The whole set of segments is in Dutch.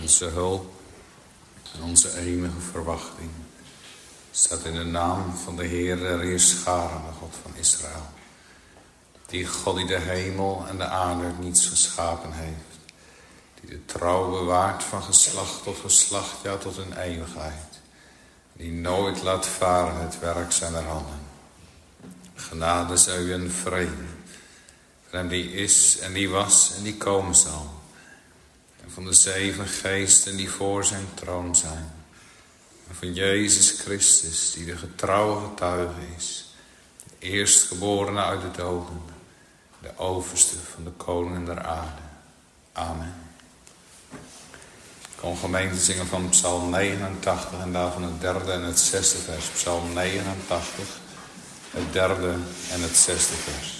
onze hulp en onze enige verwachting staat in de naam van de Heer der Heerscharen, de God van Israël. Die God die de hemel en de aarde uit niets geschapen heeft. Die de trouw bewaart van geslacht tot geslacht, ja tot een eeuwigheid. Die nooit laat varen het werk zijner handen. Genade zij u en vrede. Van hem die is en die was en die komen zal. En van de 7 geesten die voor zijn troon zijn. En van Jezus Christus die de getrouwe getuige is. De eerstgeborene uit de doden. De overste van de koningen der aarde. Amen. Ik kon gemeente zingen van Psalm 89 en daarvan het 3e en het 6e vers. Psalm 89, het 3e en het 6e vers.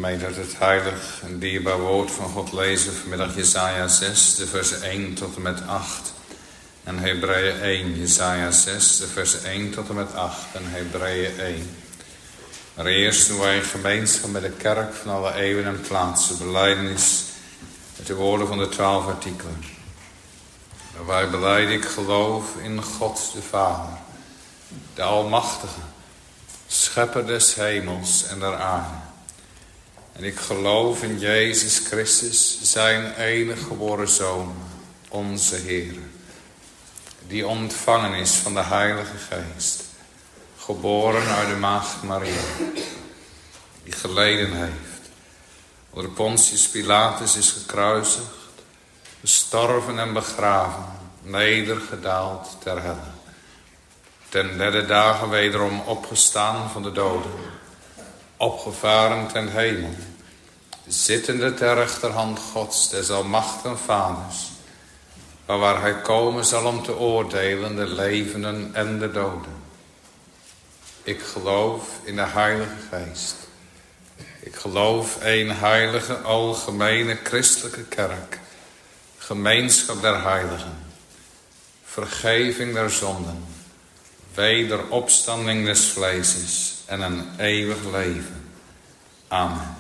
Gemeente, uit het heilig en dierbaar woord van God lezen vanmiddag Jesaja 6, de versen 1 tot en met 8. En Hebreeën 1, Jesaja 6, de versen 1 tot en met 8 en Hebreeën 1. Maar eerst doen wij gemeenschap met de kerk van alle eeuwen en plaatsen, belijdenis met de woorden van de 12 artikelen. Daarbij belijd ik geloof in God de Vader, de Almachtige, Schepper des hemels en der aarde. En ik geloof in Jezus Christus, zijn enige geboren Zoon, onze Heer, die ontvangen is van de Heilige Geest, geboren uit de maagd Maria, die geleden heeft, onder Pontius Pilatus is gekruisigd, gestorven en begraven, nedergedaald ter helle, ten derde dagen wederom opgestaan van de doden, opgevaren ten hemel, zittende ter rechterhand Gods, des almachtigen Vaders, waar hij komen zal om te oordelen de levenden en de doden. Ik geloof in de Heilige Geest. Ik geloof één heilige, algemene christelijke kerk, gemeenschap der heiligen, vergeving der zonden, wederopstanding des vleeses en een eeuwig leven. Amen.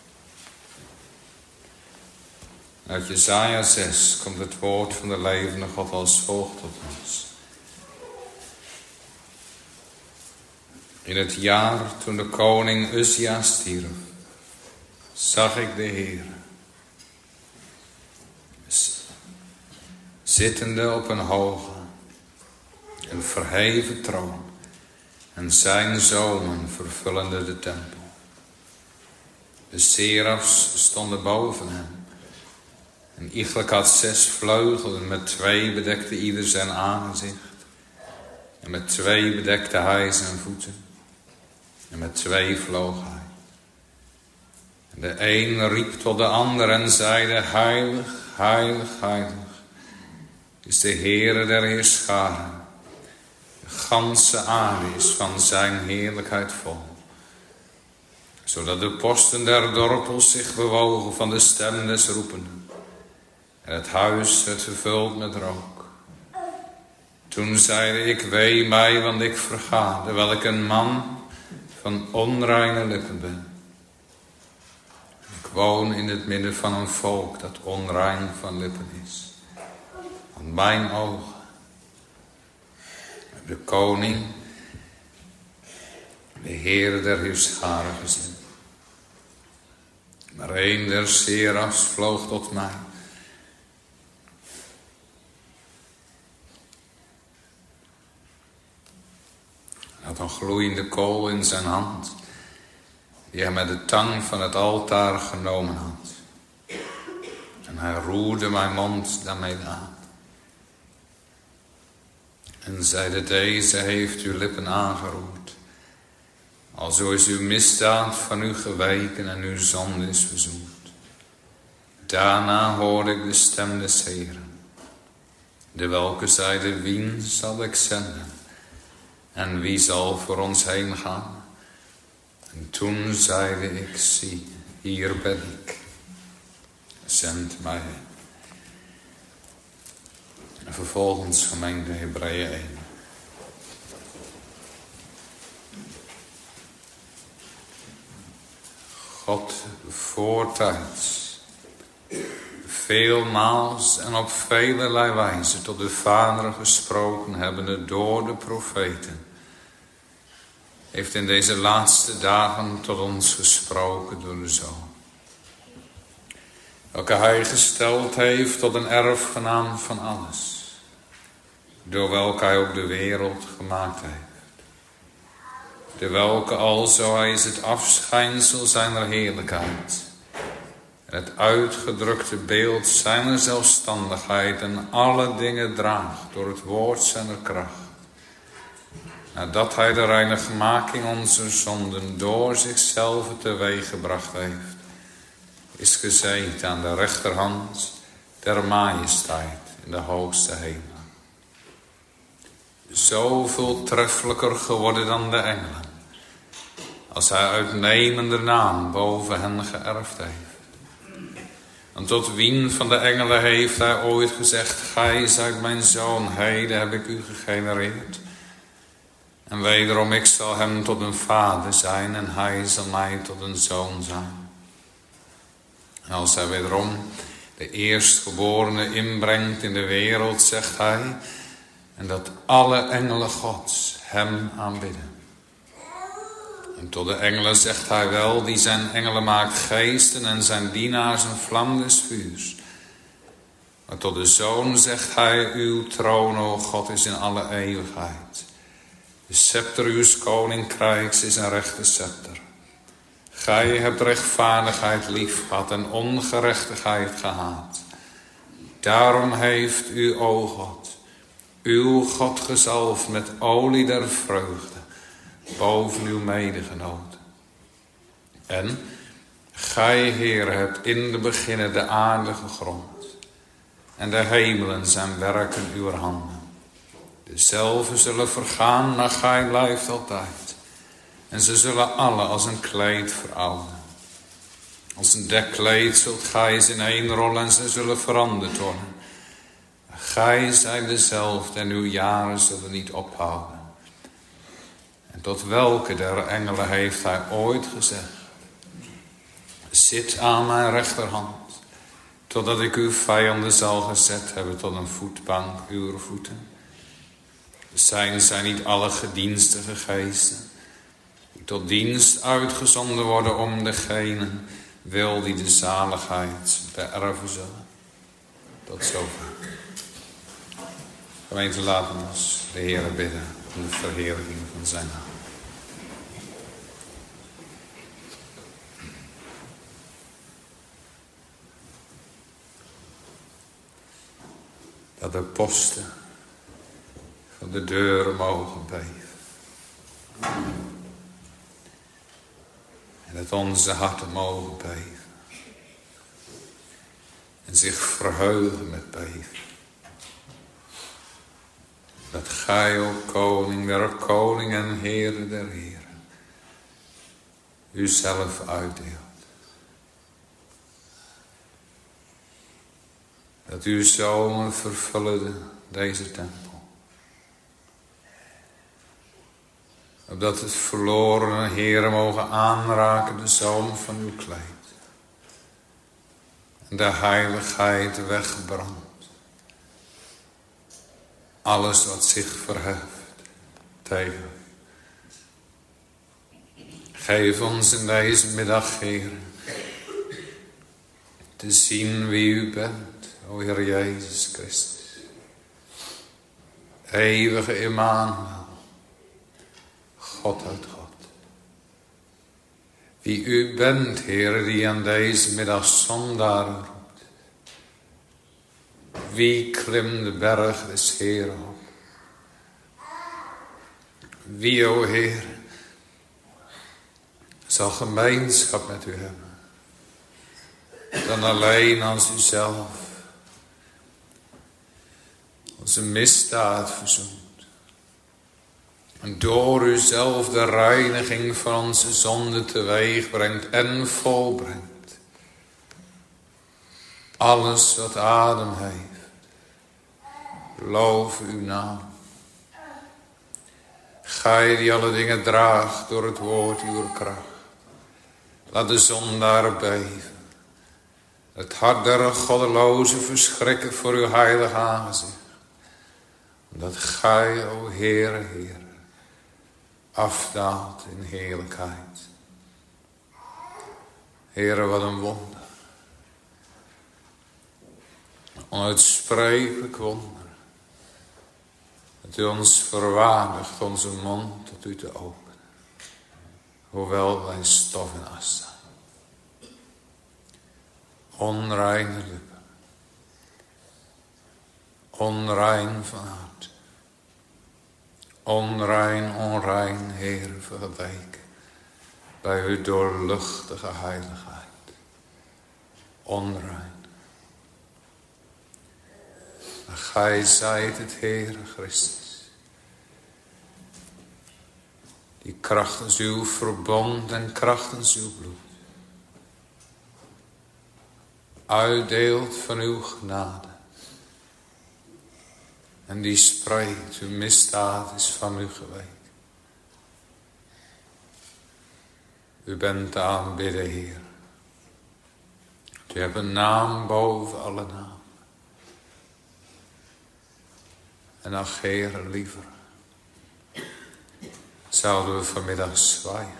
Uit Jesaja 6 komt het woord van de levende God als volgt tot ons. In het jaar toen de koning Uzia stierf, zag ik de Heer, zittende op een hoge en verheven troon, en zijn zonen vervullende de tempel. De serafs stonden boven hem. En iegelijk had 6 vleugelen, met 2 bedekte ieder zijn aangezicht. En met 2 bedekte hij zijn voeten. En met 2 vloog hij. En de een riep tot de ander en zeide: Heilig, heilig, heilig is de Heere der heerscharen. De ganse aarde is van zijn heerlijkheid vol. Zodat de posten der dorpels zich bewogen van de stem des roependen. En het huis werd vervuld met rook. Toen zeide ik: wee mij, want ik verga, terwijl ik een man van onreine lippen ben. Ik woon in het midden van een volk dat onrein van lippen is. Want mijn ogen, de koning, de Heer der heerscharen gezien. Maar een der serafs vloog tot mij. Hij had een gloeiende kool in zijn hand, die hij met de tang van het altaar genomen had. En hij roerde mijn mond daarmee aan. En zeide: deze heeft uw lippen aangeroerd. Alzo is uw misdaad van u geweken en uw zonde is verzoend. Daarna hoorde ik de stem des Heeren, de welke zeide: wien zal ik zenden? En wie zal voor ons heen gaan? En toen zeide ik: zie, hier ben ik. Zend mij heen. En vervolgens gemeente Hebreeën 1. God voortijds, veelmaals en op velerlei wijze tot de vaderen gesproken hebbende door de profeten, heeft in deze laatste dagen tot ons gesproken door de Zoon, welke hij gesteld heeft tot een erfgenaam van alles, door welke hij ook de wereld gemaakt heeft. De welke alzo hij is het afschijnsel zijner heerlijkheid en het uitgedrukte beeld zijner zelfstandigheid en alle dingen draagt door het woord zijner kracht. Nadat hij de reinigmaking onze zonden door zichzelf teweeg gebracht heeft, is gezeten aan de rechterhand der majesteit in de hoogste hemel. Zoveel treffelijker geworden dan de engelen, als hij uitnemende naam boven hen geërfd heeft. En tot wien van de engelen heeft hij ooit gezegd: gij zijt mijn zoon, heden heb ik u gegenereerd. En wederom, ik zal hem tot een vader zijn en hij zal mij tot een zoon zijn. En als hij wederom de eerstgeborene inbrengt in de wereld, zegt hij, en dat alle engelen Gods hem aanbidden. En tot de engelen zegt hij wel, die zijn engelen maakt geesten en zijn dienaars een vlam des vuurs. Maar tot de Zoon zegt hij, uw troon, o God, is in alle eeuwigheid. De scepter uws koninkrijks is een rechte scepter. Gij hebt rechtvaardigheid lief gehad en ongerechtigheid gehaat. Daarom heeft u, o God, uw God gezalfd met olie der vreugde boven uw medegenoten. En gij, Heer, hebt in de beginnen de aarde gegrond en de hemelen zijn werken uw handen. Dezelfde zullen vergaan, maar gij blijft altijd. En ze zullen alle als een kleed verouderen. Als een dekkleed zult gij ze ineenrollen en ze zullen veranderd worden. Gij zijt dezelfde en uw jaren zullen niet ophouden. En tot welke der engelen heeft hij ooit gezegd: zit aan mijn rechterhand, totdat ik uw vijanden zal gezet hebben tot een voetbank uw voeten. Zijn zij niet alle gedienstige geesten, die tot dienst uitgezonden worden om degenen wil die de zaligheid beërven zullen? Tot zover. Gemeente, laten we ons de Heer bidden om de verheerlijking van zijn naam. Dat de posten van de deuren mogen beven. En dat onze harten mogen beven. En zich verheugen met beven. Dat gij, o koning der koningen en heren der heren, uzelf uitdeelt. Dat uw zonen vervullen deze tempel. Opdat het verlorene heren mogen aanraken de zoom van uw kleed. En de heiligheid wegbrandt. Alles wat zich verheft tegen. Geef ons in deze middag, heren, te zien wie u bent, o Heer Jezus Christus. Eeuwige Immanuel, God uit God. Wie u bent, Heer, die aan deze middag zondaren roept. Wie klimt de berg des Heeren op? Wie, o Heer, zal gemeenschap met u hebben? Dan alleen als u zelf onze misdaad verzoent. En door uzelf de reiniging van onze zonde teweeg brengt en volbrengt. Alles wat adem heeft. Loof uw naam. Gij die alle dingen draagt door het woord uw kracht. Laat de zondaar beven. Het hart der goddelozen verschrikken voor uw heilig aangezicht. Omdat gij, o Heere, Heere, afdaalt in heerlijkheid. Heere, wat een wonder. Onuitsprekelijk wonder. Dat u ons verwaardigt onze mond tot u te openen. Hoewel wij stof en as zijn. Onreine lippen. Onrein van hart. Onrein, Heere, verweken bij uw doorluchtige heiligheid. Onrein. Maar gij zijt het, Heere Christus, die krachtens uw verbond en krachtens uw bloed uitdeelt van uw genade. En die spreekt, uw misdaad is van u geweken. U bent te aanbidden, Heer. U hebt een naam boven alle namen. En ach, Heer, liever, zouden we vanmiddag zwijgen.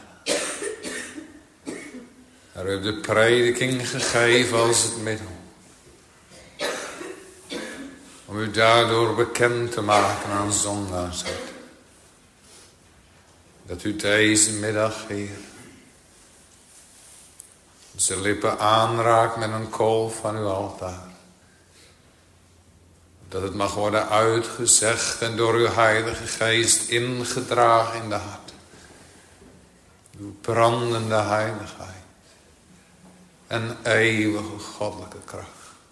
U hebt de prediking gegeven als het middel. Om u daardoor bekend te maken aan zondaars. Dat u deze middag, Heer, zijn lippen aanraakt met een kool van uw altaar. Dat het mag worden uitgezegd en door uw Heilige Geest ingedragen in de hart. Uw brandende heiligheid. En eeuwige goddelijke kracht.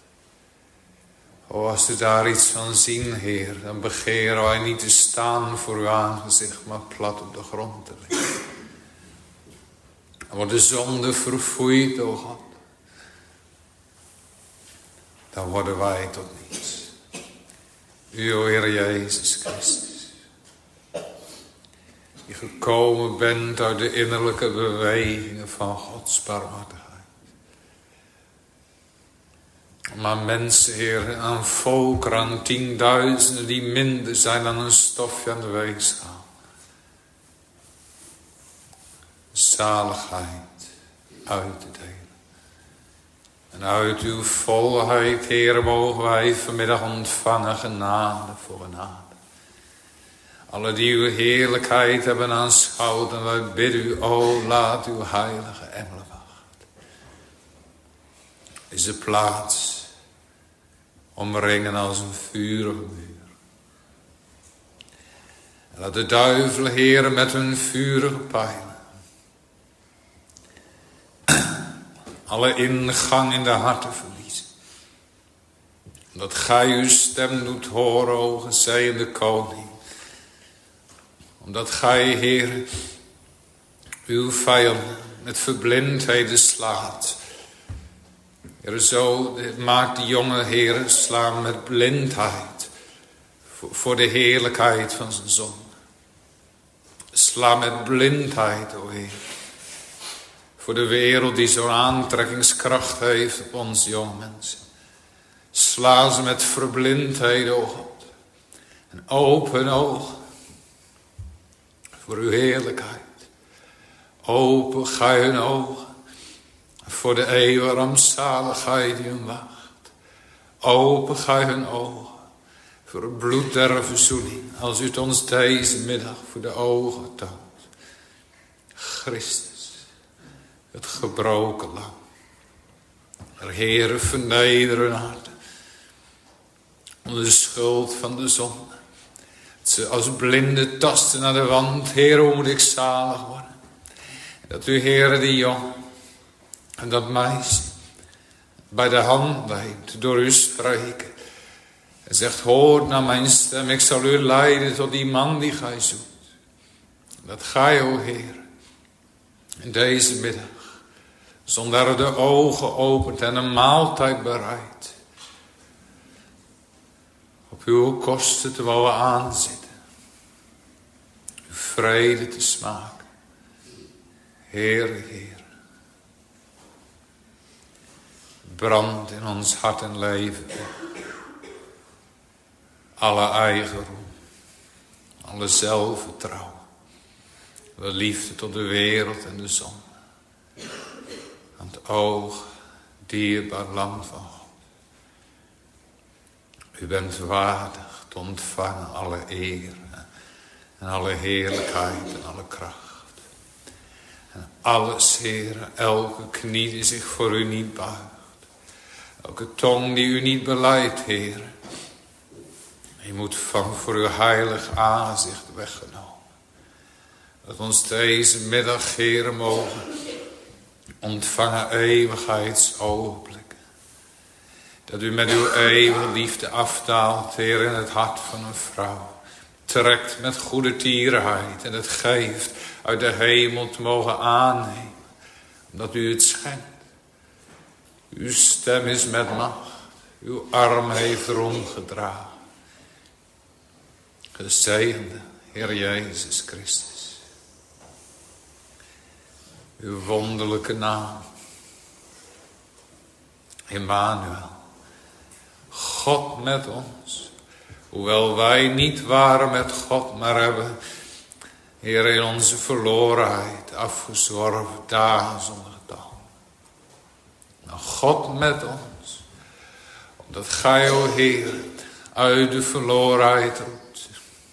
O, als u daar iets van zien, Heer, dan begeren wij niet te staan voor uw aangezicht, maar plat op de grond te liggen. Dan wordt de zonde verfoeid, o God. Dan worden wij tot niets. U, o Heer Jezus Christus, die gekomen bent uit de innerlijke bewegingen van Gods barmhartigheid. Om aan mensen, Heer, aan volkeren, aan tienduizenden die minder zijn dan een stofje aan de weegschaal. Zaligheid uit te delen. En uit uw volheid, Heer, mogen wij vanmiddag ontvangen genade voor genade. Alle die uw heerlijkheid hebben aanschouwd, en wij bidden u, o, laat uw heilige engelenwacht deze plaats omringen als een vurige muur. En laat de duivelen, Heer, met hun vurige pijlen alle ingang in de harten verliezen. Dat gij uw stem doet horen, o gezegende koning. Omdat gij, Heer, uw vijanden met verblindheden slaat. Heer, zo maakt die jonge Heer slaan met blindheid voor de heerlijkheid van zijn zon. Sla met blindheid, o Heer. Voor de wereld die zo'n aantrekkingskracht heeft op ons jonge mensen. Sla ze met verblindheid, o God. En open ogen voor uw heerlijkheid. Open gij hun ogen voor de eeuwige rampzaligheid die hun wacht. Open gij hun ogen voor het bloed der verzoening. Als u het ons deze middag voor de ogen toont. Christus. Het gebroken lam. Heere, verneder hun harten. Onder de schuld van de zonde. Dat ze als blinde tasten naar de wand. Heere, hoe moet ik zalig worden? Dat u, Heere, die jong en dat meisje bij de hand neemt, door u spreken. En zegt, hoort naar mijn stem. Ik zal u leiden tot die man die gij zoekt. Dat gij, o Heer, in deze middag, zonder de ogen opent en een maaltijd bereidt. Op uw kosten te mogen aanzitten. Uw vrede te smaken. Heere, Heer. Brand in ons hart en leven. Alle eigen roem. Alle zelfvertrouwen. De liefde tot de wereld en de zon. Aan het oog, dierbaar lam van God. U bent waardig te ontvangen alle eer en alle heerlijkheid en alle kracht. En alles, Heer, elke knie die zich voor u niet buigt. Elke tong die u niet belijdt, Heer. U moet van voor uw heilig aangezicht weggenomen. Dat ons deze middag, Heer, mogen ontvangen eeuwigheidsogenblikken. Dat u met uw eeuwige liefde afdaalt, Heer, in het hart van een vrouw. trekt met goede tierenheid en het geeft uit de hemel te mogen aannemen, omdat u het schenkt. Uw stem is met macht, uw arm heeft erom gedragen. Gezegende Heer Jezus Christus, uw wonderlijke naam, Immanuel, God met ons. Hoewel wij niet waren met God, maar hebben, Heer, in onze verlorenheid afgezworven dagen zonder getal. Nou, God met ons, omdat gij, o Heer, uit de verlorenheid roept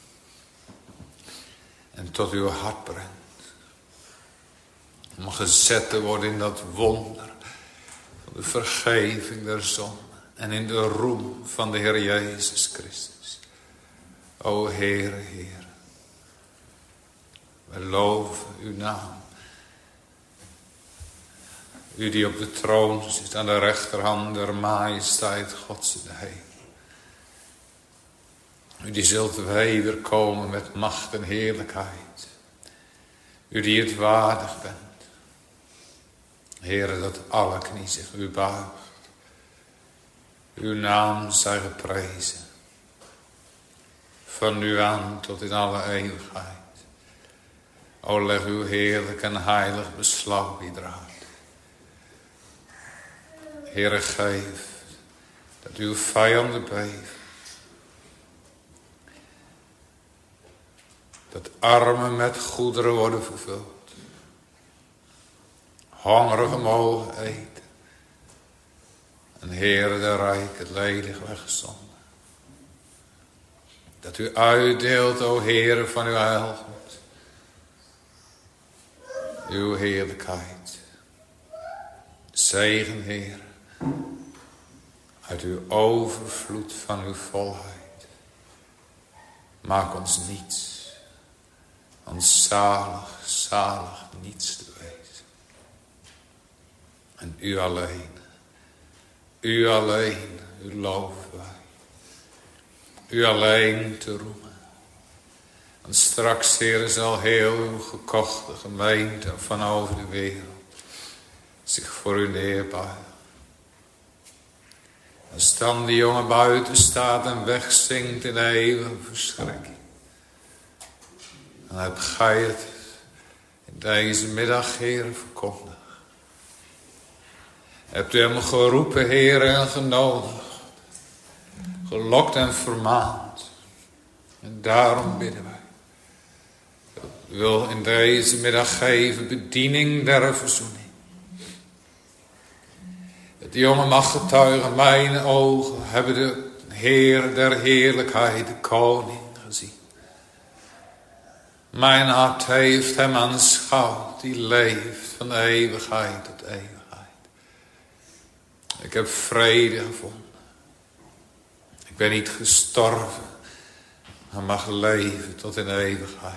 en tot uw hart brengt. Om gezet te worden in dat wonder van de vergeving der zonde en in de roem van de Heer Jezus Christus. O Heere, Heer, wij loven uw naam. U die op de troon zit aan de rechterhand der majesteit Gods in de hemel. U die zult wederkomen met macht en heerlijkheid. U die het waardig bent. Heere, dat alle knie zich u buigt. Uw naam zij geprezen. Van nu aan tot in alle eeuwigheid. O leg uw heerlijk en heilig beslag hierdraad. Heere, geef dat uw vijanden beven. Dat armen met goederen worden vervuld. Hongerigen mogen eten. En Heere, de rijk het ledig weggezonden. Dat u uitdeelt, o Heere, van uw heilgoed. Uw heerlijkheid. Zegen, Heere, uit uw overvloed van uw volheid. Maak ons niets. Ons zalig niets te wezen. En u alleen, u loven wij. U alleen te roemen. En straks, Heer, zal heel uw gekochte gemeente van over de wereld zich voor u neerbuigen. Als dan die jongen buiten staat en wegzinkt in eeuwige verschrikking. Dan heb gij het in deze middag, Heer, verkondigd. Hebt u hem geroepen, Heer, en genodigd. Gelokt en vermaand. En daarom bidden wij. U wil in deze middag geven bediening der verzoening. Het jongen mag getuigen, mijn ogen hebben de Heer der heerlijkheid, de koning, gezien. Mijn hart heeft hem aanschouwd, die leeft van eeuwigheid tot eeuwigheid. Ik heb vrede gevonden. Ik ben niet gestorven, maar mag leven tot in eeuwigheid.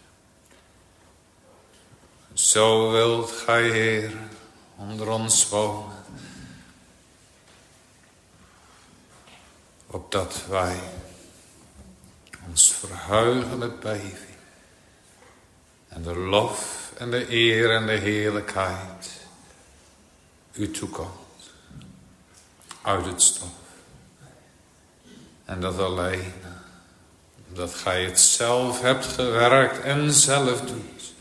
Zo wilt gij, Heer, onder ons wonen. Opdat wij ons verheugen met beving. En de lof en de eer en de heerlijkheid u toekomt. Uit het stof. En dat alleen. Omdat gij het zelf hebt gewerkt en zelf doet.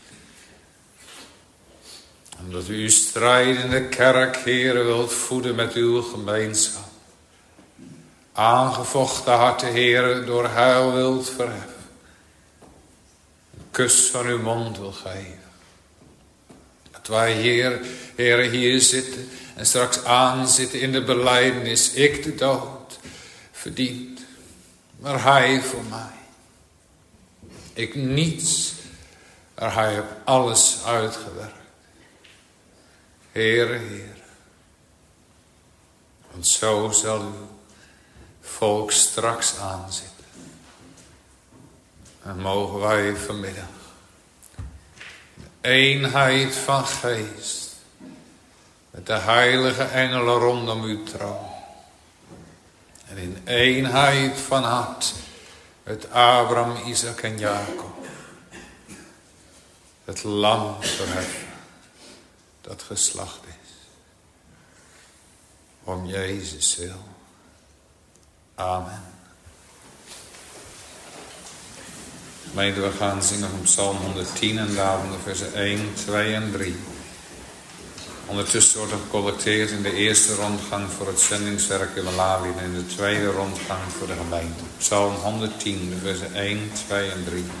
Omdat u uw strijdende kerk, Heere, wilt voeden met uw gemeenschap. Aangevochten harten, Heere, door heil wilt verheffen. Een kus van uw mond wil geven. Dat wij, Heere, hier zitten en straks aanzitten in de belijdenis. Ik de dood verdient, maar hij voor mij. Ik niets, maar hij heeft alles uitgewerkt. Heere, Heere. Want zo zal uw volk straks aanzitten. En mogen wij vanmiddag de eenheid van geest met de heilige engelen rondom uw troon. En in eenheid van hart Het Abraham, Isaac en Jacob. Het lam verheffen dat geslacht is. Om Jezus wil. Amen. Gemeente, we gaan zingen van Psalm 110 en daarvan de versen 1, 2 en 3. Ondertussen wordt er gecollecteerd in de eerste rondgang voor het zendingswerk in Malawi en in de tweede rondgang voor de gemeente. Psalm 110, de versen 1, 2 en 3.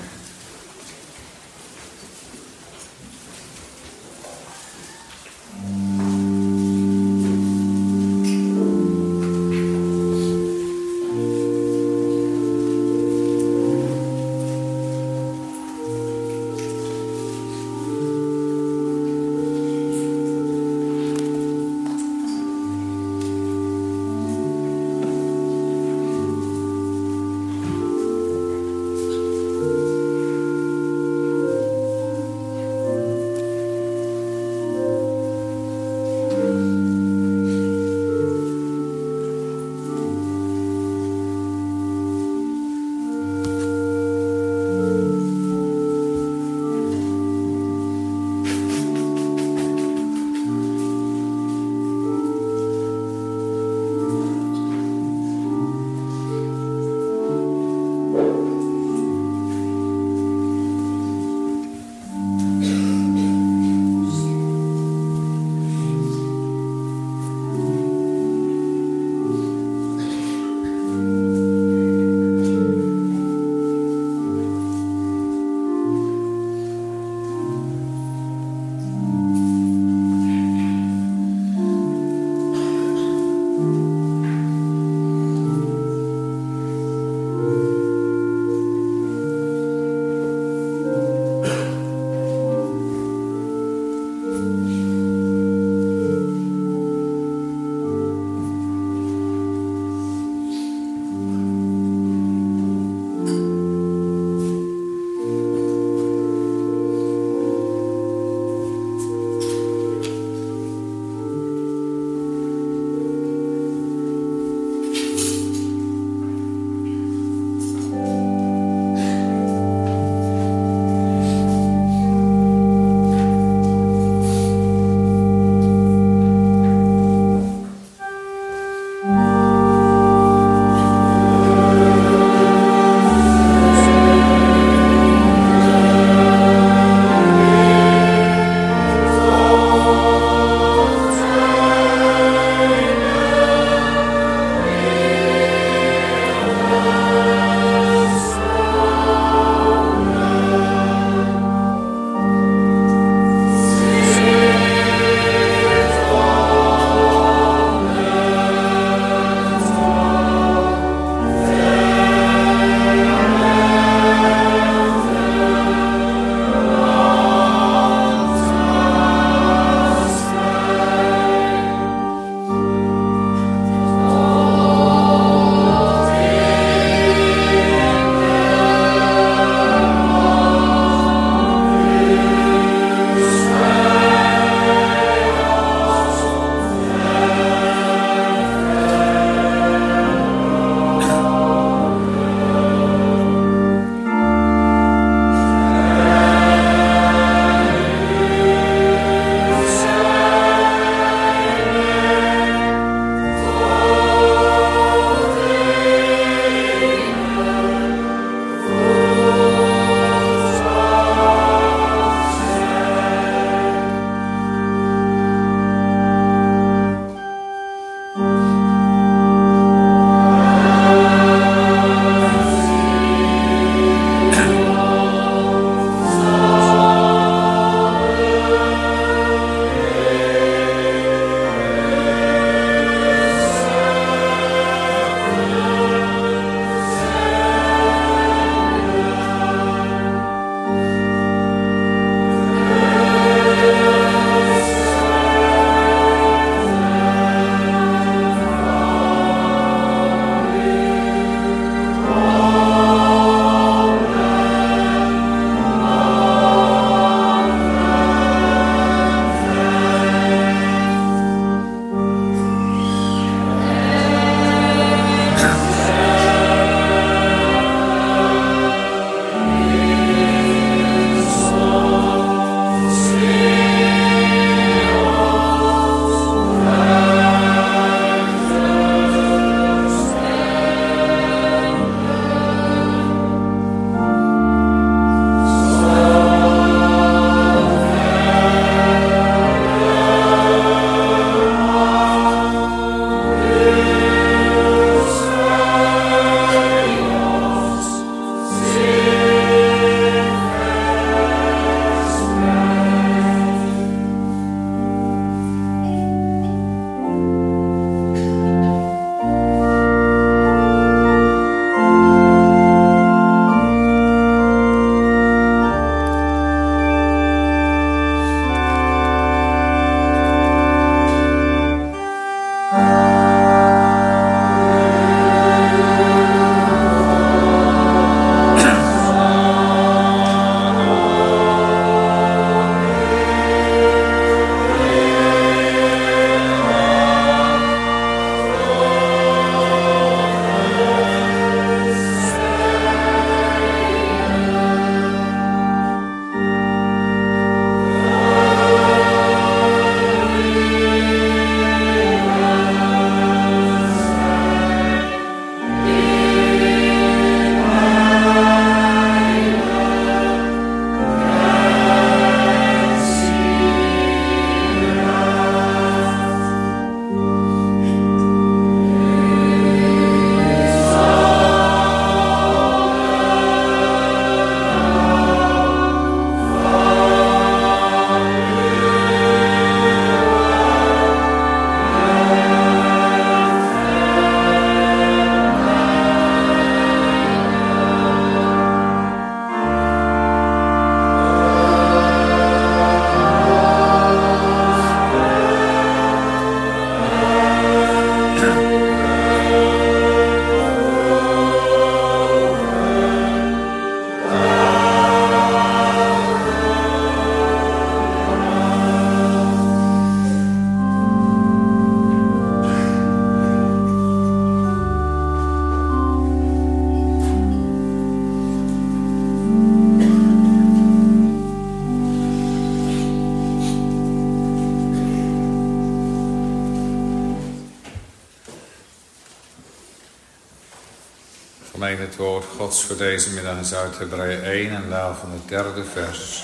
Gemeen, het woord Gods voor deze middag is uit Hebreeën 1 en daarvan het 3e vers.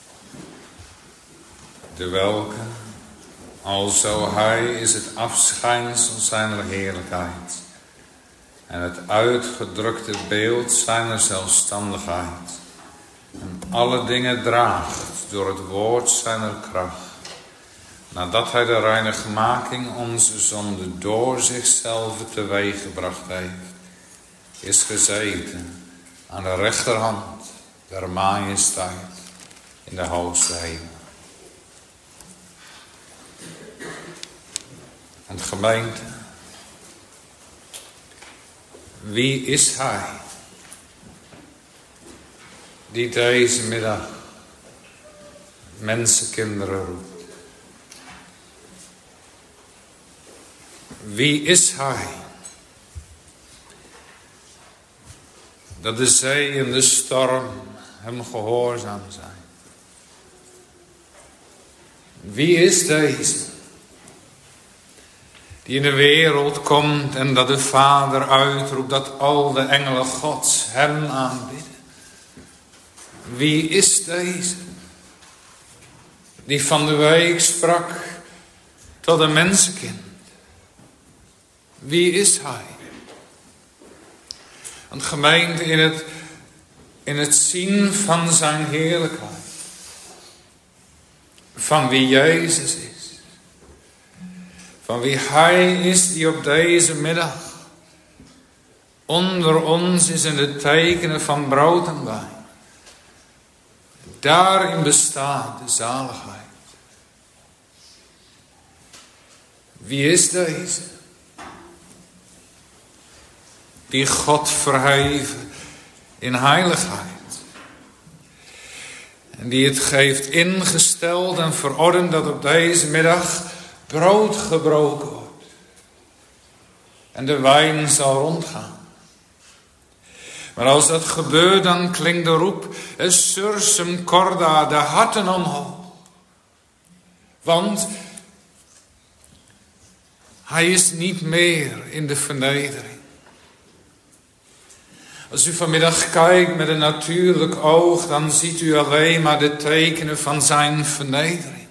De welke, alzo hij is het afschijnsel zijner heerlijkheid en het uitgedrukte beeld zijner zelfstandigheid en alle dingen draagt door het woord zijner kracht, nadat hij de reinigmaking onze zonde door zichzelf teweeggebracht heeft, is gezeten aan de rechterhand der majesteit in de hoogste hemel. Want gemeente, wie is hij die deze middag mensenkinderen roept? Wie is hij dat de zee en de storm hem gehoorzaam zijn? Wie is deze die in de wereld komt en dat de Vader uitroept dat al de engelen Gods hem aanbidden? Wie is deze die van de week sprak tot een mensenkind? Wie is hij? Want gemeente, in het zien van zijn heerlijkheid, van wie Jezus is, van wie hij is die op deze middag onder ons is in de tekenen van brood en wijn. Daarin bestaat de zaligheid. Wie is deze die God verheven in heiligheid en die het heeft ingesteld en verordend dat op deze middag brood gebroken wordt en de wijn zal rondgaan. Maar als dat gebeurt, dan klinkt de roep sursum corda, de harten omhoog. Want hij is niet meer in de vernedering. Als u vanmiddag kijkt met een natuurlijk oog, dan ziet u alleen maar de tekenen van zijn vernedering.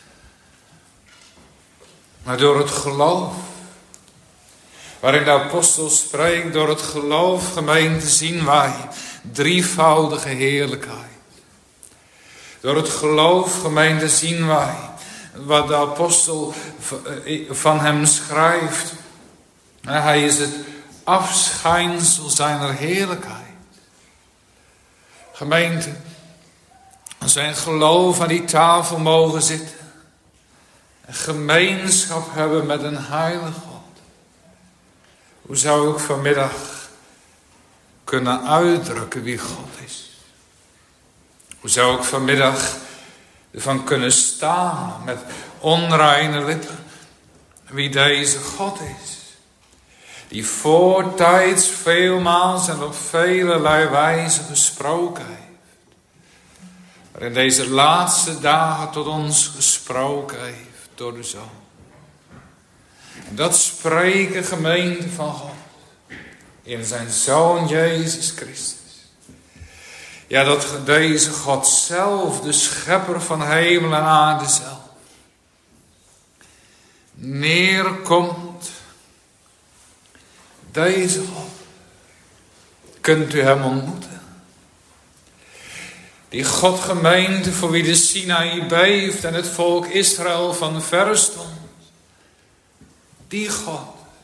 Maar door het geloof, waarin de apostel spreekt, door het geloof, gemeente, zien wij drievoudige heerlijkheid. Door het geloof, gemeente, zien wij wat de apostel van hem schrijft. Hij is het afschijnsel zijner heerlijkheid. Gemeente, zijn geloof aan die tafel mogen zitten. En gemeenschap hebben met een heilige God. Hoe zou ik vanmiddag kunnen uitdrukken wie God is? Hoe zou ik vanmiddag ervan kunnen staan met onreine lippen wie deze God is? Die voortijds veelmaals en op velelei wijze gesproken heeft. Maar in deze laatste dagen tot ons gesproken heeft door de Zoon. En dat spreken, gemeente van God, in zijn Zoon Jezus Christus. Ja, dat deze God zelf, de schepper van hemel en aarde zelf, neerkomt. Deze God, kunt u hem ontmoeten. Die God, gemeente, voor wie de Sinaï beeft en het volk Israël van ver stond. Die God,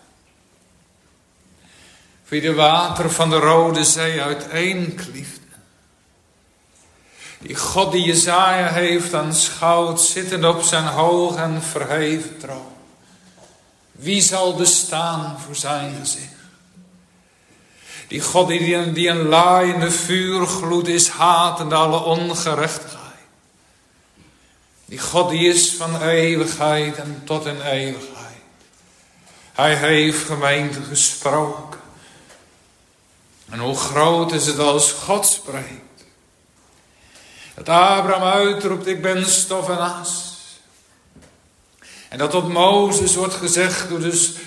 voor wie de water van de Rode Zee uiteenkliefde. Die God die Jesaja heeft aanschouwd, zittend op zijn hoog en verheven troon. Wie zal bestaan voor zijn gezicht? Die God die een laaiende vuurgloed is, hatende alle ongerechtigheid. Die God die is van eeuwigheid en tot in eeuwigheid. Hij heeft, gemeente, gesproken. En hoe groot is het als God spreekt. Dat Abraham uitroept, ik ben stof en as. En dat tot Mozes wordt gezegd door de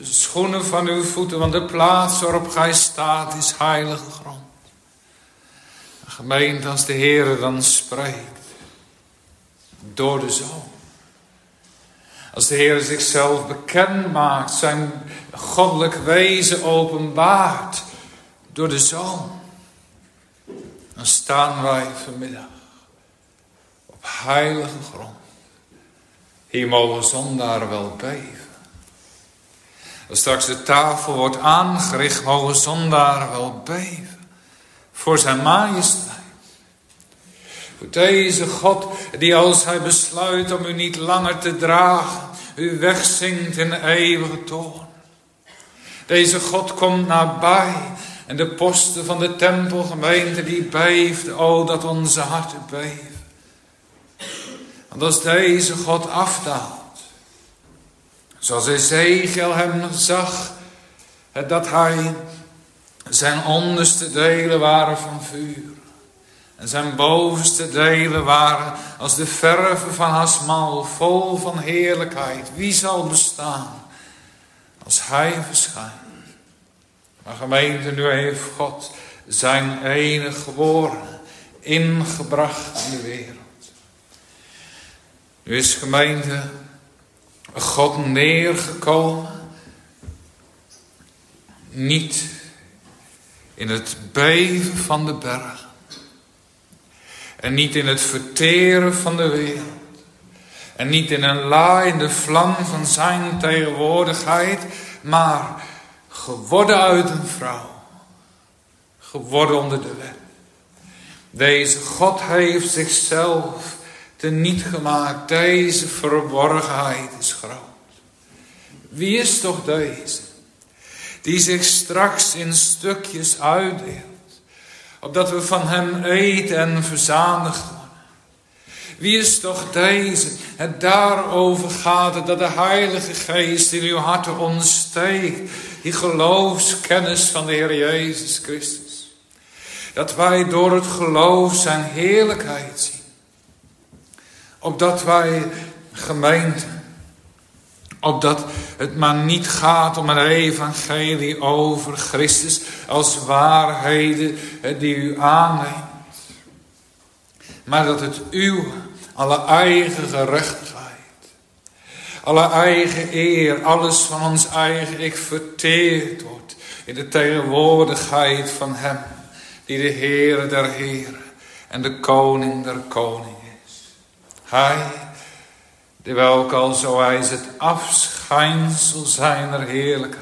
de schoenen van uw voeten, want de plaats waarop gij staat is heilige grond. Gemeente, als de Heer dan spreekt, door de Zoon. Als de Heer zichzelf bekend maakt, zijn goddelijk wezen openbaart door de Zoon. Dan staan wij vanmiddag op heilige grond. Hier mogen zondaren wel beven. Als straks de tafel wordt aangericht, mogen zondaren wel beven. Voor zijn majesteit. Voor deze God die als hij besluit om u niet langer te dragen, u wegzinkt in eeuwige toorn. Deze God komt nabij en de posten van de tempelgemeente die beeft, o dat onze harten beven. Want als deze God afdaalt, zoals Ezekiel hem zag, dat hij zijn onderste delen waren van vuur. En zijn bovenste delen waren als de verven van Hasmal, vol van heerlijkheid. Wie zal bestaan als hij verschijnt? Maar gemeente, nu heeft God zijn enige geborene ingebracht in de wereld. Nu is gemeente God neergekomen. Niet in het beven van de bergen. En niet in het verteren van de wereld. En niet in een laaiende vlam van zijn tegenwoordigheid. Maar geworden uit een vrouw. Geworden onder de wet. Deze God heeft zichzelf teniet gemaakt. Deze verborgenheid is groot. Wie is toch deze? Die zich straks in stukjes uitdeelt. Opdat we van hem eten en verzadigd worden. Wie is toch deze? Het daarover gaat het dat de Heilige Geest in uw harten ontsteekt. Die geloofskennis van de Heer Jezus Christus. Dat wij door het geloof zijn heerlijkheid zien. Opdat wij, gemeente, opdat het maar niet gaat om een evangelie over Christus als waarheden die u aanneemt. Maar dat het uw, alle eigen gerechtigheid, alle eigen eer, alles van ons eigen ik verteerd wordt in de tegenwoordigheid van hem, die de Heere der Heren en de Koning der Koningen is. Hij, die welke al zo is het afschijnsel zijner heerlijkheid.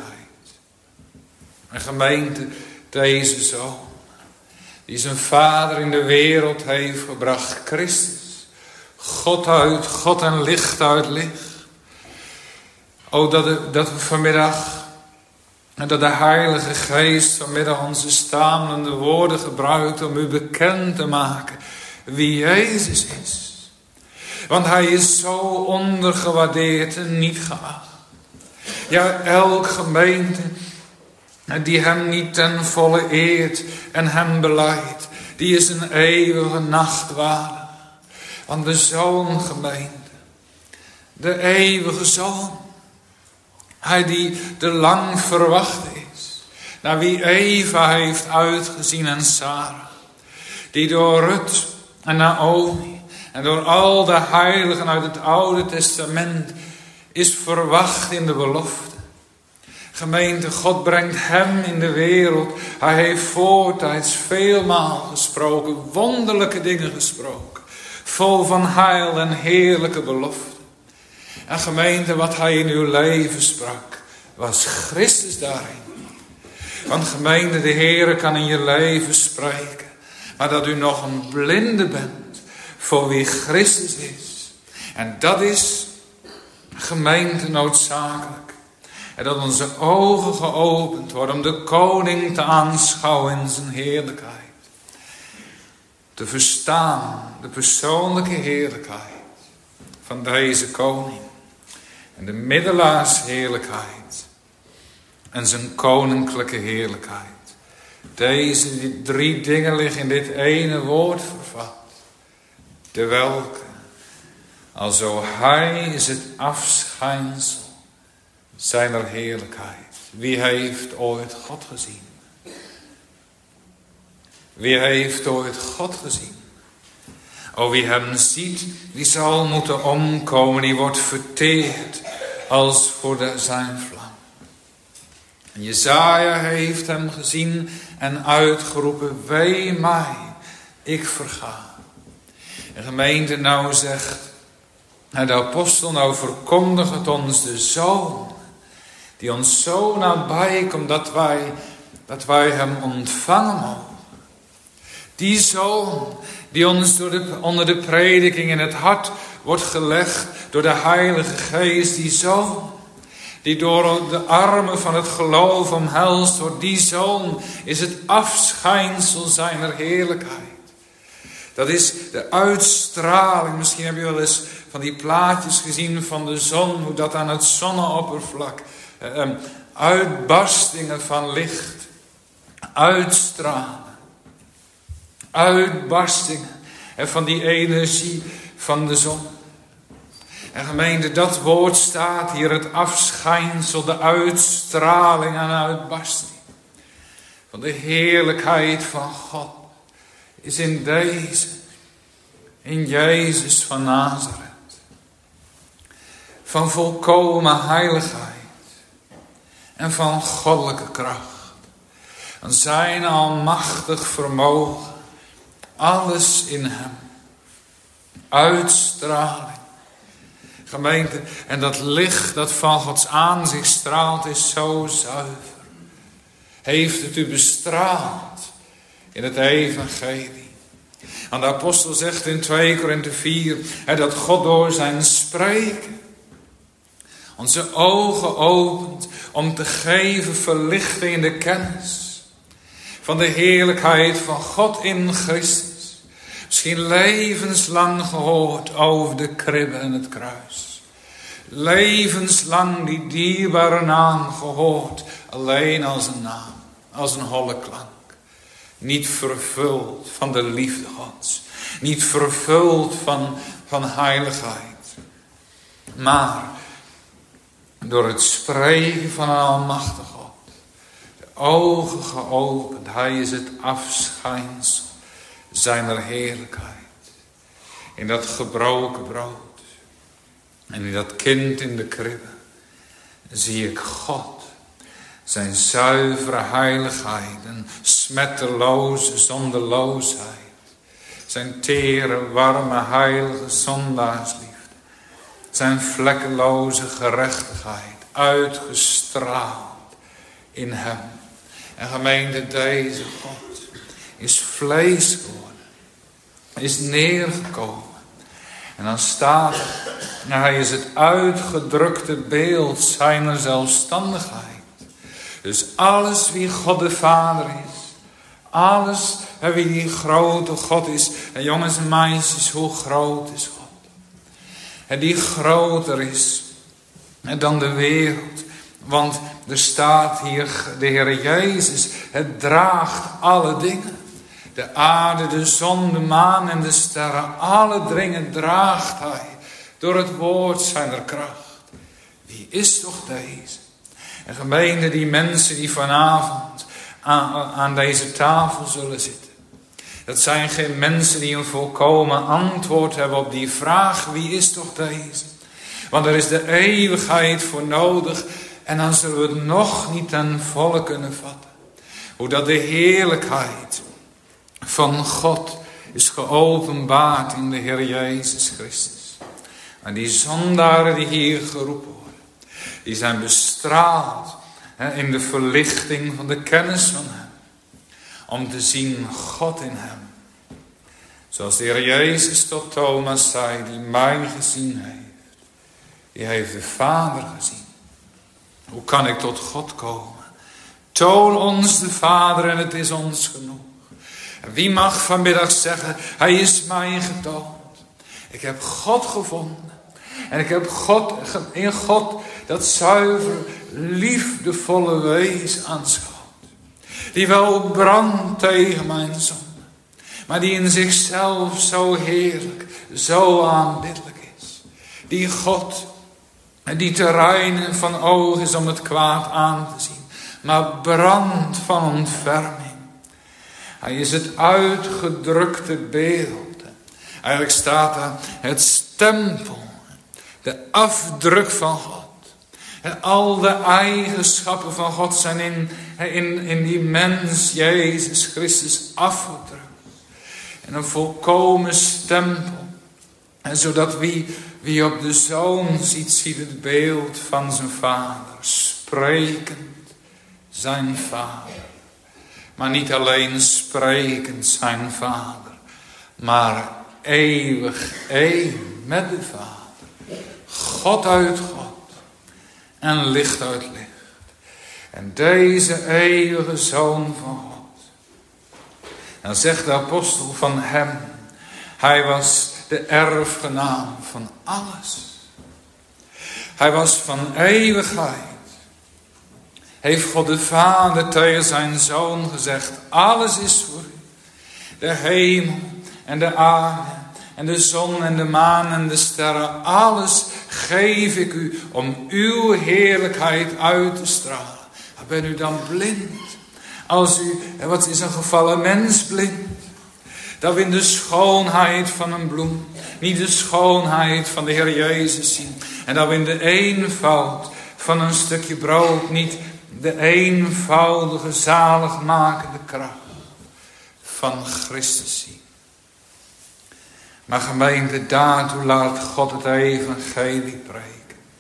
En gemeente, deze Zoon, die zijn Vader in de wereld heeft gebracht, Christus, God uit God en licht uit licht. O, dat we vanmiddag, en dat de Heilige Geest vanmiddag onze stamelende woorden gebruikt om u bekend te maken wie Jezus is. Want hij is zo ondergewaardeerd en niet geacht. Ja, elk gemeente die hem niet ten volle eert en hem belijdt, die is een eeuwige nachtwaardig. Want de Zoon, gemeente, de eeuwige Zoon, hij die te lang verwacht is, naar wie Eva heeft uitgezien en Sarah, die door Rut en Naomi en door al de heiligen uit het Oude Testament is verwacht in de belofte. Gemeente, God brengt hem in de wereld. Hij heeft voortijds veelmaal gesproken, wonderlijke dingen gesproken. Vol van heil en heerlijke belofte. En gemeente, wat hij in uw leven sprak, was Christus daarin. Want gemeente, de Heere kan in je leven spreken. Maar dat u nog een blinde bent voor wie Christus is. En dat is, gemeente, noodzakelijk. En dat onze ogen geopend worden om de koning te aanschouwen in zijn heerlijkheid. Te verstaan de persoonlijke heerlijkheid van deze koning. En de middelaarsheerlijkheid. En zijn koninklijke heerlijkheid. Deze drie dingen liggen in dit ene woord vervat. De welke, alzo hij is het afschijnsel zijner heerlijkheid. Wie heeft ooit God gezien? Wie heeft ooit God gezien? O, wie hem ziet, die zal moeten omkomen, die wordt verteerd als voor zijn vlam. En Jesaja heeft hem gezien en uitgeroepen, wee mij, ik verga. En gemeente nou zegt, de apostel nou verkondigt het ons de Zoon, die ons zo nabij komt dat wij hem ontvangen mogen. Die Zoon die ons onder de prediking in het hart wordt gelegd door de Heilige Geest. Die Zoon die door de armen van het geloof omhelst wordt. Die Zoon is het afschijnsel zijner heerlijkheid. Dat is de uitstraling. Misschien heb je wel eens van die plaatjes gezien van de zon. Hoe dat aan het zonneoppervlak. Uitbarstingen van licht. Uitstralen. Uitbarstingen. En van die energie van de zon. En gemeente, dat woord staat hier. Het afschijnsel. De uitstraling en uitbarsting. Van de heerlijkheid van God. Is in Jezus van Nazareth. Van volkomen heiligheid. En van goddelijke kracht. Van zijn almachtig vermogen. Alles in hem. Uitstraling. Gemeente, en dat licht dat van Gods aanzicht straalt is zo zuiver. Heeft het u bestraald in het evangelie. En de apostel zegt in 2 Korinthe 4 dat God door zijn spreken onze ogen opent om te geven verlichting in de kennis van de heerlijkheid van God in Christus. Misschien levenslang gehoord over de kribbe en het kruis. Levenslang die dierbare naam gehoord, alleen als een naam, als een holle klank. Niet vervuld van de liefde Gods. Niet vervuld van heiligheid. Maar door het spreken van een almachtige God. De ogen geopend. Hij is het afschijnsel zijner heerlijkheid. In dat gebroken brood. En in dat kind in de kribbe. Zie ik God. Zijn zuivere heiligheid en smetteloze zonderloosheid. Zijn tere, warme, heilige zondaarsliefde. Zijn vlekkeloze gerechtigheid uitgestraald in hem. En gemeente, deze God is vlees geworden. Is neergekomen. En dan staat er, hij is het uitgedrukte beeld zijner zelfstandigheid. Dus alles wie God de Vader is. Alles wie die grote God is. En jongens en meisjes, hoe groot is God? En die groter is dan de wereld. Want er staat hier, de Heer Jezus, het draagt alle dingen. De aarde, de zon, de maan en de sterren. Alle dingen draagt hij door het woord zijner kracht. Wie is toch deze? En gemeente, die mensen die vanavond aan deze tafel zullen zitten. Dat zijn geen mensen die een volkomen antwoord hebben op die vraag. Wie is toch deze? Want er is de eeuwigheid voor nodig. En dan zullen we het nog niet ten volle kunnen vatten. Hoe dat de heerlijkheid van God is geopenbaard in de Heer Jezus Christus. En die zondaren die hier geroepen worden. Die zijn bestraald in de verlichting van de kennis van hem. Om te zien God in hem. Zoals de Heer Jezus tot Thomas zei, die mij gezien heeft. Die heeft de Vader gezien. Hoe kan ik tot God komen? Toon ons de Vader en het is ons genoeg. En wie mag vanmiddag zeggen, hij is mij getoond. Ik heb God gevonden. En ik heb in God dat zuiver, liefdevolle wezen aanschouwd. Die wel brandt tegen mijn zonde. Maar die in zichzelf zo heerlijk, zo aanbiddelijk is. Die God die te reinen van oog is om het kwaad aan te zien, maar brandt van ontferming. Hij is het uitgedrukte beeld. Eigenlijk staat daar het stempel, de afdruk van God. En al de eigenschappen van God zijn in die mens Jezus Christus afgedrukt. En een volkomen stempel. En zodat wie op de Zoon ziet het beeld van zijn Vader. Sprekend zijn Vader. Maar niet alleen sprekend zijn Vader. Maar eeuwig één met de Vader. God uit God. En licht uit licht. En deze eeuwige Zoon van God. Dan zegt de apostel van hem. Hij was de erfgenaam van alles. Hij was van eeuwigheid. Heeft God de Vader tegen zijn Zoon gezegd. Alles is voor u. De hemel en de aarde. En de zon en de maan en de sterren. Alles geef ik u om uw heerlijkheid uit te stralen. Ben u dan blind? Als u, wat is een gevallen mens blind? Dat we in de schoonheid van een bloem. Niet de schoonheid van de Heer Jezus zien. En dat we in de eenvoud van een stukje brood. Niet de eenvoudige zaligmakende kracht van Christus zien. Maar gemeente, daartoe laat God het evangelie preken.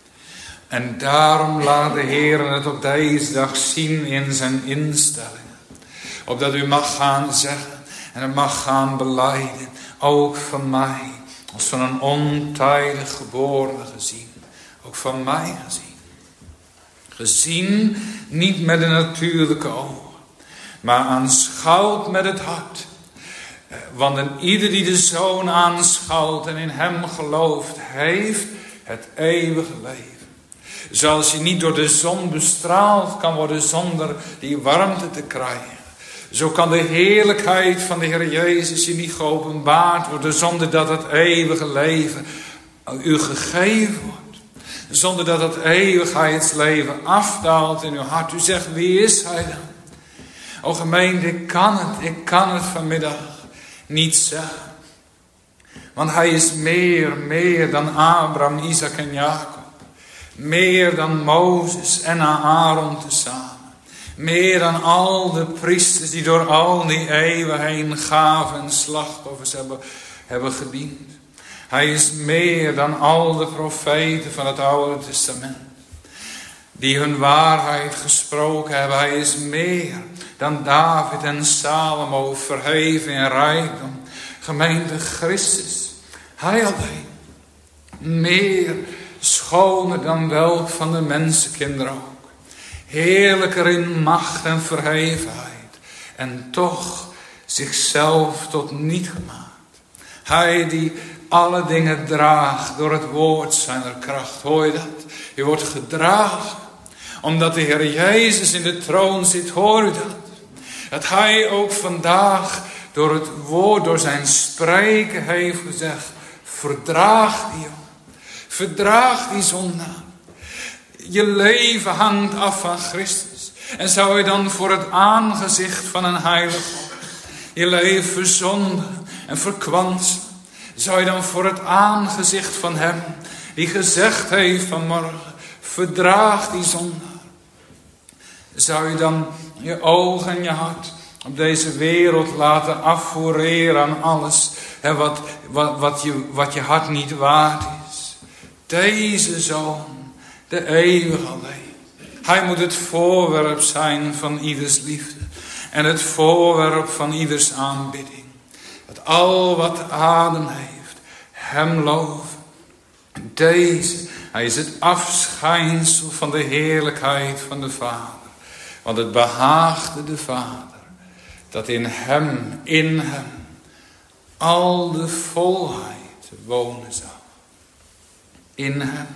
En daarom laat de Heer het op deze dag zien in zijn instellingen. Opdat u mag gaan zeggen en het mag gaan belijden. Ook van mij, als van een ontijdig geborene gezien. Ook van mij gezien. Gezien niet met de natuurlijke ogen, maar aanschouwd met het hart. Want een ieder die de Zoon aanschouwt en in hem gelooft, heeft het eeuwige leven. Zoals je niet door de zon bestraald kan worden zonder die warmte te krijgen. Zo kan de heerlijkheid van de Heer Jezus je niet geopenbaard worden zonder dat het eeuwige leven u gegeven wordt. Zonder dat het eeuwigheidsleven afdaalt in uw hart. U zegt, wie is hij dan? O gemeente, ik kan het vanmiddag niet zeggen. Want hij is meer dan Abraham, Isaac en Jacob. Meer dan Mozes en Aaron tezamen. Meer dan al de priesters die door al die eeuwen heen gaven en slachtoffers hebben gediend. Hij is meer dan al de profeten van het Oude Testament. Die hun waarheid gesproken hebben. Hij is meer dan David en Salomo, verheven in rijkdom. Gemeente Christus. Hij alleen. Meer schoner dan welk van de mensenkinderen ook. Heerlijker in macht en verhevenheid. En toch zichzelf tot niet gemaakt. Hij die alle dingen draagt door het woord zijner kracht. Hoor je dat? Je wordt gedragen. Omdat de Heer Jezus in de troon zit. Hoor u dat? Dat hij ook vandaag door het woord, door zijn spreken heeft gezegd. Verdraag die jongen. Verdraag die zondaar. Je leven hangt af van Christus. En zou je dan voor het aangezicht van een heilige God je leven verzonden en verkwanselen. Zou je dan voor het aangezicht van hem die gezegd heeft vanmorgen. Verdraag die zondaar. Zou je dan je ogen en je hart op deze wereld laten afvoereren aan alles. Wat je hart niet waard is. Deze Zoon, de eeuwige alleen. Hij moet het voorwerp zijn van ieders liefde. En het voorwerp van ieders aanbidding. Dat al wat adem heeft, hem loven. Deze, hij is het afschijnsel van de heerlijkheid van de Vader. Want het behaagde de Vader. Dat in hem, al de volheid wonen zou. In hem.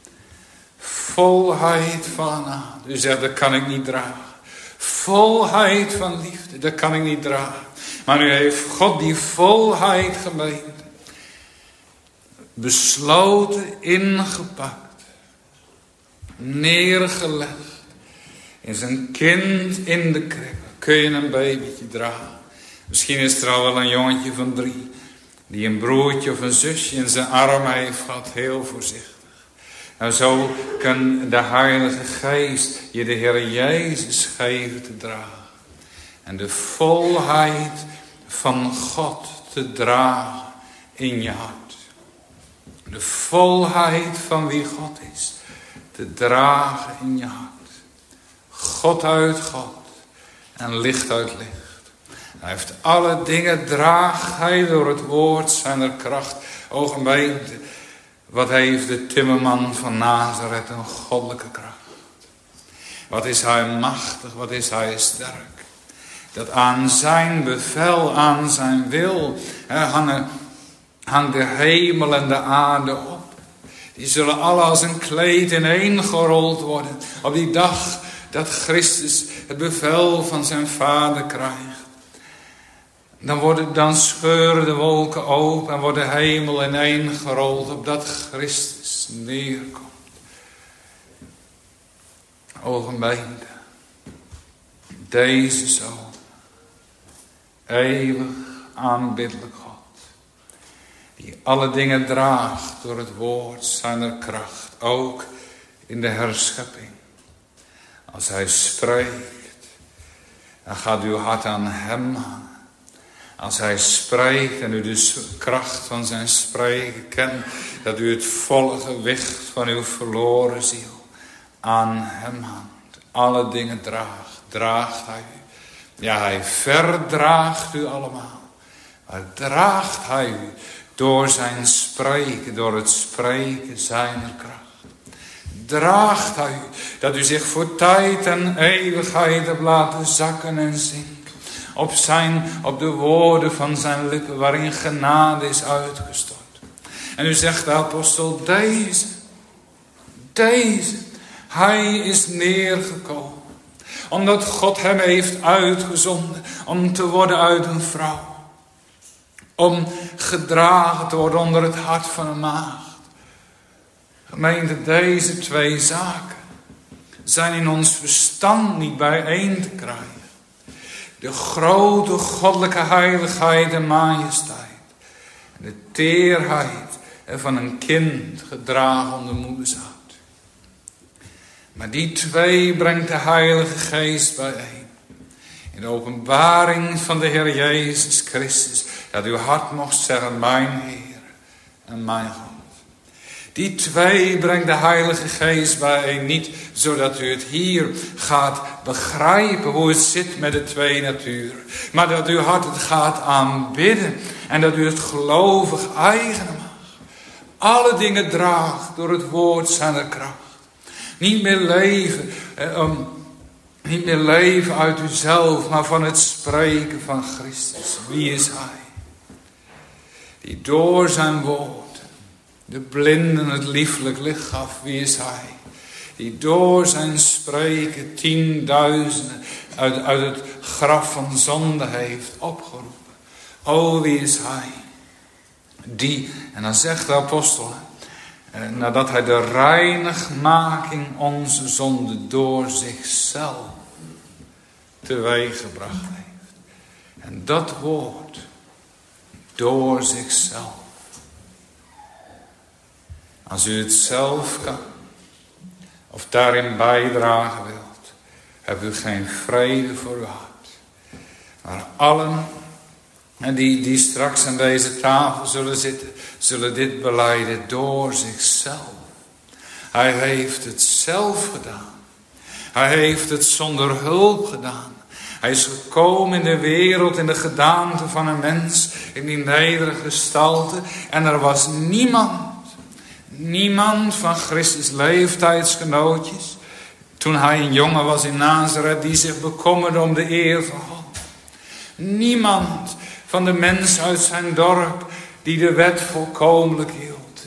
Volheid van genade. U zegt, dat kan ik niet dragen. Volheid van liefde, dat kan ik niet dragen. Maar nu heeft God die volheid gemeten. Besloten, ingepakt. neergelegd. Is een kind in de kribbe. Kun je een babytje dragen. Misschien is er al wel een jongetje van 3. Die een broertje of een zusje in zijn arm heeft gehad. Heel voorzichtig. Nou, zo kan de Heilige Geest je de Heer Jezus geven te dragen. En de volheid van God te dragen in je hart. De volheid van wie God is te dragen in je hart. God uit God en licht uit licht. Hij heeft alle dingen, draagt hij door het woord zijner kracht. O gemeente, wat heeft de timmerman van Nazareth een goddelijke kracht. Wat is hij machtig, wat is hij sterk. Dat aan zijn bevel, aan zijn wil, hangt de hemel en de aarde op. Die zullen alle als een kleed ineengerold worden. Op die dag dat Christus het bevel van zijn Vader krijgt. Dan scheuren de wolken open en wordt de hemel ineengerold opdat Christus neerkomt. O gemeente, deze zoon, eeuwig aanbiddelijk God, die alle dingen draagt door het woord zijner kracht, ook in de herschepping. Als hij spreekt, dan gaat uw hart aan hem hangen. Als hij spreekt en u de kracht van zijn spreken kent, dat u het volle gewicht van uw verloren ziel aan hem hangt. Alle dingen draagt hij u. Ja, hij verdraagt u allemaal. Maar draagt hij u door zijn spreken, door het spreken zijner kracht. Draagt hij u dat u zich voor tijd en eeuwigheid hebt laten zakken en zinken. Op de woorden van zijn lippen waarin genade is uitgestort. En u zegt de apostel, deze, hij is neergekomen. Omdat God hem heeft uitgezonden om te worden uit een vrouw. Om gedragen te worden onder het hart van een maagd. Gemeente, deze 2 zaken zijn in ons verstand niet bijeen te krijgen. De grote goddelijke heiligheid en majesteit. En de teerheid van een kind gedragen onder moeders hart. Maar die 2 brengt de Heilige Geest bijeen. In de openbaring van de Heer Jezus Christus. Dat uw hart mocht zeggen, mijn Heer en mijn God. Die 2 brengt de Heilige Geest bijeen. Niet zodat u het hier gaat begrijpen hoe het zit met de 2 naturen. Maar dat uw hart het gaat aanbidden. En dat u het gelovig eigenen mag. Alle dingen draagt door het woord zijner kracht. Niet meer leven uit uzelf, maar van het spreken van Christus. Wie is hij? Die door zijn woord de blinden het lieflijk licht gaf. Wie is hij? Die door zijn spreken 10.000 uit het graf van zonde heeft opgeroepen. O, wie is hij? Die, en dan zegt de apostel, nadat hij de reinigmaking onze zonde door zichzelf teweeggebracht heeft. En dat woord, door zichzelf. Als u het zelf kan, of daarin bijdragen wilt, hebt u geen vrede voor uw hart. Maar allen die straks aan deze tafel zullen zitten, zullen dit belijden door zichzelf. Hij heeft het zelf gedaan. Hij heeft het zonder hulp gedaan. Hij is gekomen in de wereld in de gedaante van een mens, in die nederige gestalte. En er was niemand van Christus leeftijdsgenootjes, toen hij een jongen was in Nazareth, die zich bekommerde om de eer van God. Niemand van de mensen uit zijn dorp die de wet volkomenlijk hield.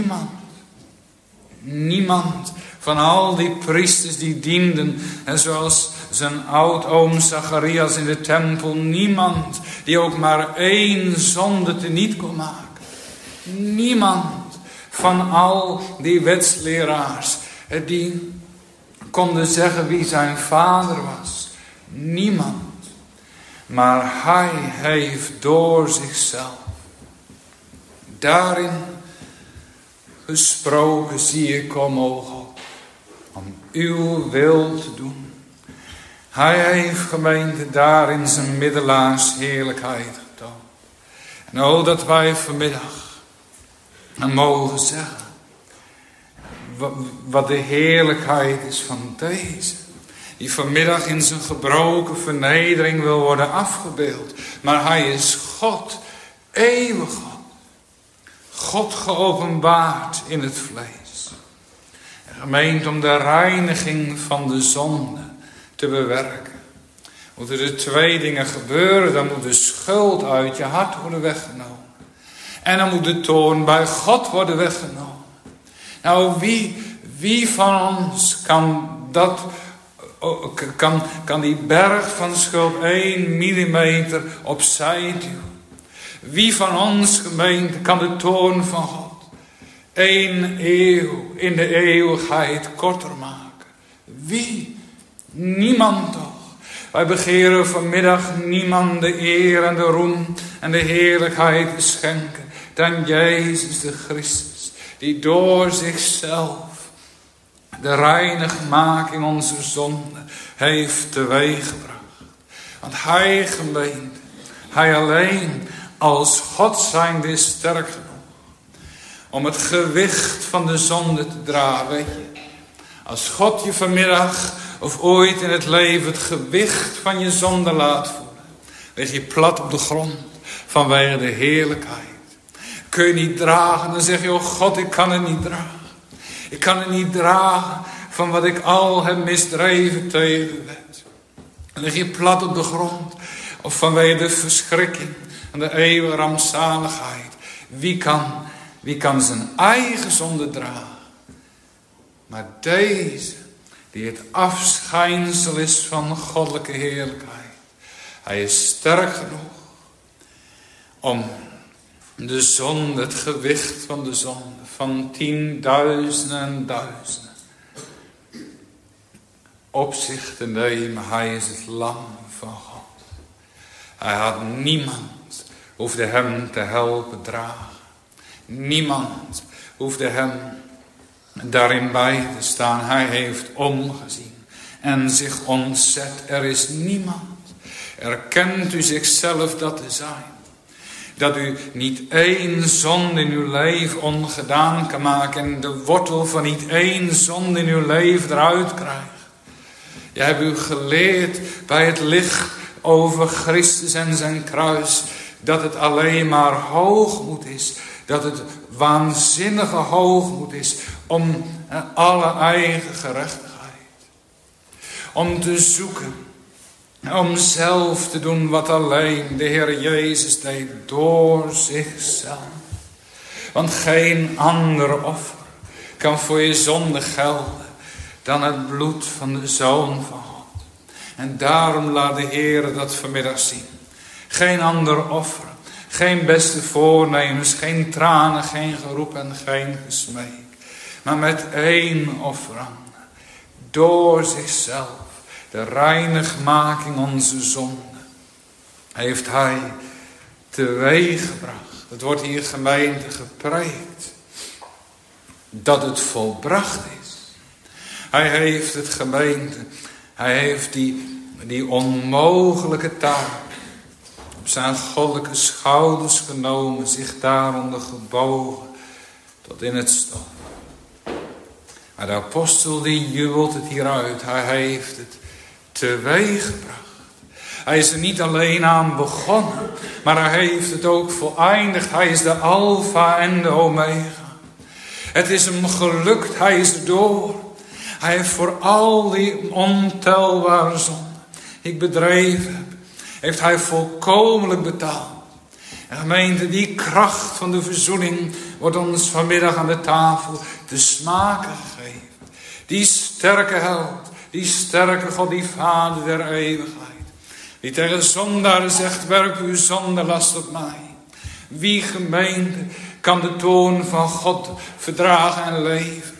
Niemand van al die priesters die dienden. En zoals zijn oudoom Zacharias in de tempel. Niemand die ook maar 1 zonde teniet kon maken. Niemand van al die wetsleraars die konden zeggen wie zijn vader was? Niemand. Maar hij heeft door zichzelf daarin gesproken, zie ik kom, o God, om uw wil te doen. Hij heeft, gemeente, daarin zijn middelaars heerlijkheid getoond. En o, dat wij vanmiddag mogen zeggen wat de heerlijkheid is van deze. Die vanmiddag in zijn gebroken vernedering wil worden afgebeeld. Maar hij is God, eeuwig God. God geopenbaard in het vlees. En gemeente, om de reiniging van de zonde te bewerken, moeten er 2 dingen gebeuren. Dan moet de schuld uit je hart worden weggenomen. En dan moet de toorn bij God worden weggenomen. Nou, wie van ons kan die berg van schuld 1 millimeter opzij duwen? Wie van ons, gemeente, kan de toorn van God 1 eeuw in de eeuwigheid korter maken? Wie? Niemand toch? Wij begeren vanmiddag niemand de eer en de roem en de heerlijkheid te schenken dan Jezus de Christus, die door zichzelf de reinigmaking onze zonde heeft teweeggebracht. Want hij, gemeente, hij alleen als God zijnde is sterk genoeg om het gewicht van de zonde te dragen. Weet je, als God je vanmiddag of ooit in het leven het gewicht van je zonde laat voelen, lig je plat op de grond vanwege de heerlijkheid. Kun je niet dragen, dan zeg je, oh God, ik kan het niet dragen. Ik kan het niet dragen van wat ik al heb misdreven tegen de wet. Dan lig je plat op de grond of vanwege de verschrikking en de eeuwige rampzaligheid. Wie kan zijn eigen zonde dragen? Maar deze, die het afschijnsel is van goddelijke heerlijkheid. Hij is sterk genoeg om de zonde, het gewicht van de zonde, van 10.000 en duizenden, op zich te nemen. Hij is het lam van God. Hij had niemand, hoefde hem te helpen dragen. Niemand hoefde hem daarin bij te staan. Hij heeft omgezien en zich ontzet. Er is niemand. Erkent u zichzelf dat te zijn? Dat u niet 1 zonde in uw leven ongedaan kan maken en de wortel van niet 1 zonde in uw leven eruit krijgt. Je hebt u geleerd bij het licht over Christus en zijn kruis dat het alleen maar hoogmoed is. Dat het waanzinnige hoogmoed is om alle eigen gerechtigheid. Om te zoeken. Om zelf te doen wat alleen de Heer Jezus deed door zichzelf. Want geen ander offer kan voor je zonde gelden dan het bloed van de Zoon van God. En daarom laat de Heer dat vanmiddag zien. Geen ander offer. Geen beste voornemens, geen tranen, geen geroep en geen gesmeek. Maar met 1 offer. Door zichzelf. De reinigmaking onze zonde. Heeft hij teweeggebracht. Het wordt hier gemeente gepreekt. Dat het volbracht is. Hij heeft het gemeente. Hij heeft die onmogelijke taak op zijn goddelijke schouders genomen, zich daaronder gebogen tot in het stof. Maar de apostel die jubelt het hieruit. Hij heeft het teweeggebracht. Hij is er niet alleen aan begonnen, maar hij heeft het ook voleindigd. Hij is de Alpha en de Omega. Het is hem gelukt, hij is er door. Hij heeft voor al die ontelbare zonden die ik bedreven heb, heeft hij volkomenlijk betaald. En gemeente, die kracht van de verzoening wordt ons vanmiddag aan de tafel te smaken gegeven. Die sterke held, die sterke God, die Vader der eeuwigheid. Die tegen zondaren zegt, werp uw zondelast op mij. Wie, gemeente, kan de toorn van God verdragen en leven?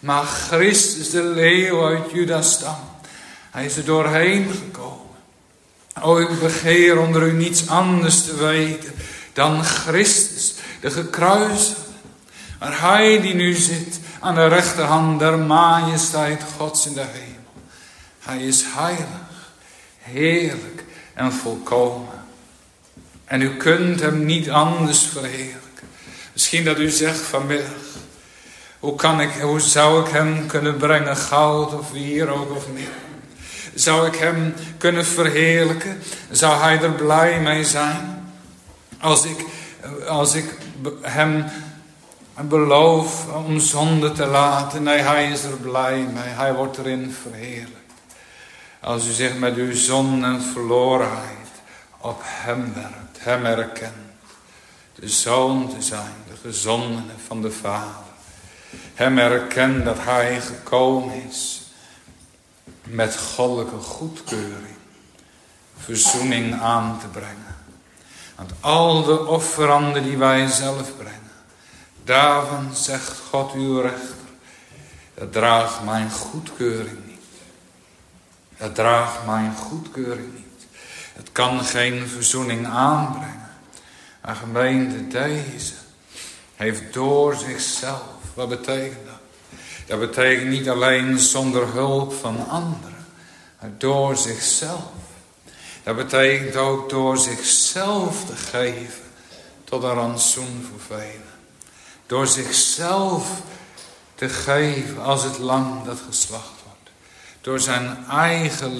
Maar Christus, de leeuw uit Juda's stam, hij is er doorheen gekomen. O, ik begeer onder u niets anders te weten dan Christus, de gekruisigde. Maar hij die nu zit aan de rechterhand der majesteit Gods in de hemel. Hij is heilig, heerlijk en volkomen. En u kunt hem niet anders verheerlijken. Misschien dat u zegt vanmiddag, hoe zou ik hem kunnen brengen, goud of wierook of meer? Zou ik hem kunnen verheerlijken? Zou hij er blij mee zijn? Als ik hem beloof om zonde te laten. Nee, hij is er blij mee. Hij wordt erin verheerlijkt. Als u zich met uw zonde en verlorenheid op hem werpt, hem erkent. De zoon te zijn, de gezondene van de Vader. Hem erkent dat hij gekomen is met goddelijke goedkeuring, verzoening aan te brengen. Want al de offeranden die wij zelf brengen, daarvan zegt God uw rechter, dat draagt mijn goedkeuring niet. Dat draagt mijn goedkeuring niet. Het kan geen verzoening aanbrengen. Maar gemeente, deze heeft door zichzelf. Wat betekent dat? Dat betekent niet alleen zonder hulp van anderen, maar door zichzelf. Dat betekent ook door zichzelf te geven tot een rantsoen voor velen. Door zichzelf te geven als het lam dat geslacht wordt. Door zijn eigen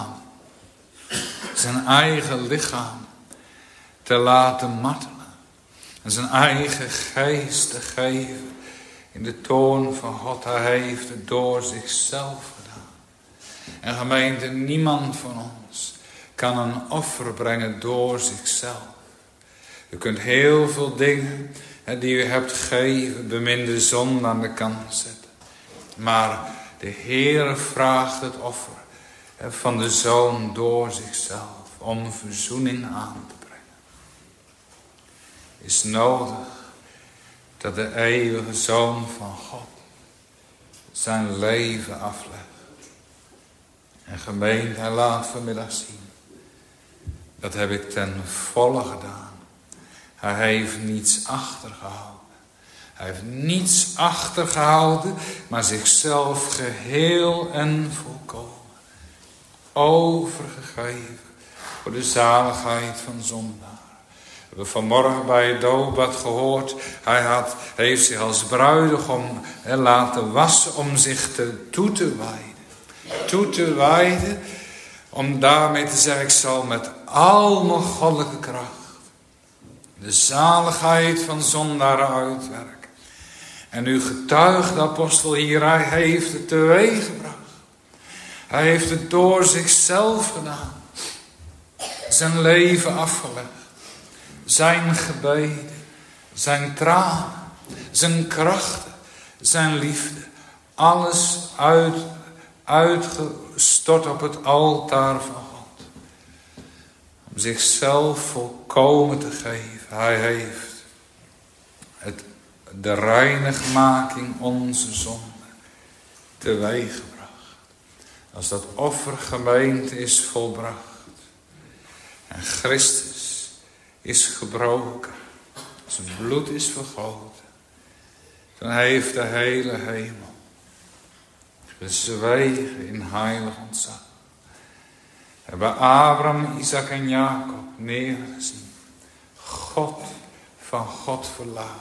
lichaam te laten martelen. En zijn eigen geest te geven in de toorn van God. Hij heeft het door zichzelf gedaan. En gemeente, niemand van ons kan een offer brengen door zichzelf. U kunt heel veel dingen die u hebt gegeven, beminde zonde aan de kant zetten. Maar de Heere vraagt het offer van de Zoon door zichzelf om verzoening aan te brengen. Is nodig dat de eeuwige Zoon van God zijn leven aflegt. En gemeente, hij laat vanmiddag zien. Dat heb ik ten volle gedaan. Hij heeft niets achtergehouden. Hij heeft niets achtergehouden, maar zichzelf geheel en volkomen overgegeven voor de zaligheid van zondaar. We hebben vanmorgen bij het doopbad gehoord, hij heeft zich als bruidegom laten wassen om zich toe te wijden, om daarmee te zeggen, ik zal met al mijn goddelijke kracht de zaligheid van zondaren uitwerken. En u getuigt de apostel hier, hij heeft het teweeg gebracht. Hij heeft het door zichzelf gedaan. Zijn leven afgelegd. Zijn gebeden. Zijn tranen. Zijn krachten. Zijn liefde. Alles uitgestort op het altaar van God. Om zichzelf volkomen te geven. Hij heeft de reinigmaking onze zonde teweeg gebracht. Als dat offer gemeente is volbracht. En Christus is gebroken. Zijn bloed is vergoten. Dan heeft de hele hemel gezwegen in heilig ontzag. Hebben Abraham, Isaac en Jacob neergezien. God van God verlaten.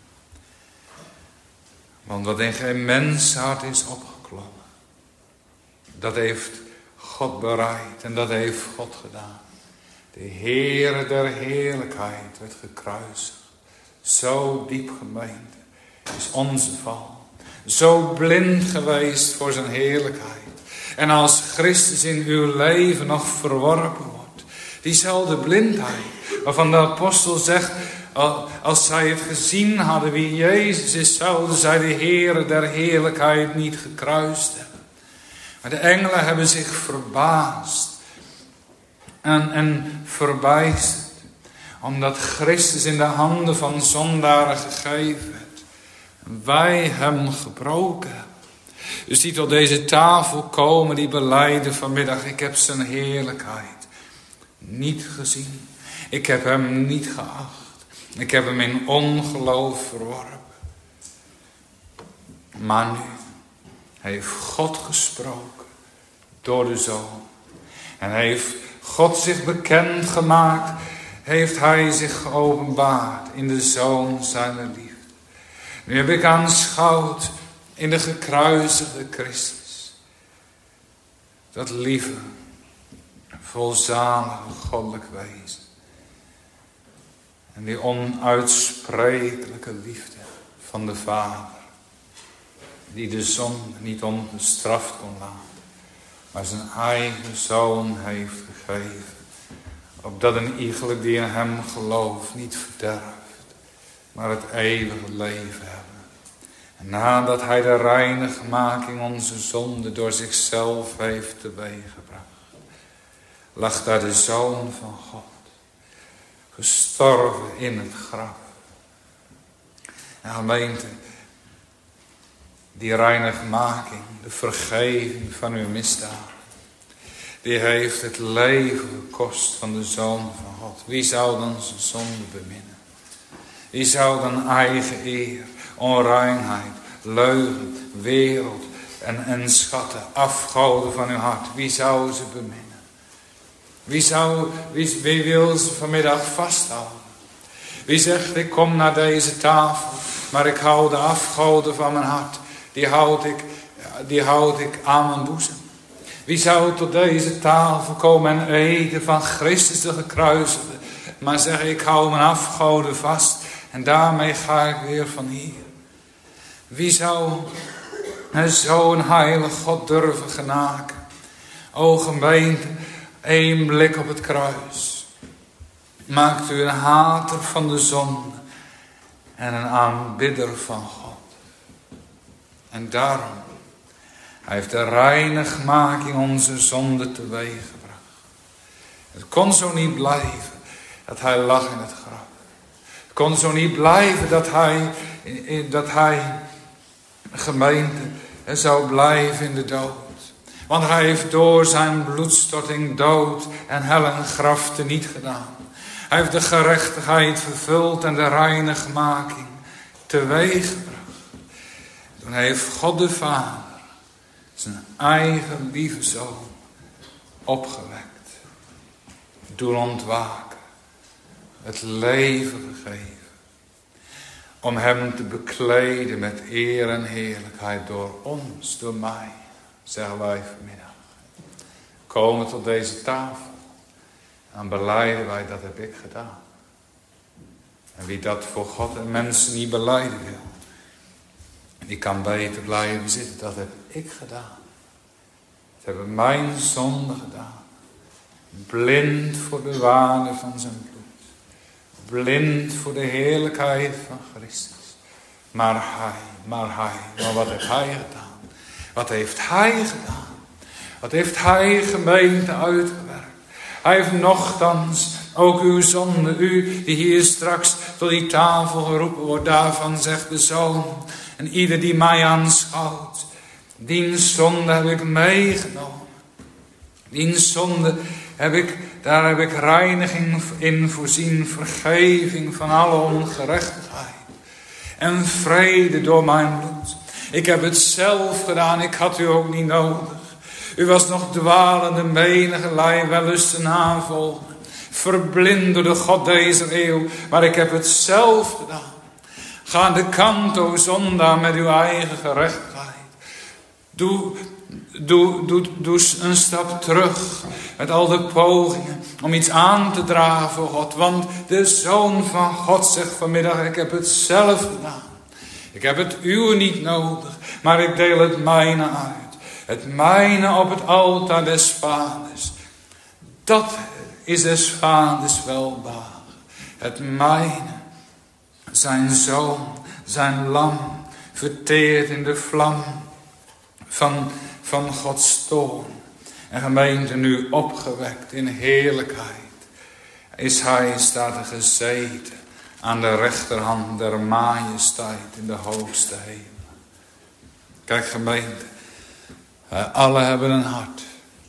Want wat in geen menshart is opgeklommen. Dat heeft God bereid en dat heeft God gedaan. De Heere der heerlijkheid werd gekruisigd. Zo diep gemeente is onze val. Zo blind geweest voor zijn heerlijkheid. En als Christus in uw leven nog verworpen wordt. Diezelfde blindheid waarvan de apostel zegt, als zij het gezien hadden wie Jezus is, zouden zij de Heere der heerlijkheid niet gekruist hebben. Maar de engelen hebben zich verbaasd en verbijsterd. Omdat Christus in de handen van zondaren gegeven werd. En wij hem gebroken hebben. Dus die tot deze tafel komen, die belijden vanmiddag: ik heb zijn heerlijkheid niet gezien. Ik heb hem niet geacht. Ik heb hem in ongeloof verworpen. Maar nu heeft God gesproken door de Zoon. En heeft God zich bekend gemaakt. Heeft hij zich geopenbaard in de Zoon zijner liefde. Nu heb ik aanschouwd in de gekruisigde Christus dat lieve, volzalige goddelijk wezen. En die onuitsprekelijke liefde van de Vader, die de zonde niet ongestraft kon laten, maar zijn eigen Zoon heeft gegeven, opdat een iegelijk die in hem gelooft niet verderft, maar het eeuwige leven hebben. En nadat hij de reinigmaking onze zonde door zichzelf heeft teweeggebracht, lag daar de Zoon van God, gestorven in het graf. En gemeente, die reinigmaking, de vergeving van uw misdaden, die heeft het leven gekost van de Zoon van God. Wie zou dan zijn zonde beminnen? Wie zou dan eigen eer, onreinheid, leugen, wereld en schatten, afgoden van uw hart, wie zou ze beminnen? Wie wil ze vanmiddag vasthouden? Wie zegt: ik kom naar deze tafel, maar ik hou de afgoden van mijn hart, die houd ik aan mijn boezem. Wie zou tot deze tafel komen en eten van Christus de gekruisigde, maar zeggen: ik hou mijn afgoden vast en daarmee ga ik weer van hier. Wie zou zo'n heilig God durven genaken? O gemeente, 1 blik op het kruis maakt u een hater van de zonde en een aanbidder van God. En daarom, hij heeft de reinigmaking onze zonde teweeggebracht. Het kon zo niet blijven dat hij lag in het graf. Het kon zo niet blijven dat hij gemeente zou blijven in de dood. Want hij heeft door zijn bloedstorting dood en hel en graf teniet gedaan. Hij heeft de gerechtigheid vervuld en de reinigmaking teweeggebracht. Toen heeft God de Vader zijn eigen lieve Zoon opgewekt, doen ontwaken, het leven gegeven, om hem te bekleden met eer en heerlijkheid door ons, door mij, zeggen wij vanmiddag. Komen tot deze tafel en belijden wij: dat heb ik gedaan. En wie dat voor God en mensen niet belijden wil, die kan beter blijven zitten: dat heb ik gedaan. Dat hebben mijn zonden gedaan. Blind voor de waarde van zijn bloed. Blind voor de heerlijkheid van Christus. Maar wat heeft hij gedaan? Wat heeft hij gedaan? Wat heeft hij, gemeente, uitgewerkt? Hij heeft nochtans ook uw zonde, u die hier straks tot die tafel geroepen wordt, daarvan zegt de Zoon: en ieder die mij aanschouwt, diens zonde heb ik meegenomen. Diens zonde daar heb ik reiniging in voorzien, vergeving van alle ongerechtigheid en vrede door mijn bloed. Ik heb het zelf gedaan, ik had u ook niet nodig. U was nog dwalende menigerlei wellusten navolgen, verblind door de God deze eeuw, maar ik heb het zelf gedaan. Ga aan de kant, o zondaar, met uw eigen gerechtigheid. Doe een stap terug met al de pogingen om iets aan te dragen voor God. Want de Zoon van God zegt vanmiddag: ik heb het zelf gedaan. Ik heb het uwe niet nodig, maar ik deel het mijne uit. Het mijne op het altaar des Vaders. Dat is des Vaders welbehagen. Het mijne, zijn Zoon, zijn lam, verteerd in de vlam van Gods toorn. En gemeente, nu opgewekt in heerlijkheid, staat er gezeten aan de rechterhand der majesteit in de hoogste hemel. Kijk gemeente, Alle hebben een hart.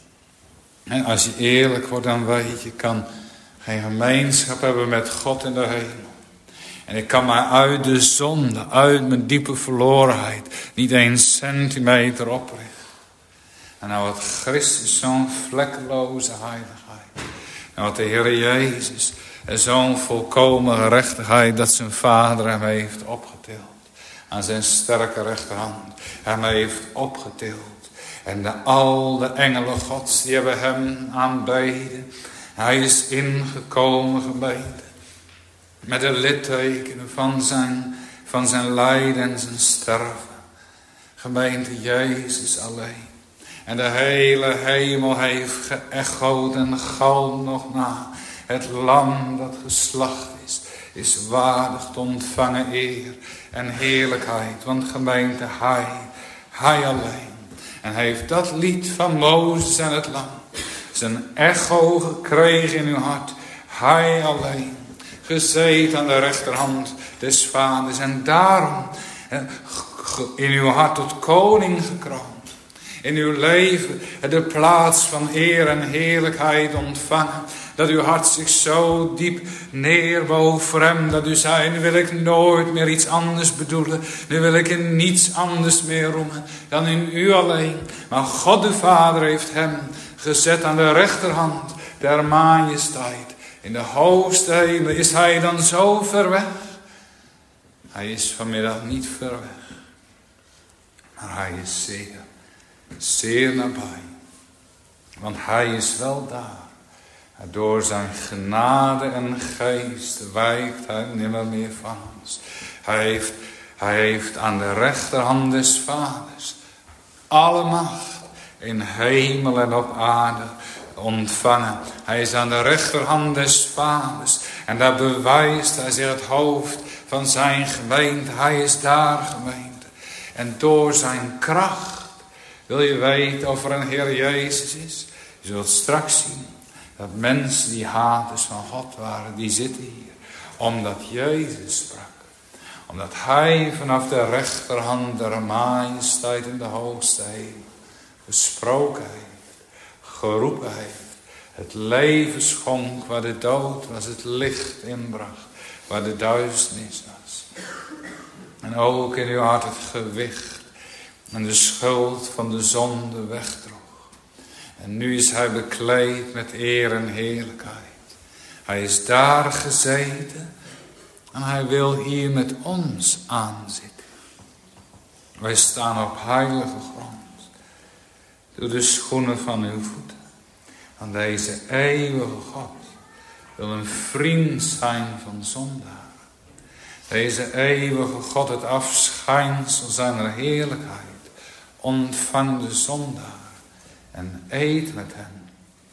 En als je eerlijk wordt, dan weet je, kan geen gemeenschap hebben met God in de hemel. En ik kan mij uit de zonde, uit mijn diepe verlorenheid, niet 1 centimeter oprichten. En nou wat Christus zo'n vlekkeloze heiligheid. En wat de Heer Jezus zo'n volkomen gerechtigheid dat zijn Vader hem heeft opgetild. Aan zijn sterke rechterhand. Hem heeft opgetild. En al de engelen Gods die hebben hem aanbeden. Hij is ingekomen gemeente. Met de littekenen van zijn lijden en zijn sterven. Gemeente Jezus alleen. En de hele hemel heeft geëchoed en galmt nog na. Het lam dat geslacht is waardig te ontvangen eer en heerlijkheid. Want gemeente, hij alleen. En heeft dat lied van Mozes en het lam zijn echo gekregen in uw hart. Hij alleen. Gezeten aan de rechterhand des Vaders. En daarom in uw hart tot koning gekroond. In uw leven de plaats van eer en heerlijkheid ontvangen. Dat uw hart zich zo diep neerboog voor hem. Dat u zei, nu wil ik nooit meer iets anders bedoelen. Nu wil ik in niets anders meer roemen dan in u alleen. Maar God de Vader heeft hem gezet aan de rechterhand der majesteit. In de hoogste hemel is hij dan zo ver weg. Hij is vanmiddag niet ver weg. Maar hij is zeer, zeer nabij. Want hij is wel daar. Door zijn genade en geest wijkt hij nimmer meer van ons. Hij heeft aan de rechterhand des Vaders alle macht in hemel en op aarde ontvangen. Hij is aan de rechterhand des Vaders. En daar bewijst hij zich het hoofd van zijn gemeente. Hij is daar gemeente. En door zijn kracht wil je weten of er een Heer Jezus is. Je zult straks zien dat mensen die haters van God waren, die zitten hier. Omdat Jezus sprak. Omdat hij vanaf de rechterhand der majesteit in de hoogste hemel gesproken heeft. Geroepen heeft. Het leven schonk waar de dood was. Het licht inbracht waar de duisternis was. En ook in uw hart het gewicht en de schuld van de zonde wegdroeg. En nu is hij bekleed met eer en heerlijkheid. Hij is daar gezeten en hij wil hier met ons aanzitten. Wij staan op heilige grond. Doe de schoenen van uw voeten. Want deze eeuwige God wil een vriend zijn van zondaren. Deze eeuwige God, het afschijnsel zijner heerlijkheid, ontvang de zondaar en eet met hem.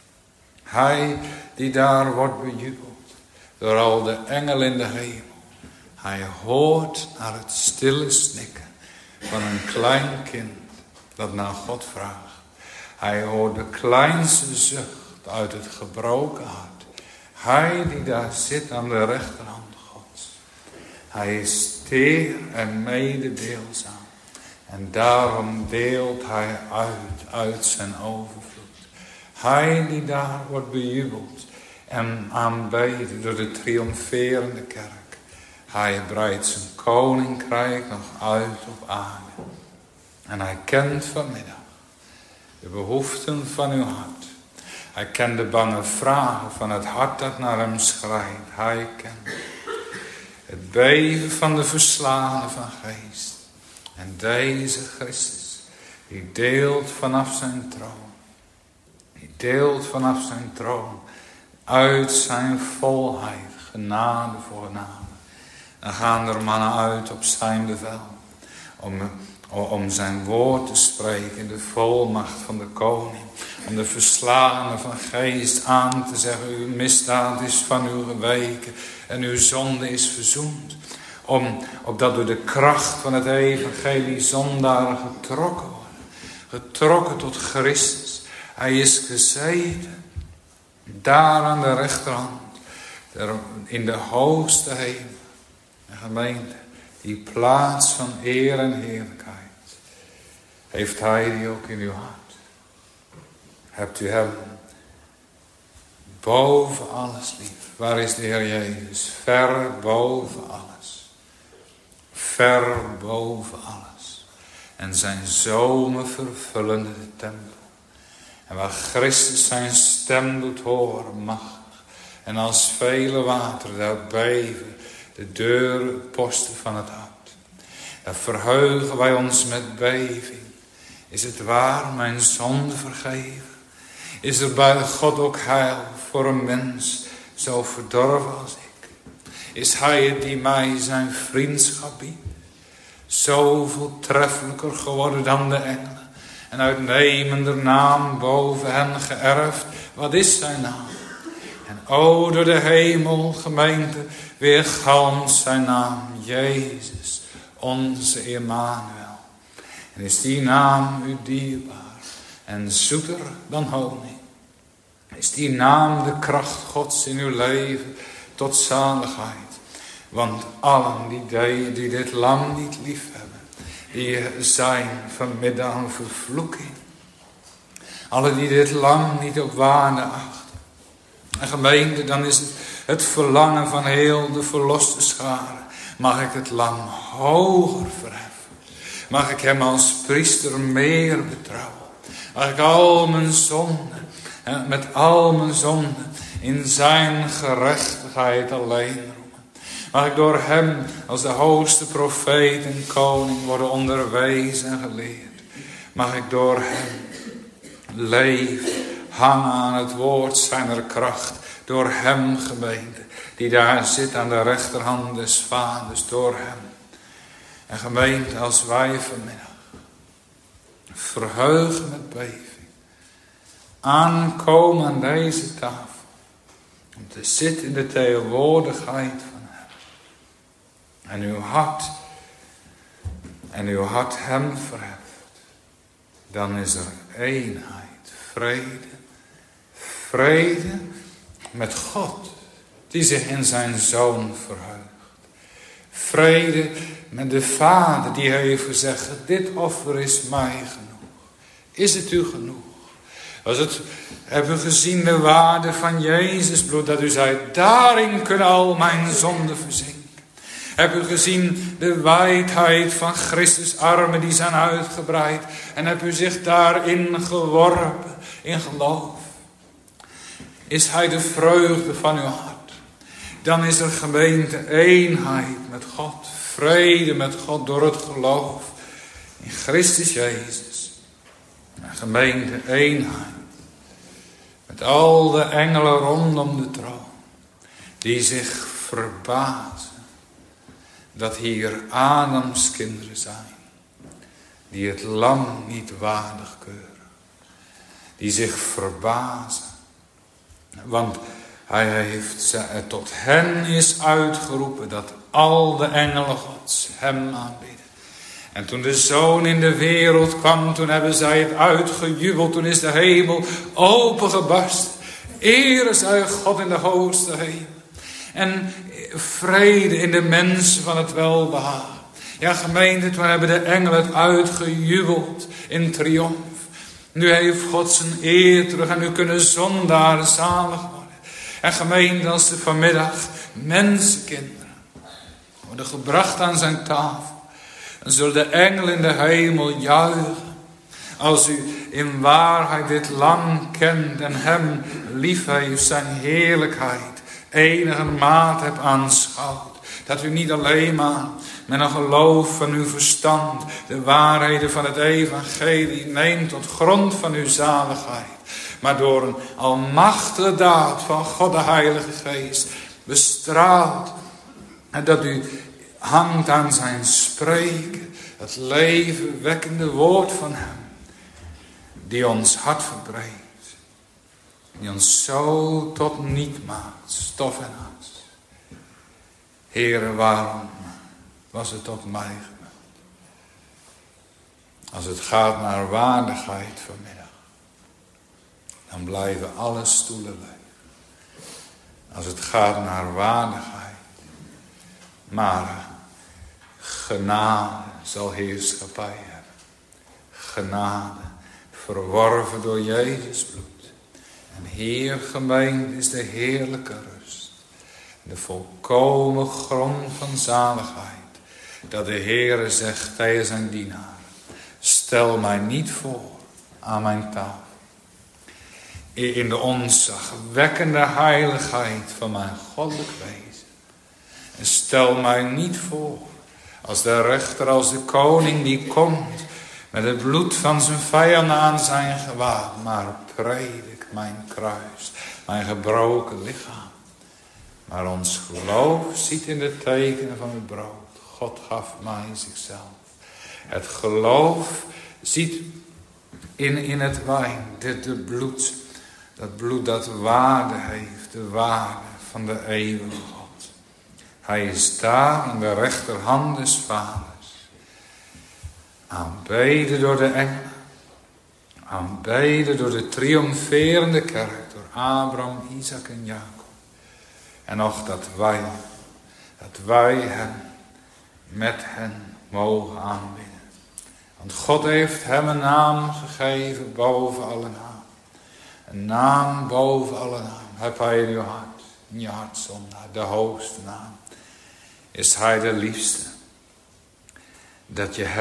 Hij die daar wordt bejubeld door al de engelen in de hemel. Hij hoort naar het stille snikken van een klein kind dat naar God vraagt. Hij hoort de kleinste zucht uit het gebroken hart. Hij die daar zit aan de rechterhand Gods. Hij is teer en mededeelzaam. En daarom deelt hij uit zijn overvloed. Hij die daar wordt bejubeld en aanbeden door de triomferende kerk. Hij breidt zijn koninkrijk nog uit op aarde. En hij kent vanmiddag de behoeften van uw hart. Hij kent de bange vragen van het hart dat naar hem schrijft. Hij kent het beven van de verslagen van geest. En deze Christus, die deelt vanaf zijn troon. Die deelt vanaf zijn troon uit zijn volheid, genade voor genade. Dan gaan er mannen uit op zijn bevel. Om zijn woord te spreken in de volmacht van de koning. Om de verslagenen van geest aan te zeggen. Uw misdaad is van u geweken. En uw zonde is verzoend. Opdat door de kracht van het evangelie zondaren getrokken worden. Getrokken tot Christus. Hij is gezeten. Daar aan de rechterhand. In de hoogste hemel. De gemeente. Die plaats van eer en heerlijkheid. Heeft hij die ook in uw hart? Hebt u hem boven alles lief? Waar is de Heer Jezus? Ver boven alles. Ver boven alles. En zijn zomervervullende tempel. En waar Christus zijn stem doet horen, machtig. En als vele wateren daar beven de deurposten van het hart. Daar verheugen wij ons met beving. Is het waar, mijn zonde vergeven? Is er bij God ook heil voor een mens zo verdorven als ik? Is hij het die mij zijn vriendschap biedt? Zo voortreffelijker geworden dan de engelen. En uitnemender naam boven hen geërfd. Wat is zijn naam? En o, door de hemel, gemeente, weergalmt zijn naam. Jezus, onze Emmanuel. En is die naam u dierbaar en zoeter dan honing? Is die naam de kracht Gods in uw leven tot zaligheid? Want allen die dit lam niet lief hebben, die zijn vanmiddag een vervloeking. Allen die dit lam niet op waarde achten. En gemeente, dan is het verlangen van heel de verloste schare. Mag ik het lam hoger verheffen? Mag ik hem als priester meer betrouwen? Mag ik al mijn zonden, met al mijn zonden, in zijn gerechtigheid alleen roemen? Mag ik door hem als de hoogste profeet en koning worden onderwezen en geleerd? Mag ik door hem leven, hangen aan het woord zijner kracht? Door hem, gemeente, die daar zit aan de rechterhand des vaders, door hem. En gemeente, als wij vanmiddag verheugen met beving aankomen aan deze tafel, om te zitten in de tegenwoordigheid van hem. En uw hart hem verheft, dan is er eenheid, vrede met God, die zich in zijn Zoon verheugt. Vrede met de Vader die heeft gezegd, dit offer is mij genoeg. Is het u genoeg? Heb u gezien de waarde van Jezus bloed, dat u zei, daarin kunnen al mijn zonden verzinken. Heb u gezien de wijdheid van Christus armen die zijn uitgebreid. En heb u zich daarin geworpen, in geloof. Is hij de vreugde van uw hart? Dan is er, gemeente, eenheid met God. Vrede met God door het geloof in Christus Jezus. En gemeente, eenheid met al de engelen rondom de troon. Die zich verbazen dat hier Adams kinderen zijn. Die het lam niet waardig keuren. Die zich verbazen. Want hij heeft tot hen is uitgeroepen dat al de engelen Gods hem aanbidden. En toen de Zoon in de wereld kwam, toen hebben zij het uitgejubeld. Toen is de hemel opengebarst. Ere zij God in de hoogste hemel. En vrede in de mensen van het welbehagen. Ja, gemeente, toen hebben de engelen het uitgejubeld in triomf. Nu heeft God zijn eer terug en nu kunnen zondaren zalig worden. En gemeente, als er vanmiddag mensenkinderen worden gebracht aan zijn tafel, dan zullen de engelen in de hemel juichen. Als u in waarheid dit lam kent en hem lief heeft, zijn heerlijkheid enige maat hebt aanschouwd. Dat u niet alleen maar met een geloof van uw verstand de waarheden van het evangelie neemt tot grond van uw zaligheid. Maar door een almachtige daad van God de Heilige Geest bestraalt. En dat u hangt aan zijn spreken. Het levenwekkende woord van hem. Die ons hart verbreekt. Die ons zo tot niet maakt. Stof en as. Heere, waarom was het tot mij gebeurd? Als het gaat naar waardigheid vanmiddag. Dan blijven alle stoelen leeg. Als het gaat naar waardigheid. Maar genade zal heerschappij hebben. genade, verworven door Jezus bloed. En hier gemeend is de heerlijke rust, de volkomen grond van zaligheid, dat de Heere zegt tegen zijn dienaar: stel mij niet voor aan mijn tafel. In de ontzagwekkende heiligheid van mijn goddelijk wezen. En stel mij niet voor als de rechter, als de koning die komt met het bloed van zijn vijanden aan zijn gewaad. Maar predik mijn kruis, mijn gebroken lichaam. Maar ons geloof ziet in de tekenen van het brood. God gaf mij zichzelf. Het geloof ziet in het wijn, dit bloed. Dat bloed dat waarde heeft, de waarde van de eeuwige God. Hij is daar aan de rechterhand des Vaders. Aanbeden door de engelen. Aanbeden door de triomferende kerk. Door Abraham, Isaac en Jacob. En nog dat wij hem met hen mogen aanbidden. Want God heeft hem een naam gegeven boven alle naam. Een naam boven alle naam. Heb hij in je hart zondaar, de hoogste naam. Is hij de liefste. Dat je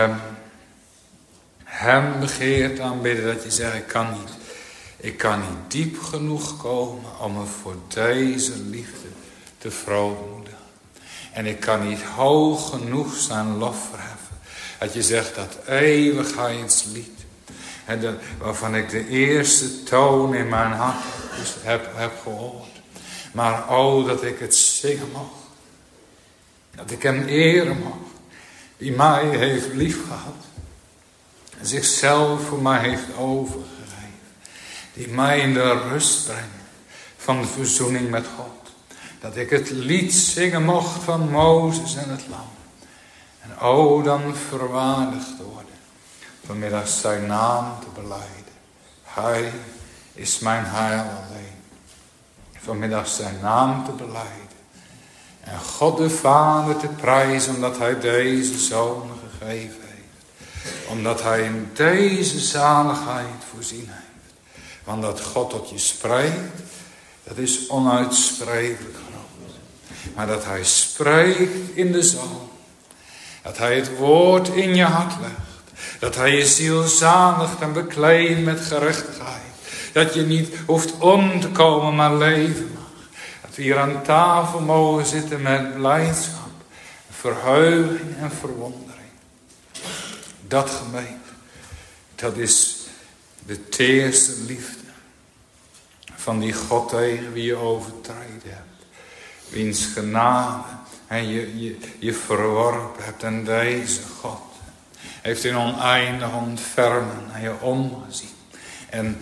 hem begeert aanbidden. Dat je zegt, ik kan niet diep genoeg komen om me voor deze liefde te verootmoedigen. En ik kan niet hoog genoeg zijn lof verheffen. Dat je zegt dat eeuwigheidslied. En waarvan ik de eerste toon in mijn hart heb gehoord. Maar dat ik het zingen mag. Dat ik hem eren mag. Die mij heeft lief gehad. En zichzelf voor mij heeft overgegeven. Die mij in de rust brengt van de verzoening met God. Dat ik het lied zingen mocht van Mozes en het lam. En dan verwaardigd worden. Vanmiddag zijn naam te belijden. Hij is mijn heil alleen. Vanmiddag zijn naam te belijden. En God de Vader te prijzen omdat hij deze zoon gegeven heeft. Omdat hij in deze zaligheid voorzien heeft. Want dat God tot je spreekt, dat is onuitsprekelijk groot. Maar dat hij spreekt in de zoon. Dat hij het woord in je hart legt. Dat hij je ziel zaligt en bekleedt met gerechtigheid. Dat je niet hoeft om te komen, maar leven mag. Dat we hier aan tafel mogen zitten met blijdschap, verheuging en verwondering. Dat gemeente, dat is de teerste liefde van die God tegen wie je overtreden hebt. Wiens genade en je verworpen hebt. En deze God heeft in oneindig ontfermen naar je omgezien. En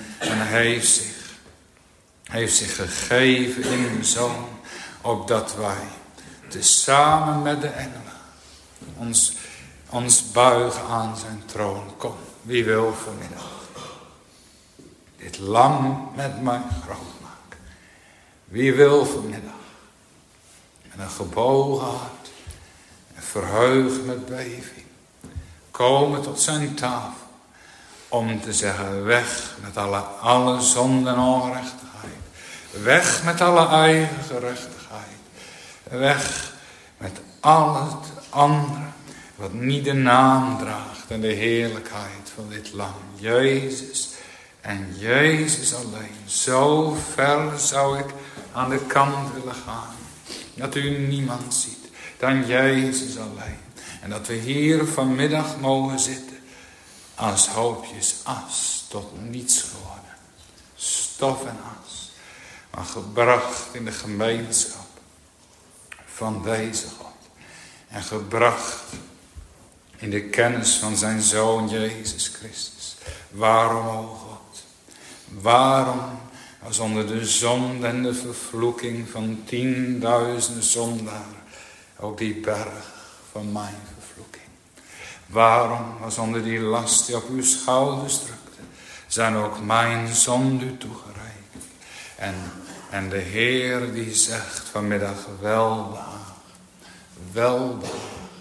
heeft zich gegeven in de Zoon. Opdat wij tezamen met de engelen ons buigen aan zijn troon. Kom, wie wil vanmiddag dit lam met mij groot maken? Wie wil vanmiddag met een gebogen hart en verheugd met beving komen tot zijn tafel om te zeggen: weg met alle zonde en ongerechtigheid, weg met alle eigen gerechtigheid, weg met al het andere wat niet de naam draagt en de heerlijkheid van dit lam. Jezus en Jezus alleen. Zo ver zou ik aan de kant willen gaan, dat u niemand ziet dan Jezus alleen. En dat we hier vanmiddag mogen zitten als hoopjes as tot niets geworden. Stof en as. Maar gebracht in de gemeenschap van deze God. En gebracht in de kennis van zijn Zoon Jezus Christus. Waarom, o God? Waarom was onder de zonde en de vervloeking van 10.000 zondaren ook die berg van mijn vervloeking? Waarom was onder die last die op uw schouders drukte, zijn ook mijn zonde u toegerekend? En de Heer die zegt vanmiddag: welbehagen, welbehagen,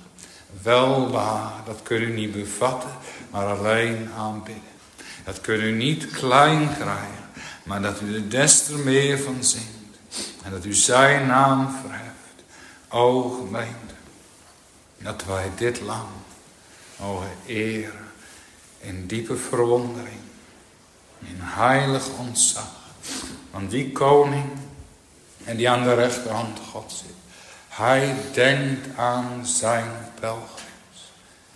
Wel waar, dat kunt u niet bevatten, maar alleen aanbidden. Dat kunt u niet klein krijgen, maar dat u er des te meer van zingt. En dat u zijn naam verheft. O gemeente, dat wij dit land mogen eren in diepe verwondering, in heilig ontzag. Want die koning en die aan de rechterhand God zit, hij denkt aan zijn pelgrims.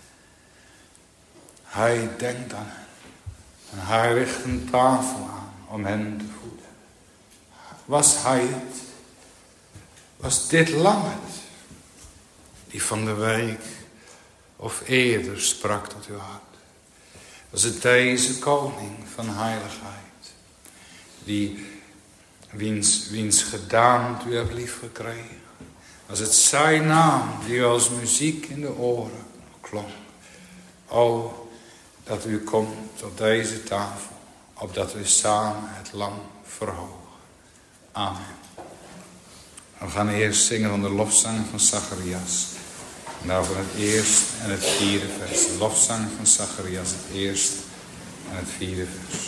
Hij denkt aan hen. En hij richt een tafel aan om hen te voeden. Was hij het? Was dit lang het? Die van de week of eerder sprak tot uw hart. Was het deze koning van heiligheid, die wiens gedaante u hebt lief gekregen? Was het zijn naam die u als muziek in de oren klonk? O, dat u komt tot deze tafel, opdat we samen het lam verhogen. Amen. We gaan eerst zingen van de lofzang van Zacharias. En daarvoor het eerste en het vierde vers. De lofzang van Zacharias, het eerste en het vierde vers.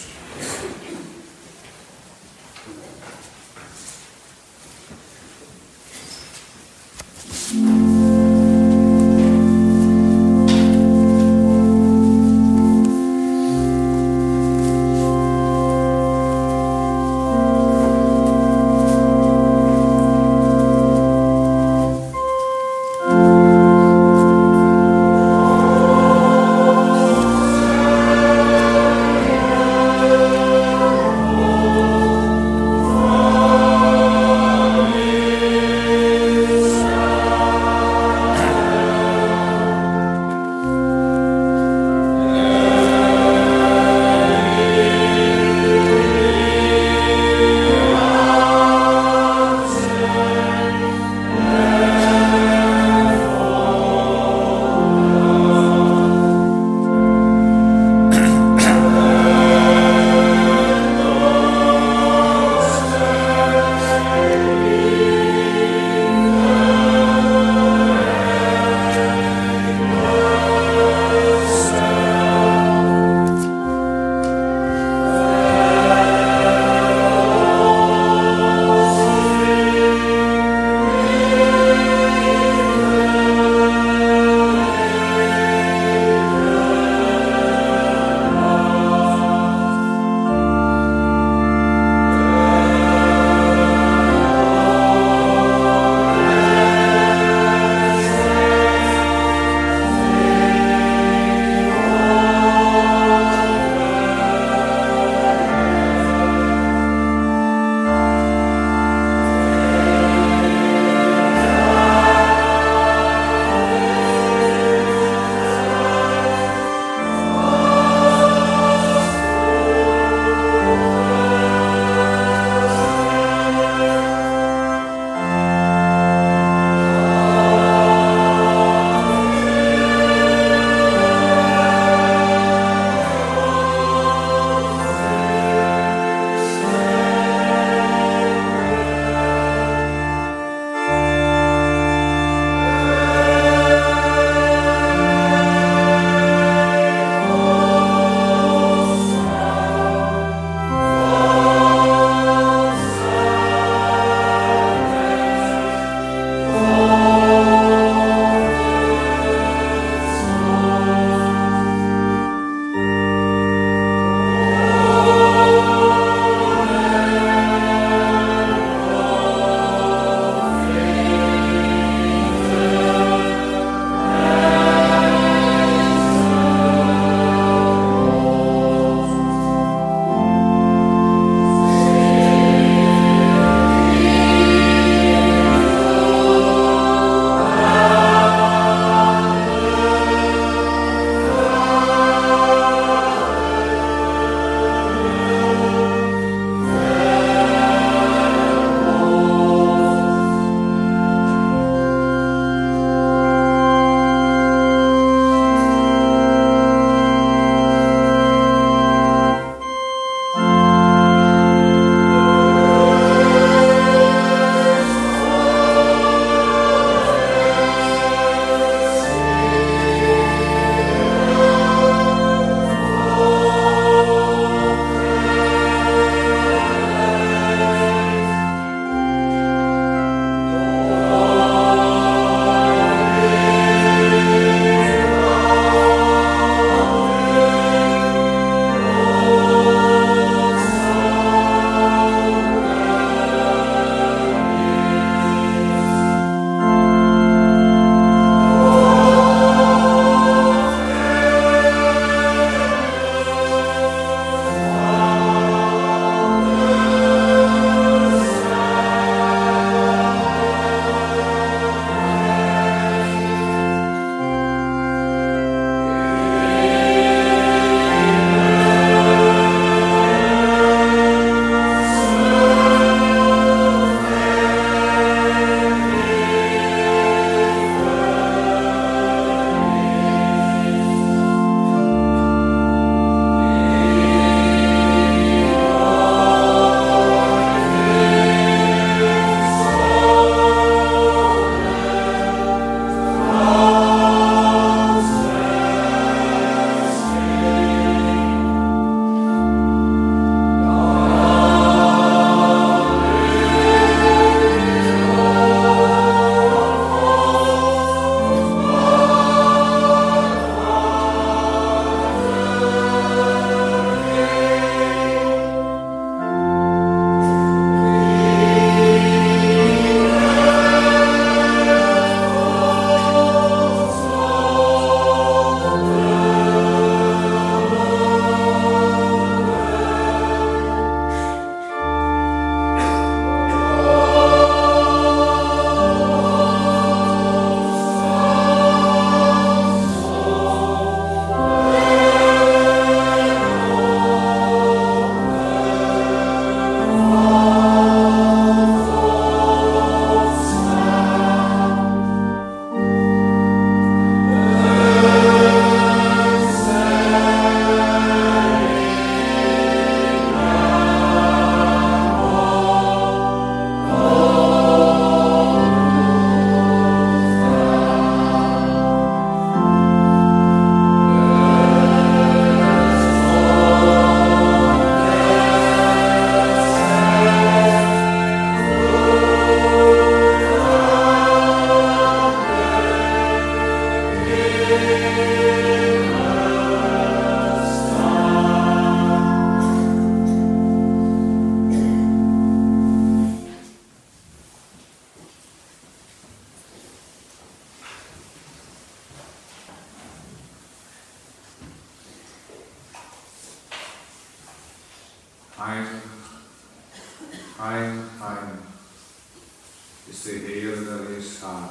Heilig, heilig, heilig is de Heer der Heerscharen.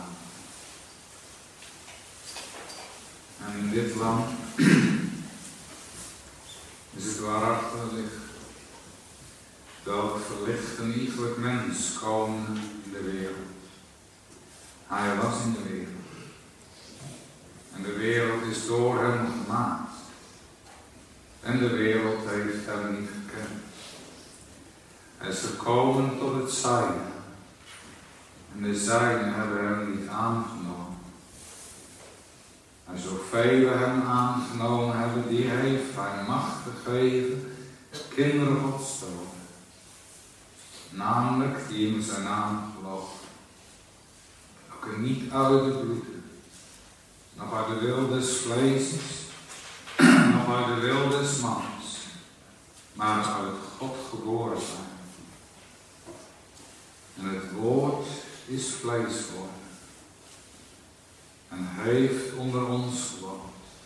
En in dit land is het waarachtig licht. Welk verlicht en iegelijk mens komen in de wereld. Hij was in de wereld. En de wereld is door hem gemaakt. En de wereld heeft hem niet gekend. Hij is gekomen tot het zijne. En de zijnen hebben hem niet aangenomen. En zoveel hem aangenomen hebben, die heeft hij macht gegeven kinderen Gods te worden. Namelijk die in zijn naam geloven. Ook niet uit de bloeden, nog uit de wil des vleesjes, nog uit de wil des mans, maar uit God geboren zijn. En het woord is vlees geworden en heeft onder ons gewoond.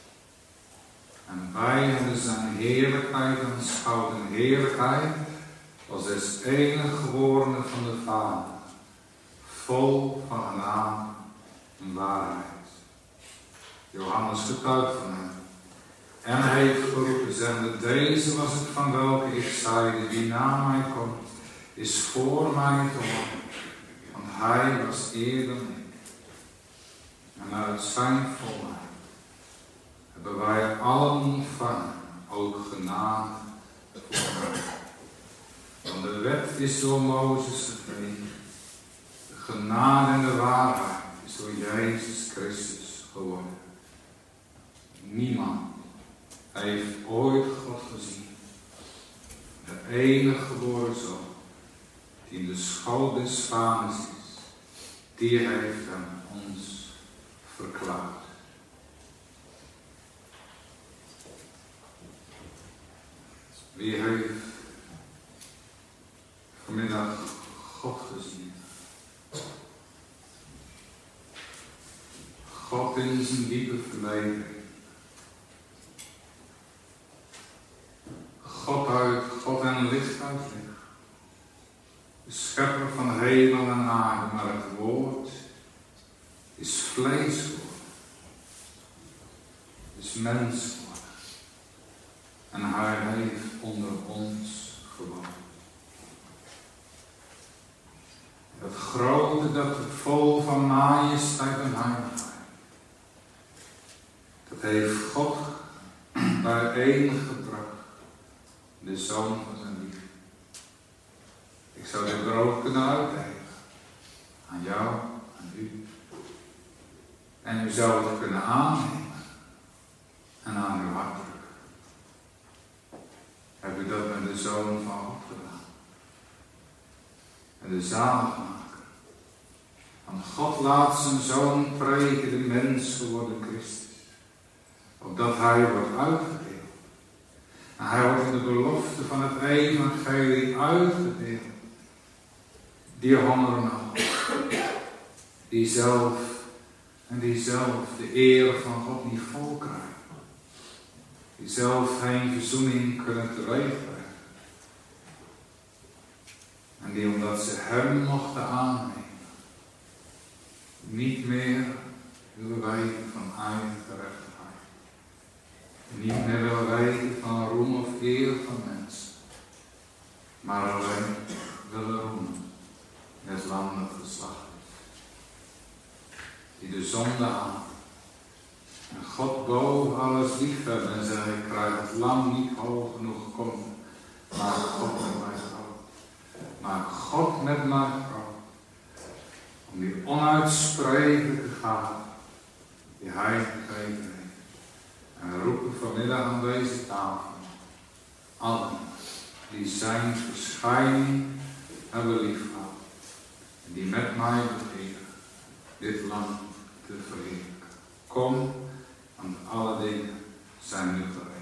En wij hebben zijn heerlijkheid aanschouwd. En heerlijkheid als des enige geborene van de Vader, vol van genade en waarheid. Johannes getuigt van hem. En hij heeft geroepen, zeggende, deze was het van welke ik zeide, die na mij komt, is voor mij geworden. Want hij was eerder dan ik. En uit zijn volheid hebben wij allen ontvangen, ook genade voor mij. Want de wet is door Mozes gegeven. De genade en de waarheid is door Jezus Christus geworden. Niemand heeft ooit God gezien. De enige geboren Zoon, die in de schoot des Vaders is, die heeft hem ons verklaard. Wie heeft vanmiddag God gezien? God in zijn diepe verleden. God en licht uit licht. De schepper van hemel en aarde, maar het woord is vlees geworden. Is mens geworden. En hij heeft onder ons gewoond. Het grote, dat het vol van majesteit en heiligheid. Dat heeft God bijeengebracht. De Zoon van zijn liefde. Ik zou dit brood kunnen uitdelen. Aan jou, aan u. En u zou het kunnen aannemen. En aan uw hart drukken. Heb u dat met de Zoon van God gedaan? En de zaligmaker. Want God laat zijn Zoon preken, de mens geworden Christus. Opdat hij wordt uitgedeeld. En hij wordt in de belofte van het evangelie uitgedeeld. Die honger nog. Die zelf de eer van God niet vol krijgen. Die zelf geen verzoening kunnen teweegbrengen. En die omdat ze hem mochten aannemen, niet meer willen weten van eigen gerechtigheid. Niet meer willen weten van roem of eer van mensen. Maar alleen willen roemen het lam dat geslacht is. Die de zonde aan. En God boven alles liefhebben en zeggen, ik krijg het lam niet hoog genoeg komen. Maar God met mij groot. Maar God met mij groot. Om die onuitsprekelijke gave die hij gegeven heeft. En we roepen vanmiddag aan deze tafel allen die zijn verschijning hebben liefgehad. En die met mij begeren dit land te verheerlijken. Kom, want alle dingen zijn nu gereed.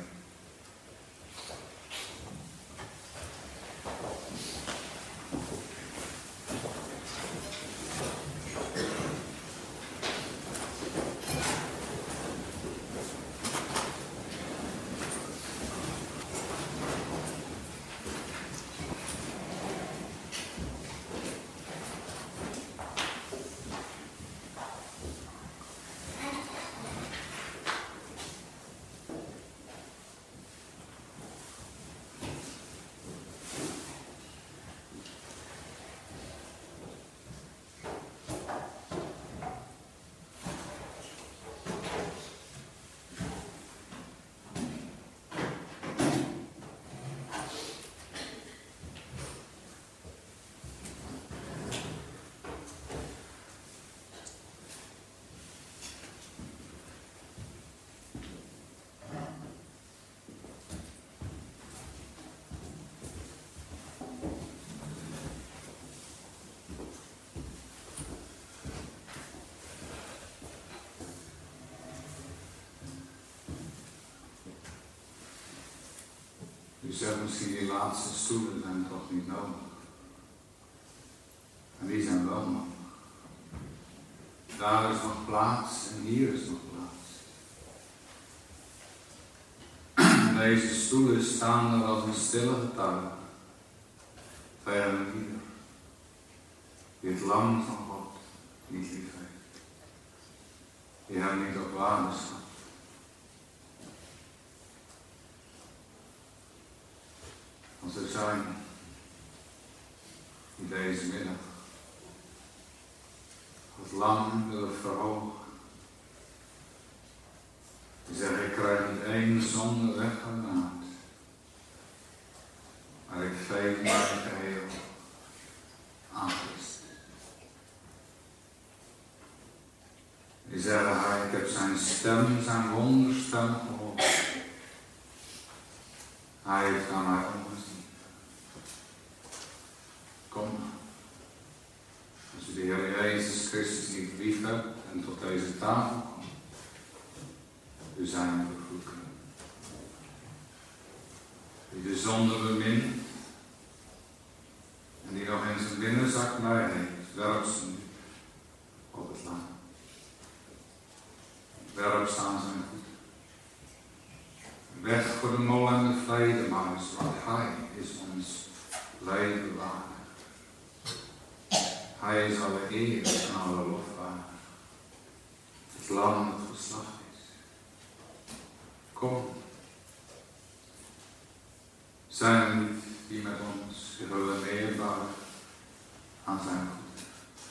U zegt misschien die laatste stoelen zijn toch niet nodig. En die zijn wel nodig. Daar is nog plaats en hier is nog plaats. Deze stoelen staan er als een stille getuige. Ver en ieder. Die het lam van God niet lief heeft. Die hem niet op waarde schat. Als er zijn die deze middag het lam willen verhogen. Die zeggen, ik krijg niet één zonde weggemaakt. Maar ik geef mij geheel aan Christus. Die zeggen, ik heb zijn stem, zijn wonderstem gehoord. Hij heeft naar mij omgezien. Kom. Als u de Heer Jezus Christus niet lief hebt en tot deze tafel komt. U zijn vervloeken. Die de zonde bemint en die nog in zijn binnenzak mij heeft, werp ze nu op het lam. Werp ze aan zijn voeten. Weg voor de mol en de vleermuis, want hij is ons leven waardig. Hij is alle eer en alle lof waardig. Het lam het geslacht is. Kom. Zijn er niet die met ons zich willen neerbuigen aan zijn voeten?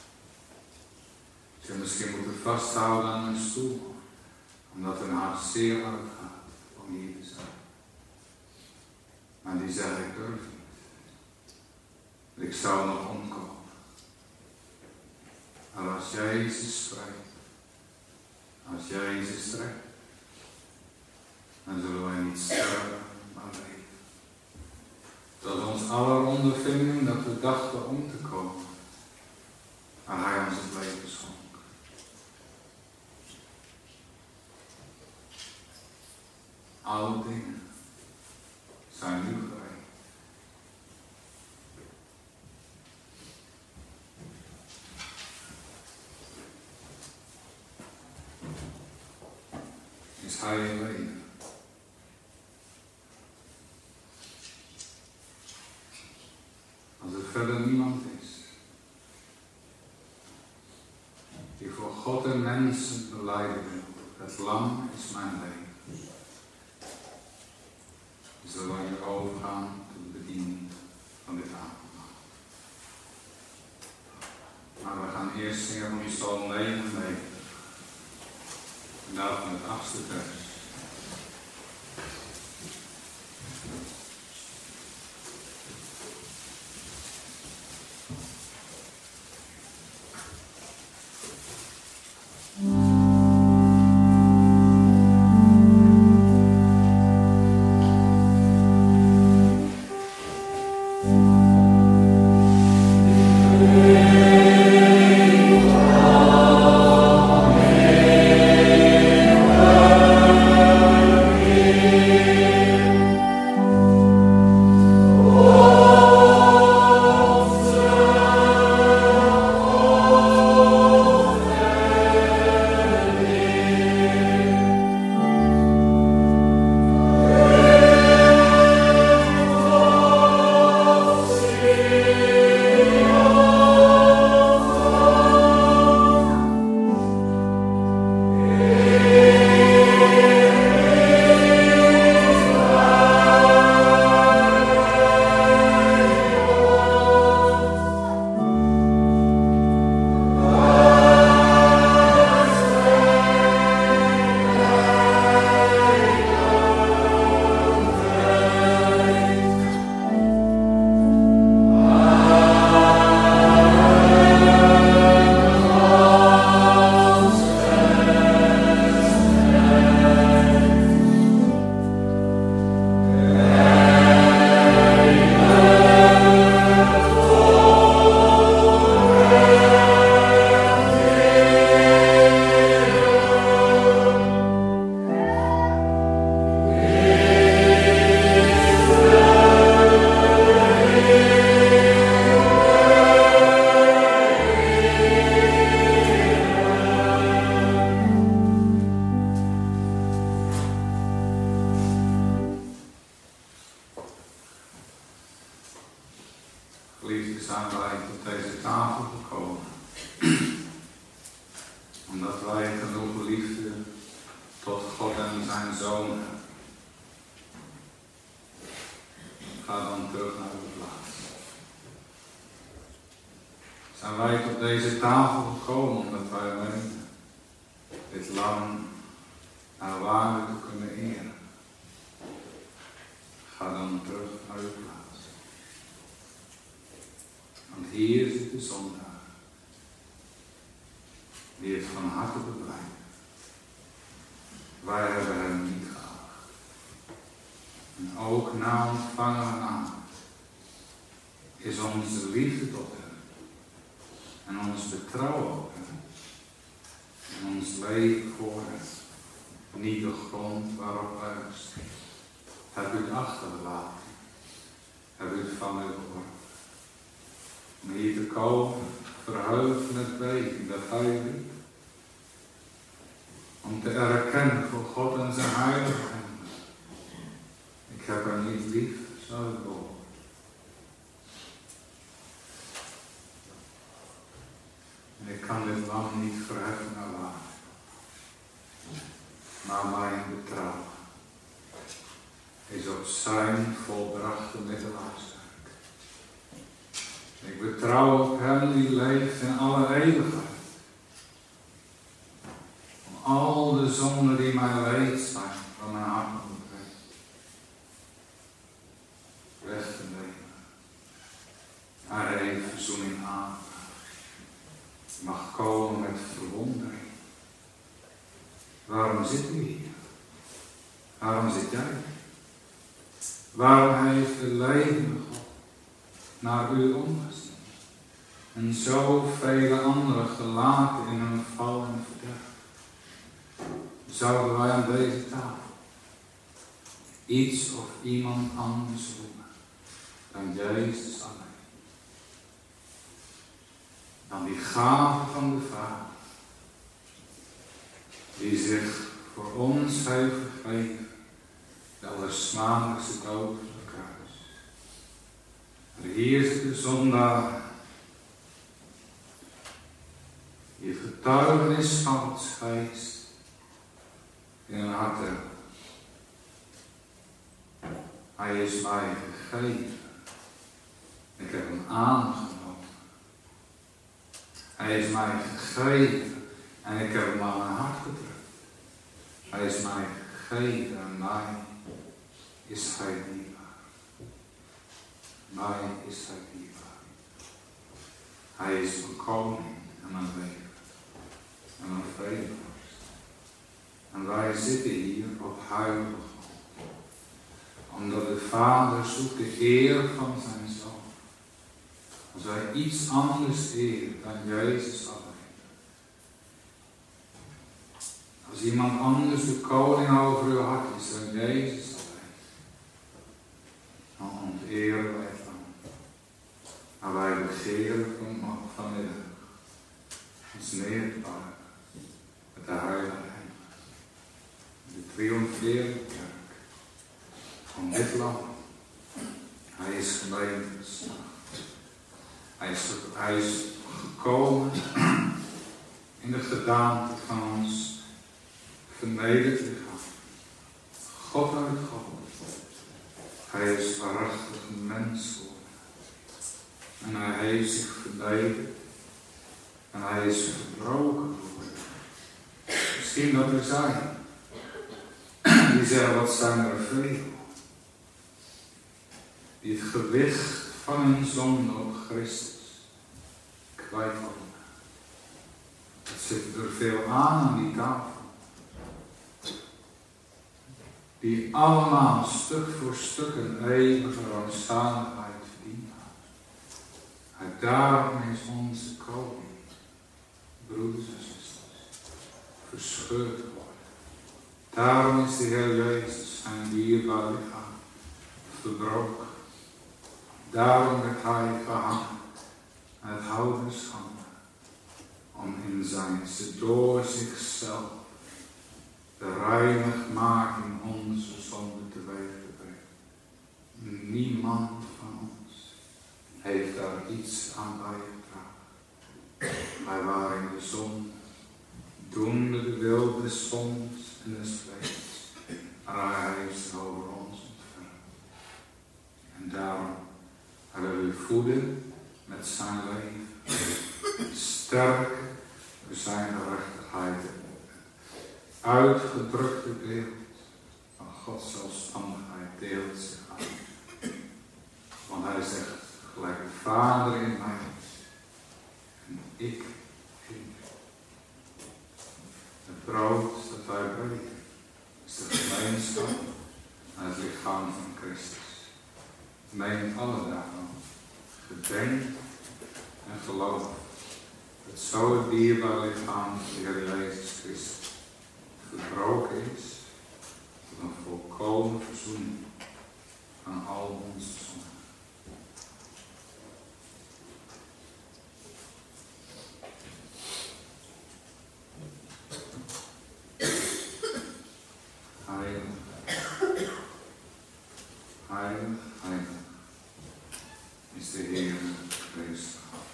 Ze misschien moeten vasthouden aan een stoel, omdat hun hart zeer hard gaat om hier te zijn. Maar die zeggen, ik durf niet. Ik zou nog omkomen. Maar als Jezus spreekt, als Jezus trekt, dan zullen wij niet sterven, maar leven. Dat ons aller ondervinding dat we dachten om te komen, maar hij ons het leven schonk. Alle dingen zijn nu gereed. Is hij in leven? Als er verder niemand is die voor God en mensen belijden wil, het lam is mijn leven. We zullen hier overgaan tot de bediening van dit avondmaal. Maar we gaan eerst zingen van Psalm 99. En daarvan het 8e vers. Amen. Geliefden, zijn wij tot deze tafel gekomen. Omdat wij genoeg liefde tot God en zijn Zoon hebben. Ga dan terug naar uw plaats. Zijn wij tot deze tafel gekomen omdat wij weten dit lang naar waarde te kunnen eren. Ga dan terug naar uw plaats. Want hier zit de zondaar. Die het van harte bevrijdt. Wij hebben hem niet gehad. En ook na ontvangen naam is onze liefde tot hem. En ons vertrouwen op hem. En ons leven voor hem. Niet de grond waarop wij rusten. Heb u het achtergelaten. Heb u het van u gehoord. Om hier te komen, verheugd met weten dat hij lief. Om te erkennen voor God en zijn heiligheid. Ik heb hem niet lief, zou ik behoren. En ik kan dit lang niet verheffen naar waarde. Maar mijn betrouwen is op zijn volbrachte middelaars. Ik betrouw op hem die leeft in alle eeuwigheid. Om al de zonden die mij leed zijn van mijn hart ontbreekt. Weg te nemen. Hij heeft verzoening aan. Mag komen met verwondering. Waarom zit u hier? Waarom zit jij? Waarom heeft de levende God naar u omgezien? En zoveel anderen gelaten in hun val en verderf. Zouden wij aan deze tafel iets of iemand anders roemen dan Jezus alleen? Dan die gave van de Vader, die zich voor ons heeft gegeven, de allersmadelijkste dood op het kruis. En hier zit de zondaar, die het getuigenis van Gods geest in hun hart hebben. Hij is mij gegeven. Ik heb hem aangenomen. Hij is mij gegeven en ik heb hem aan mijn hart gedrukt. Hij is mij gegeven en mij is hij dierbaar. Mij is hij dierbaar. Hij is mijn koning en mijn leven. En mijn vredevorst. En wij zitten hier op heilige grond. Omdat de Vader zoekt de eer van zijn Zoon. Als wij iets anders eren dan Jezus alleen. Als iemand anders de koning over uw hart is dan Jezus alleen. Dan onteren wij van. Maar wij begeren vanmiddag ons neer te buigen met de heilige Engel. De triomferende kerk van dit land. Hij is gemeente. Hij is gekomen in de gedaante van ons vernederd lichaam. God uit God. Hij is waarachtig een mens geworden. En hij heeft zich vernederd. En hij is verbroken geworden. Misschien dat er zijn die zeggen, wat zijn er veel. Die het gewicht van hun zonde op Christus kwijtkomen. Het zit er veel aan die tafel. Die allemaal stuk voor stuk een eeuwige rampzaligheid verdienen. En daarom is onze koning, broeders en zusters, verscheurd geworden. Daarom is de Heer Jezus zijn dierbaar lichaam verbroken. Daarom werd hij gehangen en het houden schande. Om in zijn door zichzelf de reinigmaking onze zonde teweeg te brengen. Niemand van ons heeft daar iets aan bijgedragen. Wij waren in de zon, doende de wil des zonds en des vlees, maar hij heeft over ons ontfermd. En daarom hebben we voeden met zijn leven, sterk door zijn gerechtigheid, uitgedrukte beeld van Gods zelfstandigheid deelt zich aan. Want hij zegt, gelijk de Vader in mij en ik in u. Het brood dat wij breken is de gemeenschap aan het lichaam van Christus. Neem alle dagen, gedenk en geloof dat zo het dierbare lichaam van de Heer Jezus Christus gebroken is tot een volkomen verzoening van al onze zonden. Heilig, heilig, heilig is de Heer Christus.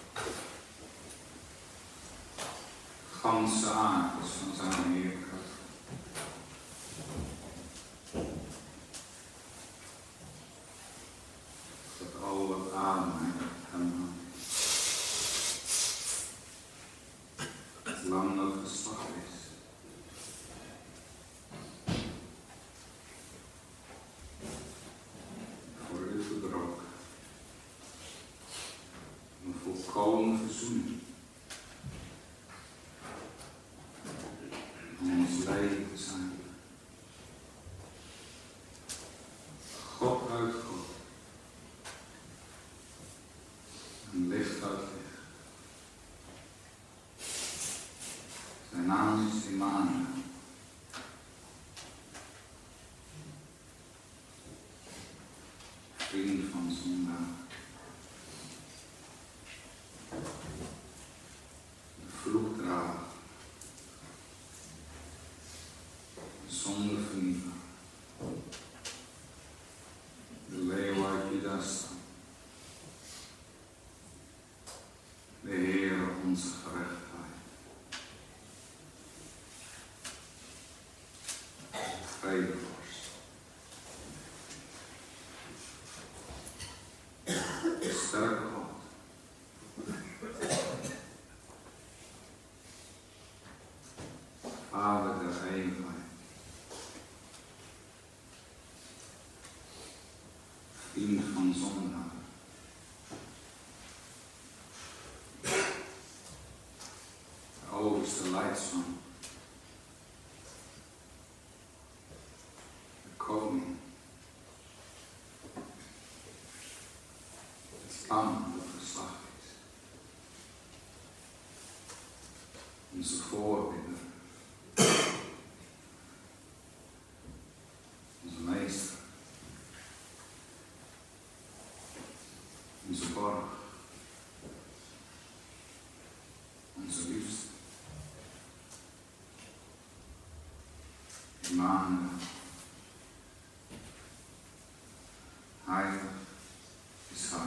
Ganse aard is van zijn heerlijkheid. Dat alle adem hem lang nog geslacht is. Voor u gebroken. Een volkomen verzoening. Om ons leven te zijn. God uit God. En licht uit licht. Zijn naam is Immanuel. Vriend van zondaar. De vloekdrager. De zondevernieler. De leeuw uit Judas. De Heer onze gerechtigheid. Vredevorst. De sterke God. Vader der eeuwigheid. Vriend van zondaar. De overste leidsman. De koning. Het lam dat geslacht is. Onze voorbidder. Onze meester. Onze borg. Onze liefste. Immanuel. Heilig is hij.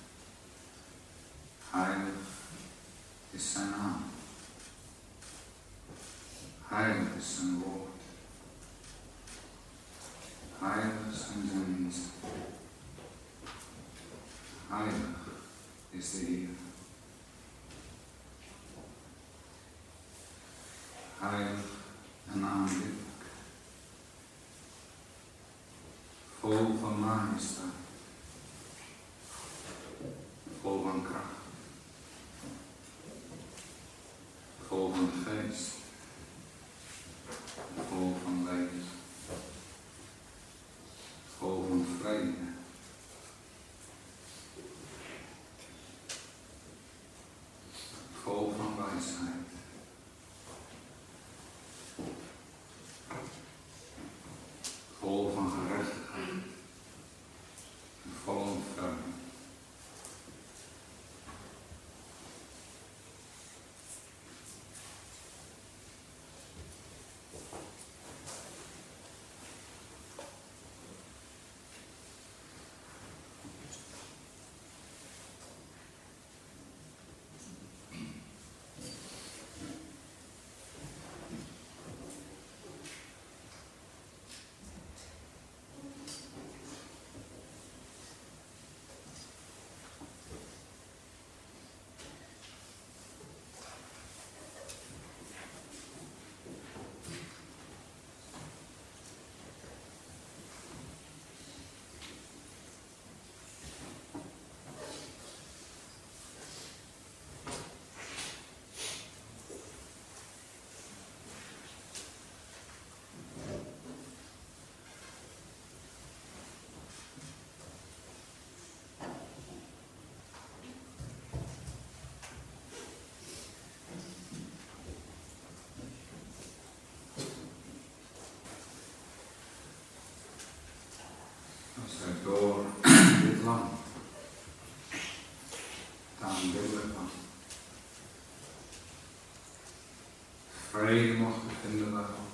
Heilig is zijn naam. Heilig is zijn woord. Heilig zijn zijn diensten. Heilig is de Heer. Heilig en aanbiddelijk. Vol van majesteit. Vol van kracht. Vol van geest. Vol van leven. Vol van vrede. Vol van wijsheid. Vol van gerechtigheid. En vol ontferming. als hij door dit land het aanbiddelijk van vrede mocht vinden bij God.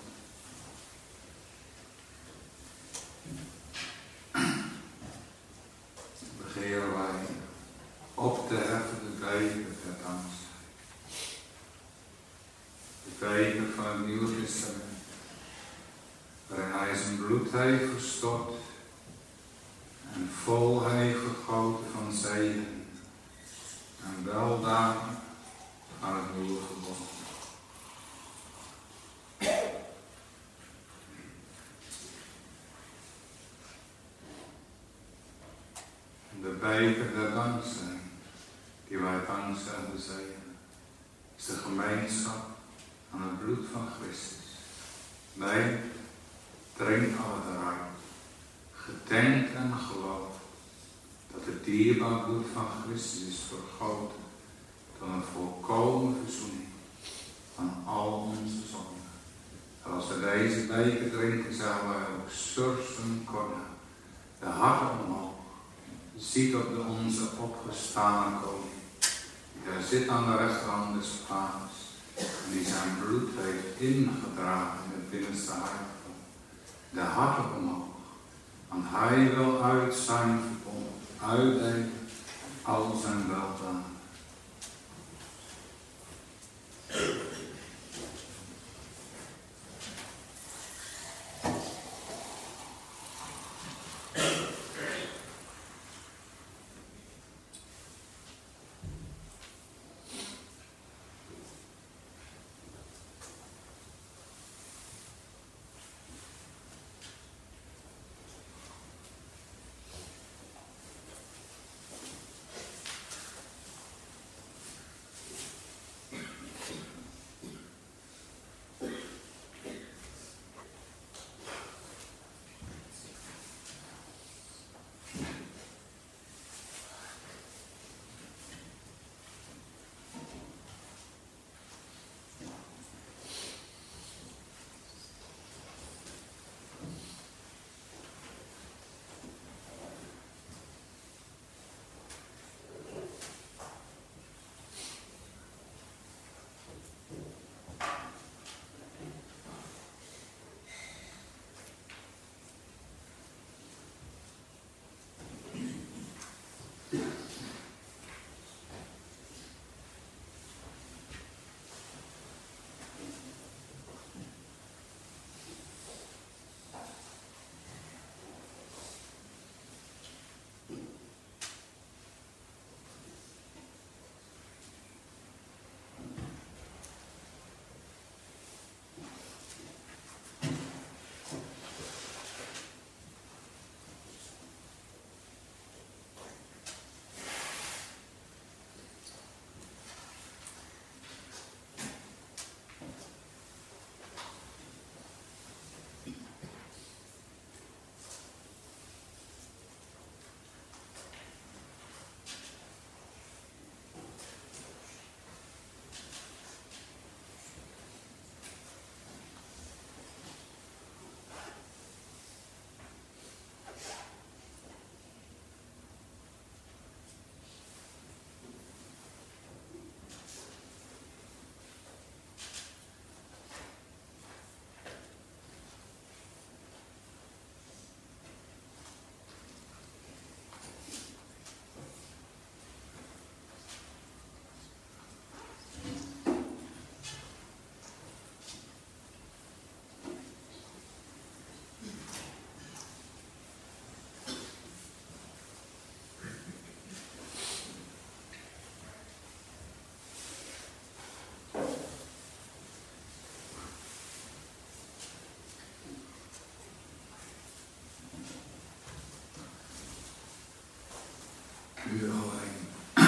Begeren wij op te heffen de beker der dankzij. De beker van het Nieuwe Testament, waarin hij zijn bloed heeft gestort en vol heeft gegoten van zegen en weldaden aan het nieuwe verbond. De beker der dankzij, die wij dankzij bezegen, is de gemeenschap aan het bloed van Christus. Nee, drink alle eruit. Gedenk en geloof dat het dierbaar bloed van Christus is vergoten tot een volkomen verzoening van al onze zonden. En als we deze beker drinken, zouden wij ook surfen kunnen, de harten omhoog. Ziet op de onze opgestane koning, die daar zit aan de rechterhand des vaders en die zijn bloed heeft ingedragen in het binnenste heiligdom. De harten omhoog, want hij wil uit zijn verbond uitdelen al zijn weldaden. U alleen,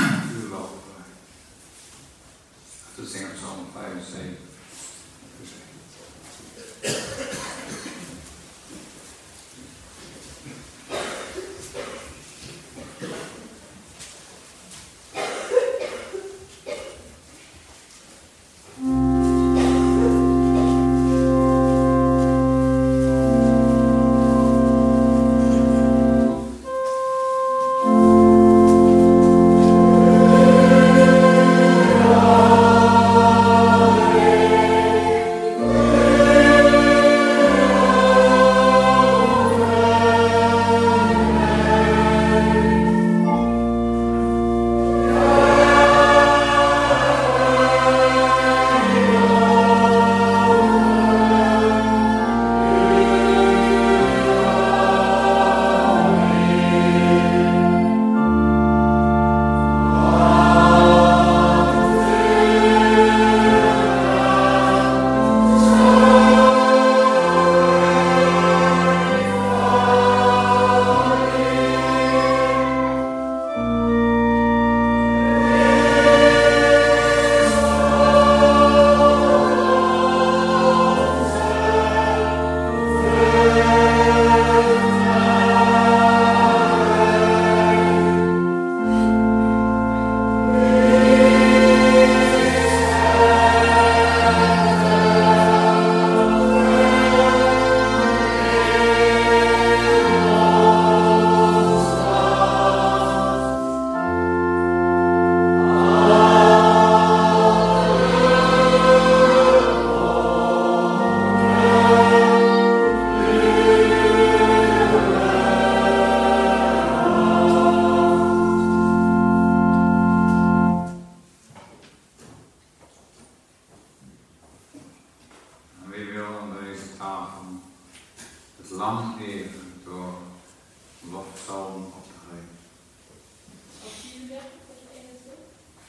u loven wij. Dat zingen we Psalm 75. U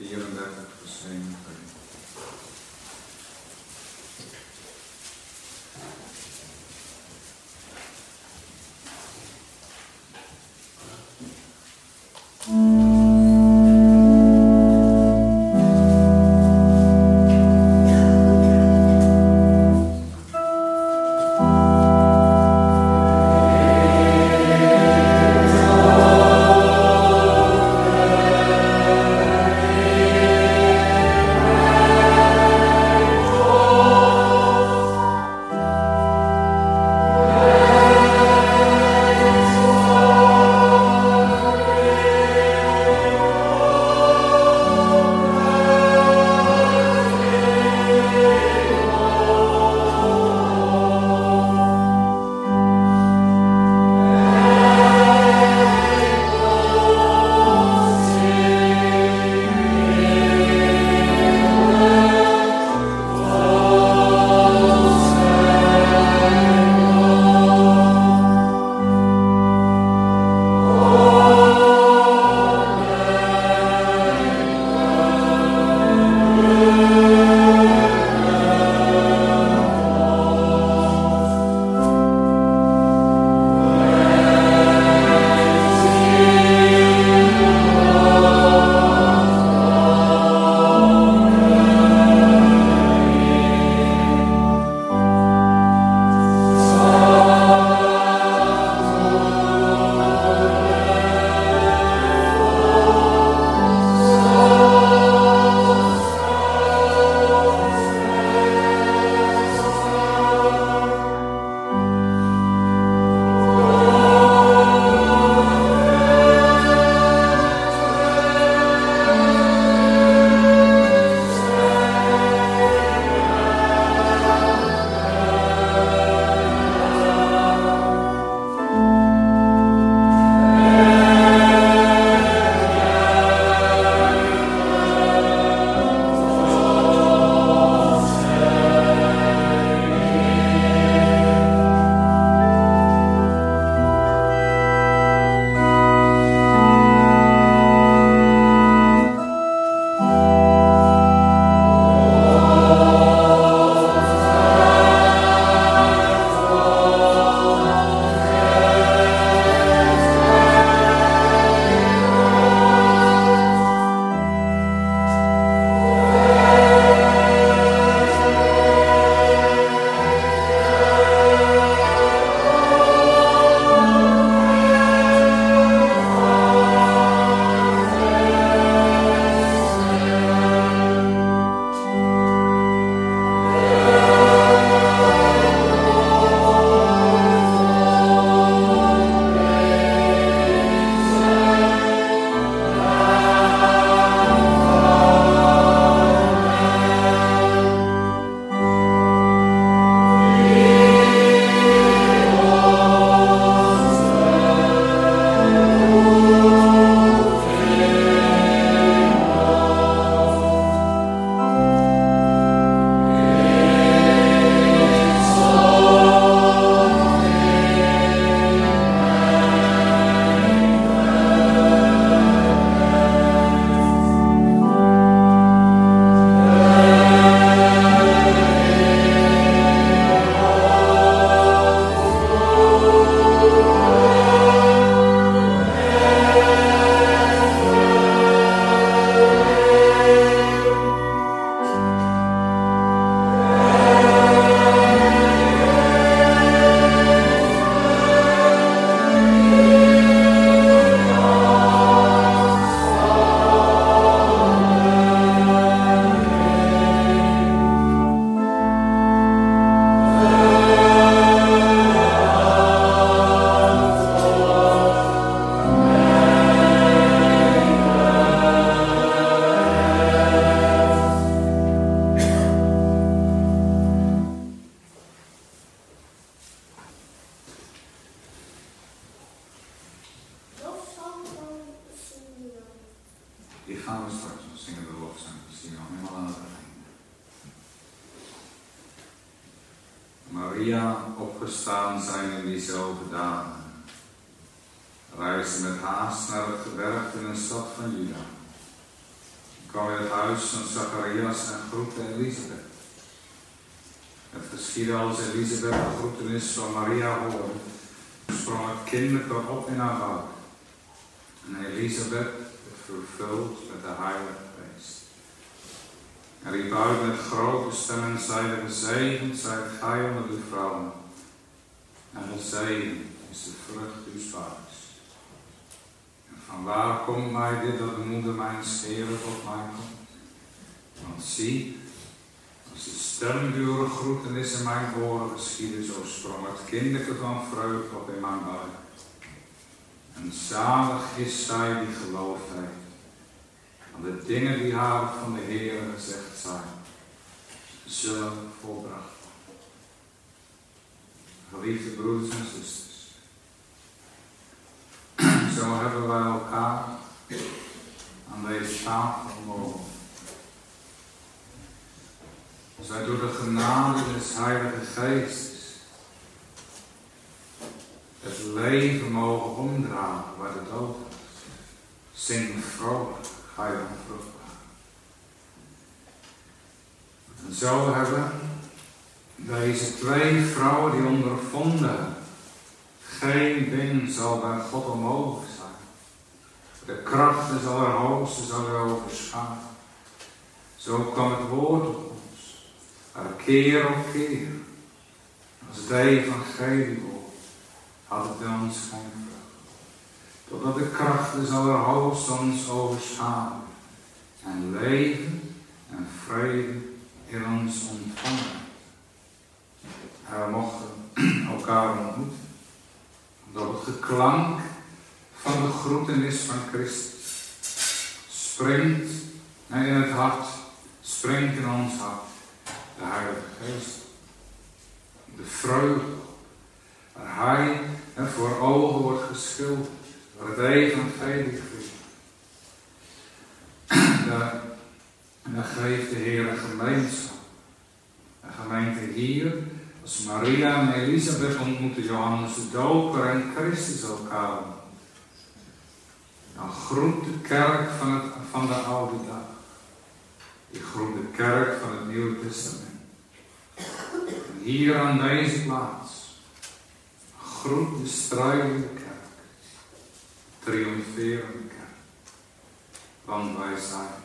34, vers 1. Die gaan we straks nog zingen, de lofzang. Die zien we nog helemaal aan het einde. Maria, opgestaan zijn in diezelfde dagen, reisde met haast naar het gebergte in een stad van Juda. kwam in het huis van Zacharias en groette Elisabeth. Het geschiedde als Elisabeth de groetenis van Maria hoorde, sprong het kinderke op in haar buik. En Elisabeth werd vervuld met de Heilige Geest. En riep uit met grote stem en zeide: gezegend zijt gij onder de vrouwen, en gezegend is de vrucht uws buiks. En vanwaar komt mij dit dat de moeder mijns Heeren tot mij komt? Want zie, als de stem uw groetenis in mijn oren geschiedde, zo sprong het kinderke van vreugde op in mijn buik. En zalig is zij die geloofd heeft aan de dingen die haar van de Heer gezegd zijn, zullen volbracht worden. Geliefde broeders en zusters, zo hebben wij elkaar aan deze tafel mogen. Zij door de genade des Heilige Geestes het leven mogen omdragen waar de dood is. Zing vrolijk, ga je onvruchtbaar. En zo hebben deze twee vrouwen die ondervonden: geen ding zal bij God onmogelijk zijn. De kracht des Allerhoogste zal er overschaduwen. Zo kwam het woord op ons, keer op keer. Als het evangelie wordt, had het bij ons geen vrucht. Totdat de kracht des Allerhoogste ons overschaduwde en leven en vrede in ons ontvangen. En we mochten elkaar ontmoeten. Door het geklank van de groetenis van Christus springt in het hart, springt in ons hart de Heilige Geest. De vreugde waar Hij voor ogen wordt geschilderd, waar het evangelie geeft. Daar geeft de Heer een gemeenschap. Een gemeente hier, als Maria en Elisabeth ontmoeten Johannes de Doper en Christus elkaar. Dan groet de kerk van de oude dag. Die groet de kerk van het Nieuwe Testament. En hier aan deze plaats groet de strijdende kerk. De triomferende kerk. Want wij zijn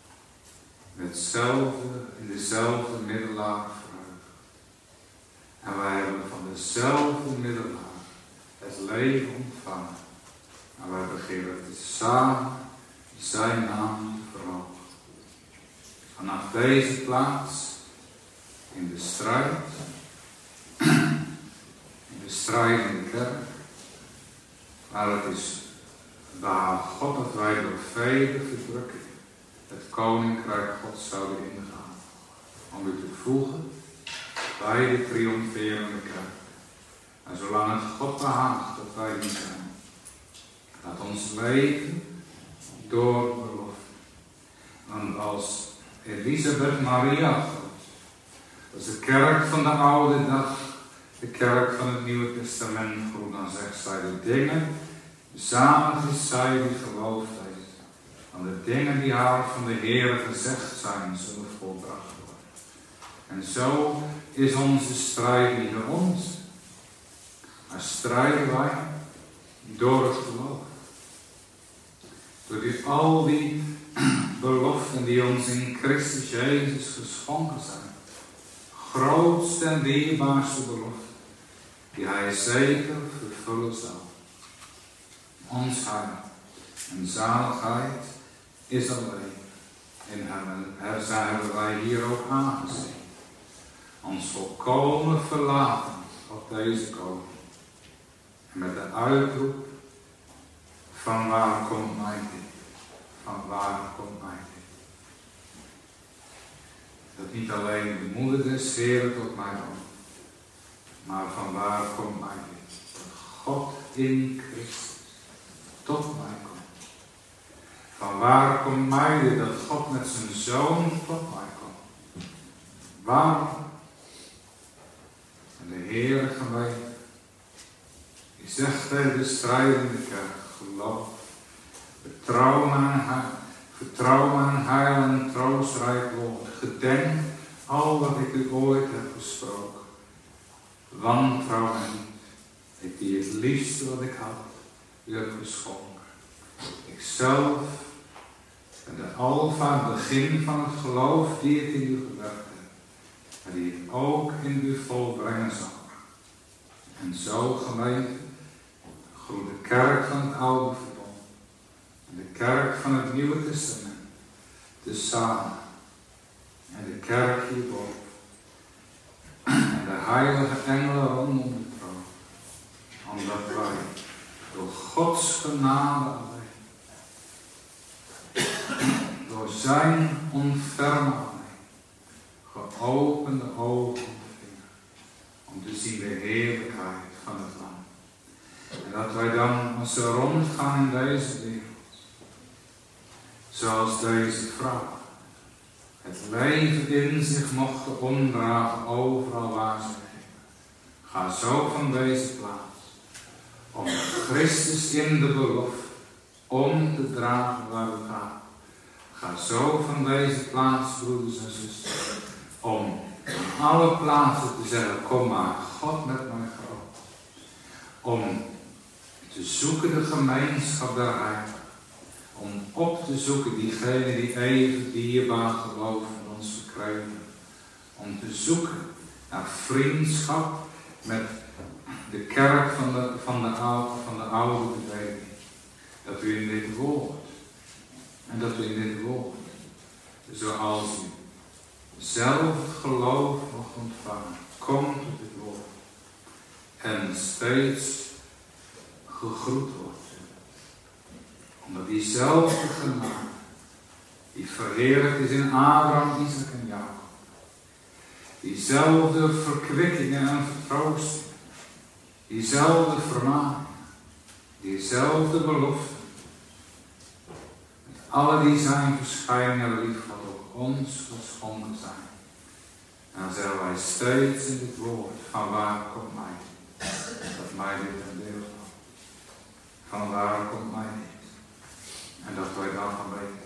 in dezelfde middelaar vreugde. En wij hebben van dezelfde middelaar het leven ontvangen. En wij beginnen samen zijn naam te verhogen. Vanaf deze plaats, in de strijdende kerk, maar het is behaag God dat wij door vele verdrukkingen het koninkrijk Gods zouden ingaan. Om u te voegen bij de triomferende kerk. En zolang het God behaagt dat wij niet zijn, laat ons leven door belofte. Want als Elisabeth Maria groet, als de kerk van de oude dag, de kerk van het Nieuwe Testament groet, dan zegt zij de dingen, zalig is zij die geloofd heeft. Aan de dingen die haar van de Heer gezegd zijn, zullen volbracht worden. En zo is onze strijd niet door ons, maar strijden wij door het geloof. Door al die beloften die ons in Christus Jezus geschonken zijn. Grootste en dierbaarste belofte, die Hij zeker vervullen zal. Ons heil en zaligheid is alleen in Hem. En hebben wij hier ook aangezien. Ons volkomen verlaten op deze koning. En met de uitroep: van waar komt mij dit? Van waar komt mij dit? Dat niet alleen de moeder des Heeren tot mij komt, maar van waar komt mij dit? Dat God in Christus tot mij komt. Van waar komt mij dit? Dat God met zijn Zoon tot mij komt. Waarom? En de Heere gemeente, die zegt tegen de strijdende kerk: geloof, vertrouw aan Hem, Vertrouw mijn heil en troostrijk woord. Gedenk al wat ik u ooit heb gesproken. Wantrouw mij niet. Ik die het liefste wat ik had, u heb geschonken. Ikzelf ben de alfa, het begin van het geloof die ik in u gewerkt heb. En die ik ook in u volbrengen zal. En zo gemeente, groeit de kerk van het oude verbond. En de kerk van het nieuwe testament. Tezamen. En de kerk hierboven. En de heilige engelen rondom de troon. Omdat wij door Gods genade alleen. Door zijn onferme alleen. Geopende ogen ontvingen. Om te zien de heerlijkheid van het land. En dat wij dan als we rondgaan in deze wereld. Zoals deze vrouw. Het leven in zich mochten omdragen overal waar ze gingen. Ga zo van deze plaats. Om Christus in de belofte om te dragen waar we gaan. Ga zo van deze plaats, broeders en zusters. Om aan alle plaatsen te zeggen, kom maar, God met mij groot. Om te zoeken de gemeenschap der heiligen. Om op te zoeken diegenen die even dierbaar geloof in ons verkrijgen. Om te zoeken naar vriendschap met de kerk van de oude beweging. Dat u in dit woord. En dat u in dit woord. Zoals u zelf geloof mag ontvangen. Komt tot dit woord. En steeds gegroet wordt. Omdat diezelfde genade, die verheerlijkt is in Abraham, Isaac en Jacob. Diezelfde verkwikkingen en vertroostingen. Diezelfde vermaning. Diezelfde belofte. Met alle die zijn verschijningen lief wat ook ons geschonken zijn. En dan zeggen wij steeds in dit woord, van waar komt mij? Dat mij dit een deel van. Van waar komt mij dit? En dat wij dan gaan weten.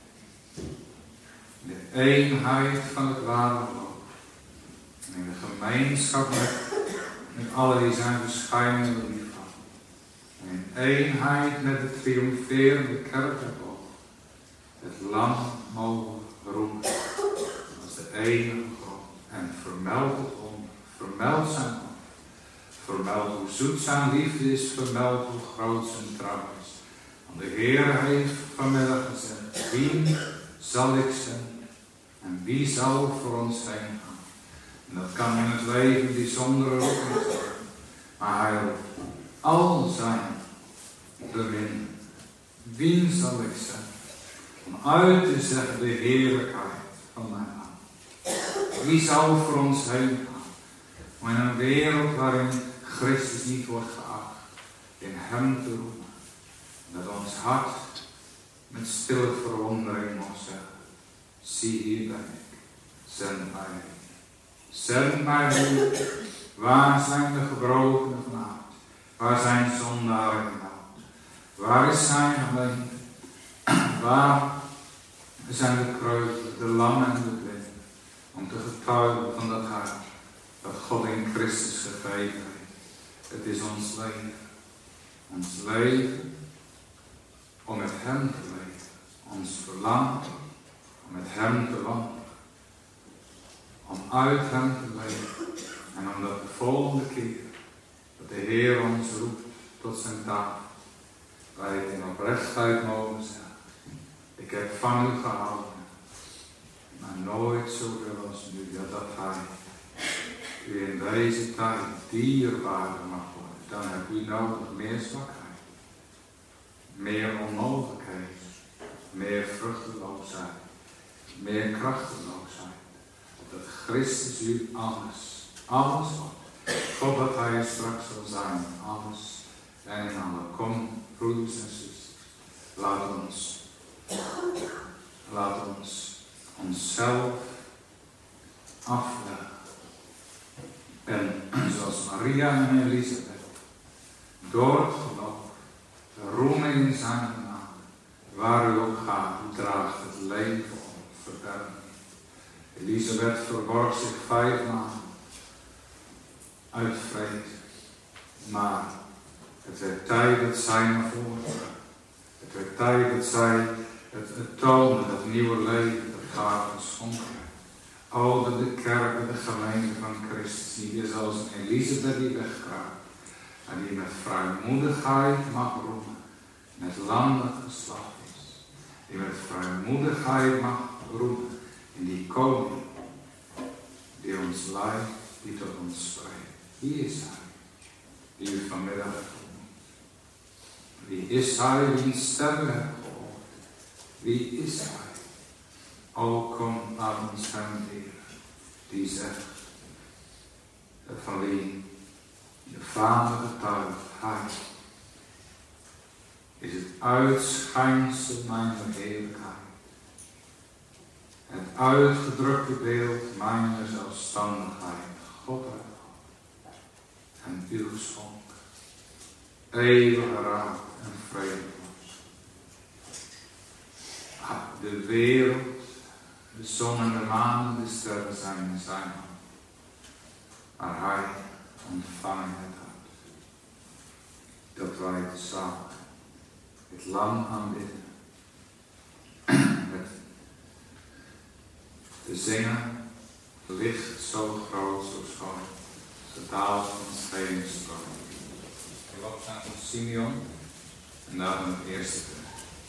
De eenheid van het ware geloof. En in de gemeenschap met alle die zijn verschijningen lief van. En in eenheid met de triomferende kerk erboven. Het lam mogen roemen. Als de enige God. En vermeld het wonder. Vermeld zijn wonder. Vermeld hoe zoet zijn liefde is. Vermeld hoe groot zijn trouw is. Want de Heer heeft vanmiddag gezegd. Wie zal ik zenden? En wie zal voor ons heen gaan? En dat kan in het leven bijzondere roeping zijn. Maar hij roept al zijn beminden. Wie zal ik zenden? Om uit te zeggen de heerlijkheid van mijn naam. Wie zal voor ons heen gaan? Om in een wereld waarin Christus niet wordt geacht. In hem te roepen. Dat ons hart met stille verwondering mag zeggen. Zie hier ben ik. Zend mij heen. Zend mij heen. Waar zijn de gebrokenen van hart? Waar zijn zondaren in hart? Waar is zijn gemeente? Waar zijn de kreupelen, de lammen en de blinden? Om te getuigen van dat hart dat God in Christus gegeven heeft. Het is ons leven. Ons leven om met hem te leven. Ons verlangen om met hem te wandelen. Om uit hem te leven. En omdat de volgende keer dat de Heer ons roept tot zijn tafel. Wij het in oprechtheid mogen zeggen. Ik heb van u gehouden. Maar nooit zoveel als nu. Ja, dat hij u in deze tijd dierbaarder mag worden. Dan heb u nodig meer zwakheid. Meer onmogelijkheden. Meer vruchteloosheid. Meer krachteloosheid. Dat Christus u alles wat God dat hij straks zal zijn, alles en in alle. Kom, broeders en zusters, laat ons onszelf afleggen. En zoals Maria en Elisabeth, door het geloof, roemen in zijn genade, Waar u ook gaat, u draagt het leven op, verderf. Elisabeth verborg zich 5 maanden uit vrees. Maar het werd tijd dat zij naar voren trad. Het werd tijd dat zij het toonde, dat nieuwe leven, dat God geschonken werd. O, dat de kerk en de gemeente van Christus niet is als een Elisabeth die wegkruipt. En die met vrijmoedigheid mag roemen. Met landelijk geslacht is. Die met vrijmoedigheid mag roemen. In die koning die ons leidt, die tot ons spreekt. Wie is hij? Die u vanmiddag hebt gehoord. Wie is hij die een stem hebt gehoord? Wie is hij? O, kom, laat ons hem leren. Die zegt, van wie de Vader getuigt, hij is het uitschijnsel mijn heerlijkheid. Het uitgedrukte beeld mijn zelfstandigheid. God uit God. En uw schonk. Eeuwige raad en vrede. De wereld, de zon en de maan en de sterren zijn in zijn hand. Maar hij ontvangt het hart. Dat wij samen het lam aanbidden. Met te zingen, licht zo groot, zo schoon. De taal van het hemelstroom. Ik wil opstaan van Simeon en daarom het eerste vers.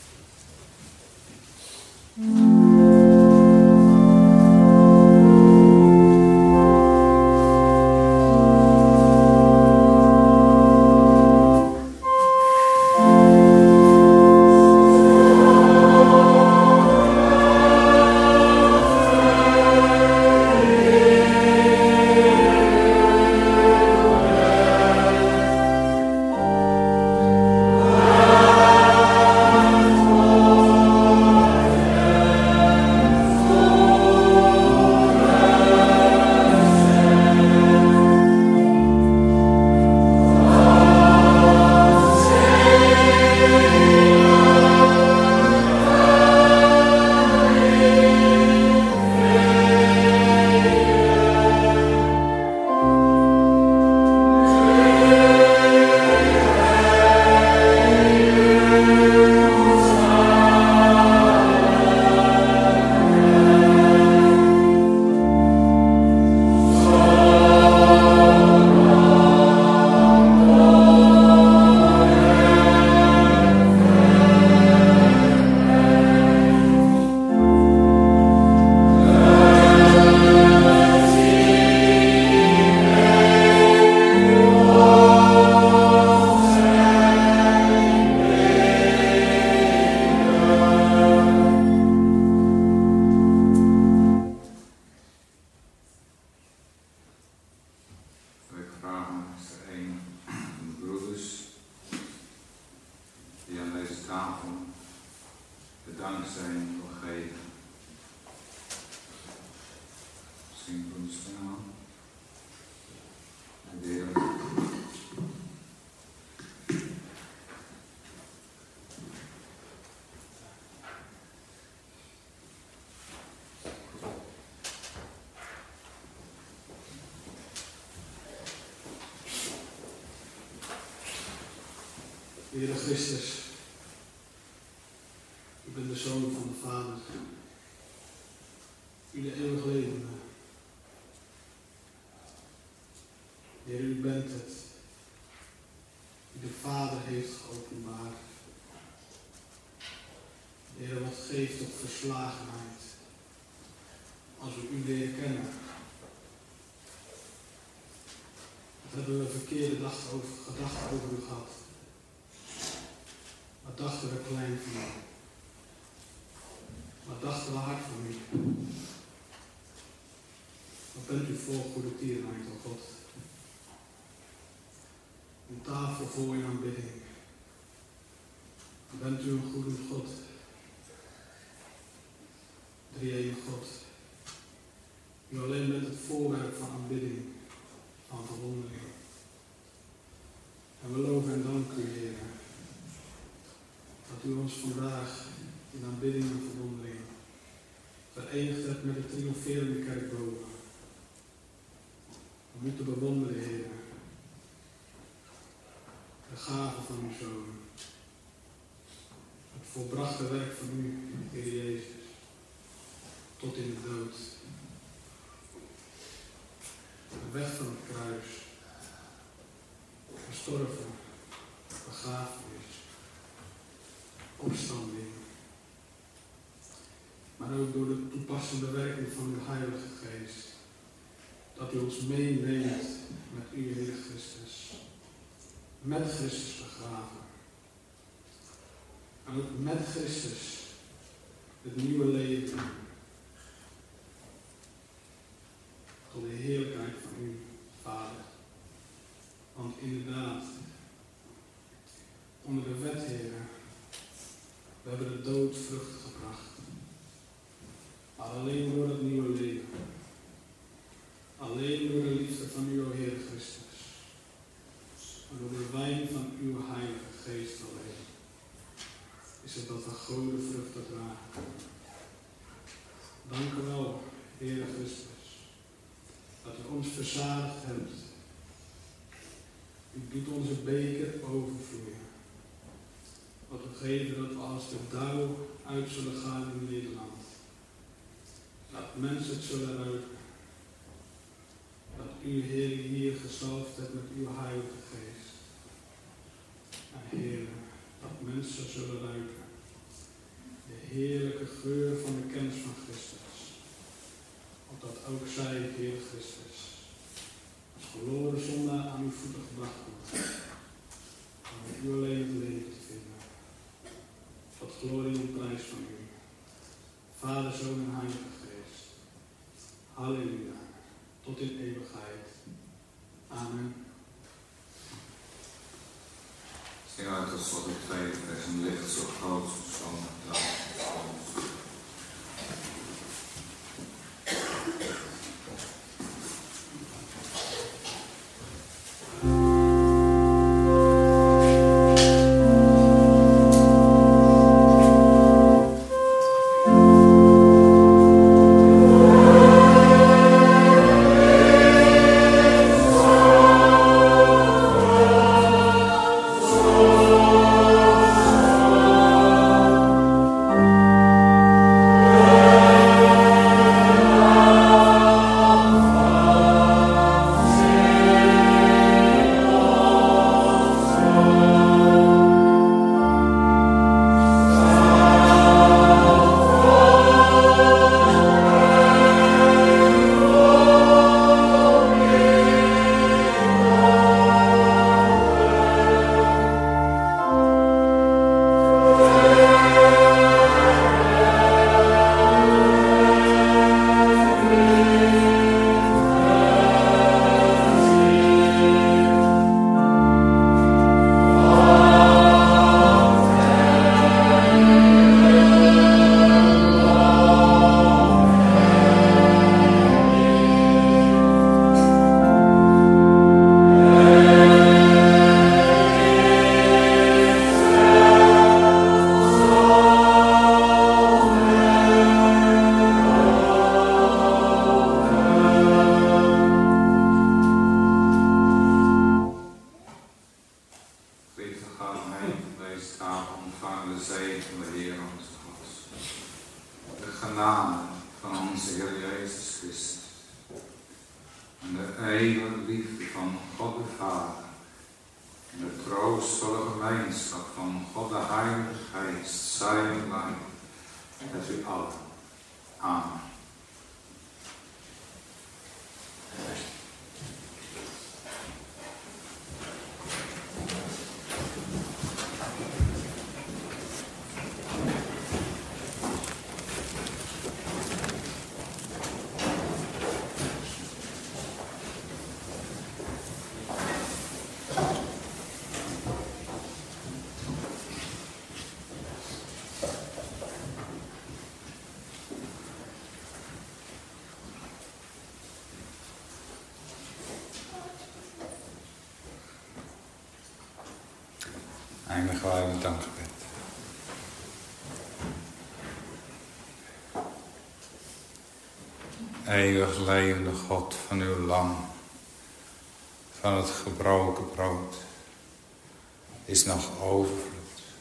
Heere Christus, u bent de Zoon van de Vader, u de eeuwig levende. Heer, u bent het, die de Vader heeft geopenbaard. Heer, wat geeft op verslagenheid, als we u leren kennen. Wat hebben we verkeerde gedachten over u gehad. Wat dachten we klein van u? Wat dachten we hard van u? Wat bent u vol goede tierenheid, o God? Een tafel vol in aanbidding. Bent u een goede God? Drie-enige God. U alleen bent het voorwerp van aanbidding, van verwondering. En we loven en danken u, Heer, dat u ons vandaag in aanbidding en verwondering verenigd hebt met de triomferende kerk boven. We moeten bewonderen, Heer, de gave van uw Zoon, het volbrachte werk van u, Heer Jezus, tot in de dood. De weg van het kruis, gestorven, begrafenis, opstanding, maar ook door de toepassende werking van uw Heilige Geest, dat u ons meeneemt met u, Heer Christus, met Christus begraven, en ook met Christus het nieuwe leven, tot de heerlijkheid van u, Vader. Want inderdaad, onder de wet, Heer, we hebben de dood vrucht gebracht. Maar alleen door het nieuwe leven, alleen door de liefde van u, o Heer Christus, en door de wijn van uw Heilige Geest alleen, is het dat we goede vruchten dragen. Dank u wel, Heer Christus, dat u ons verzadigd hebt. U doet onze beker overvloeien. Wat we geven dat we als de dauw uit zullen gaan in Nederland. Dat mensen het zullen ruiken. Dat u, Heer, hier gezalfd hebt met uw Heilige Geest. En Heer, dat mensen zullen ruiken. De heerlijke geur van de kennis van Christus. Opdat ook zij, Heer Christus, als verloren zondaar aan uw voeten gebracht wordt. Om met u alleen het leven te vinden. Tot glorie en prijs van u. Vader, Zoon en Heilige Geest. Halleluja. Tot in eeuwigheid. Amen. Zing uit tot slot het tweede vers. Een licht zo groot als zo'n dag. Eindigen wij met dankgebed. eeuwig levende God, van uw lam, van het gebroken brood, is nog overvloed.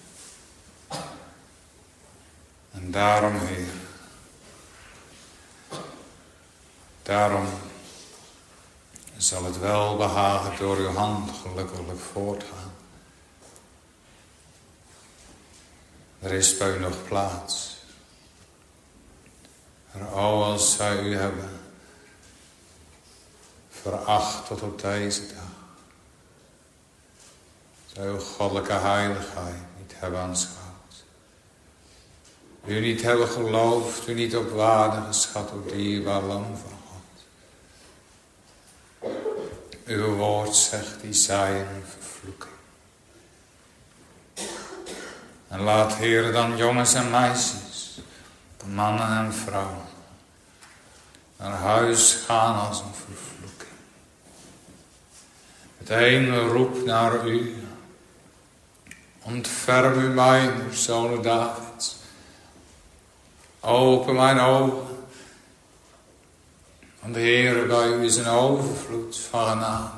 En daarom, Heer, daarom zal het welbehagen door uw hand gelukkig voortgaan. Er is bij u nog plaats. Maar als zij u hebben veracht tot op deze dag, zij uw goddelijke heiligheid niet hebben aanschouwd. U niet hebben geloofd, u niet op waarde geschat, o dierbaar lam van God. Uw woord zegt, die zaaien vervloeken. En laat, Heer, dan jongens en meisjes, mannen en vrouwen, naar huis gaan als een vervloeking. Het een roept naar u, ontferm u mij, zonen Davids. Open mijn ogen, want de Heere bij u is een overvloed van genade.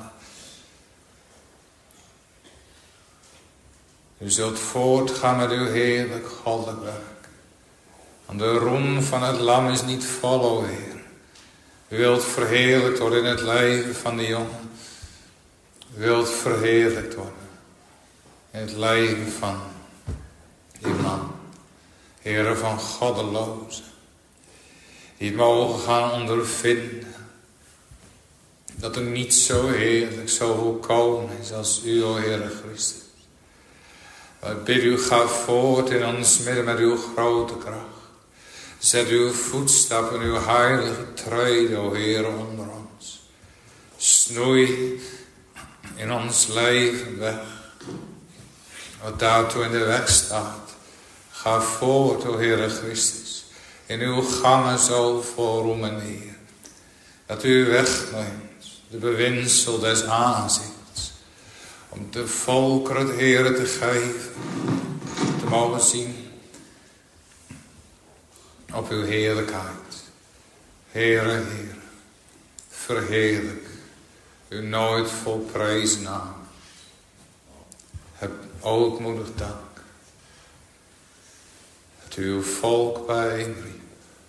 U zult voortgaan met uw heerlijk goddelijk werk. Want de roem van het lam is niet vol, o Heer. U wilt verheerlijkt worden in het leven van de jongen. U wilt verheerlijkt worden in het leven van die man. Heere van goddelozen, die het mogen gaan ondervinden, dat er niet zo heerlijk, zo volkomen is als u, o Heere Christus. Wij bidden u, ga voort in ons midden met uw grote kracht. Zet uw voetstappen, uw heilige treden, o Heere, onder ons. Snoei in ons leven weg wat daartoe in de weg staat. Ga voort, o Heere Christus, in uw gangen zo vol roem en eer, dat u wegneemt de bewinsel des aanzichts, om de volkeren het Heere te geven, te mogen zien op uw heerlijkheid. Heere, Heere, verheerlijk uw nooit volprezen naam. Heb ootmoedig dank dat u uw volk bijeenriep.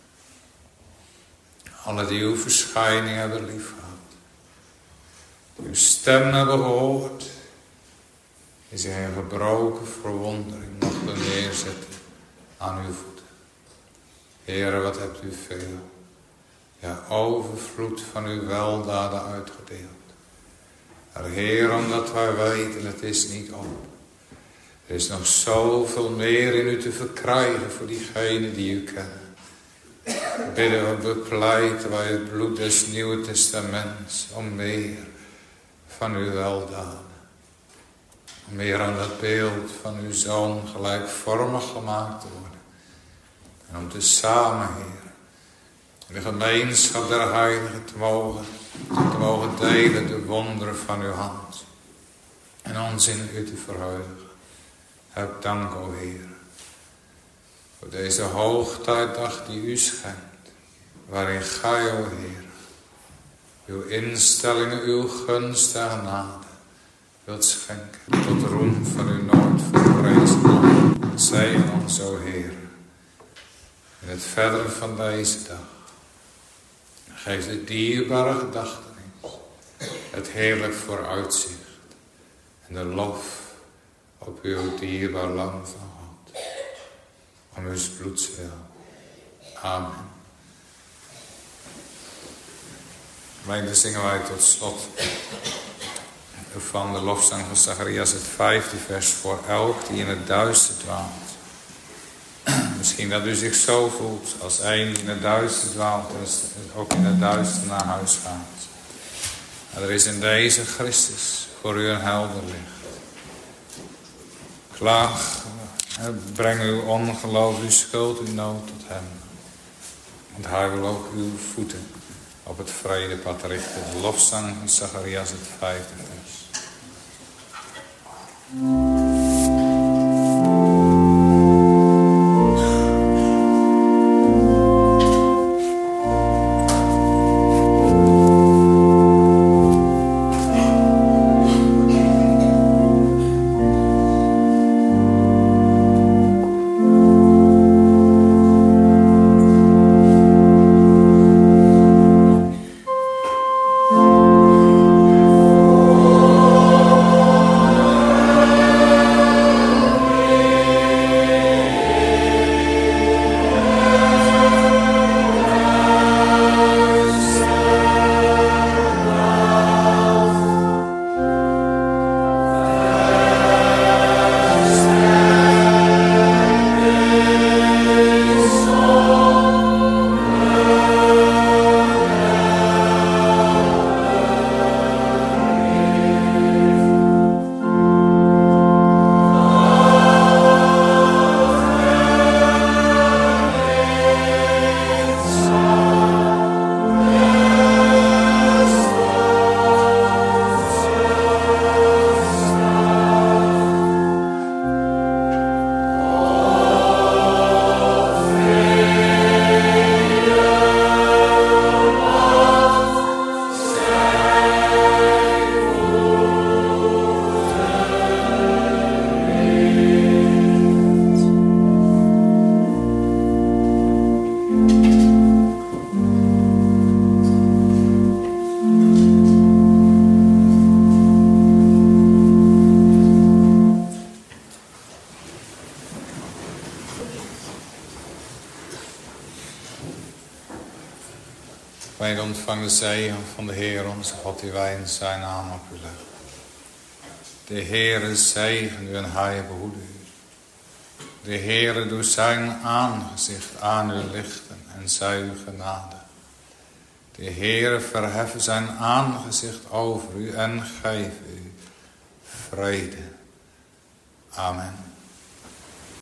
Alle die uw verschijning hebben liefgehad, die uw stem hebben gehoord, die zich in gebroken verwondering mochten neerzetten aan uw voeten. Heere, wat hebt u veel, ja, overvloed van uw weldaden uitgedeeld. Maar Heer, omdat wij weten, het is niet op. Er is nog zoveel meer in u te verkrijgen voor diegenen die u kennen. Bidden we, bepleiten wij het bloed des Nieuwe Testaments om meer van uw weldaden. Om meer aan dat beeld van uw Zoon gelijkvormig gemaakt te worden. En om te samen, Heer, in de gemeenschap der heiligen te mogen delen de wonderen van uw hand. En ons in u te verheugen. Heb dank, o Heer, voor deze hoogtijdag die u schenkt, waarin gij, o Heer, uw instellingen, uw gunst en genade wilt schenken, tot roem van uw nooit verprezen naam. Zegen ons, o Heer, in het verdere van deze dag. Geef de dierbare gedachtenis, het heerlijk vooruitzicht en de lof op uw dierbaar lam van God. Om uw bloeds wil. Amen. Dan zingen wij tot slot van de lofzang van Zacharias het 5e vers. Voor elk die in het duister dwaalt. Misschien dat u zich zo voelt als een die in het duister dwaalt. En ook in het duister naar huis gaat. Maar er is in deze Christus voor u een helder licht. Klaag, breng uw ongeloof, uw schuld, uw nood tot hem. Want hij wil ook uw voeten op het vredepad richten. De lofzang van Zacharias het 5e vers. ontvang de zegen van de Heer onze God die wij in zijn naam op u leggen. De Heere zegen u en hij behoede u. De Heere doet zijn aangezicht aan u lichten en zij u genade. De Heere verheffen zijn aangezicht over u en geef u vrede. Amen.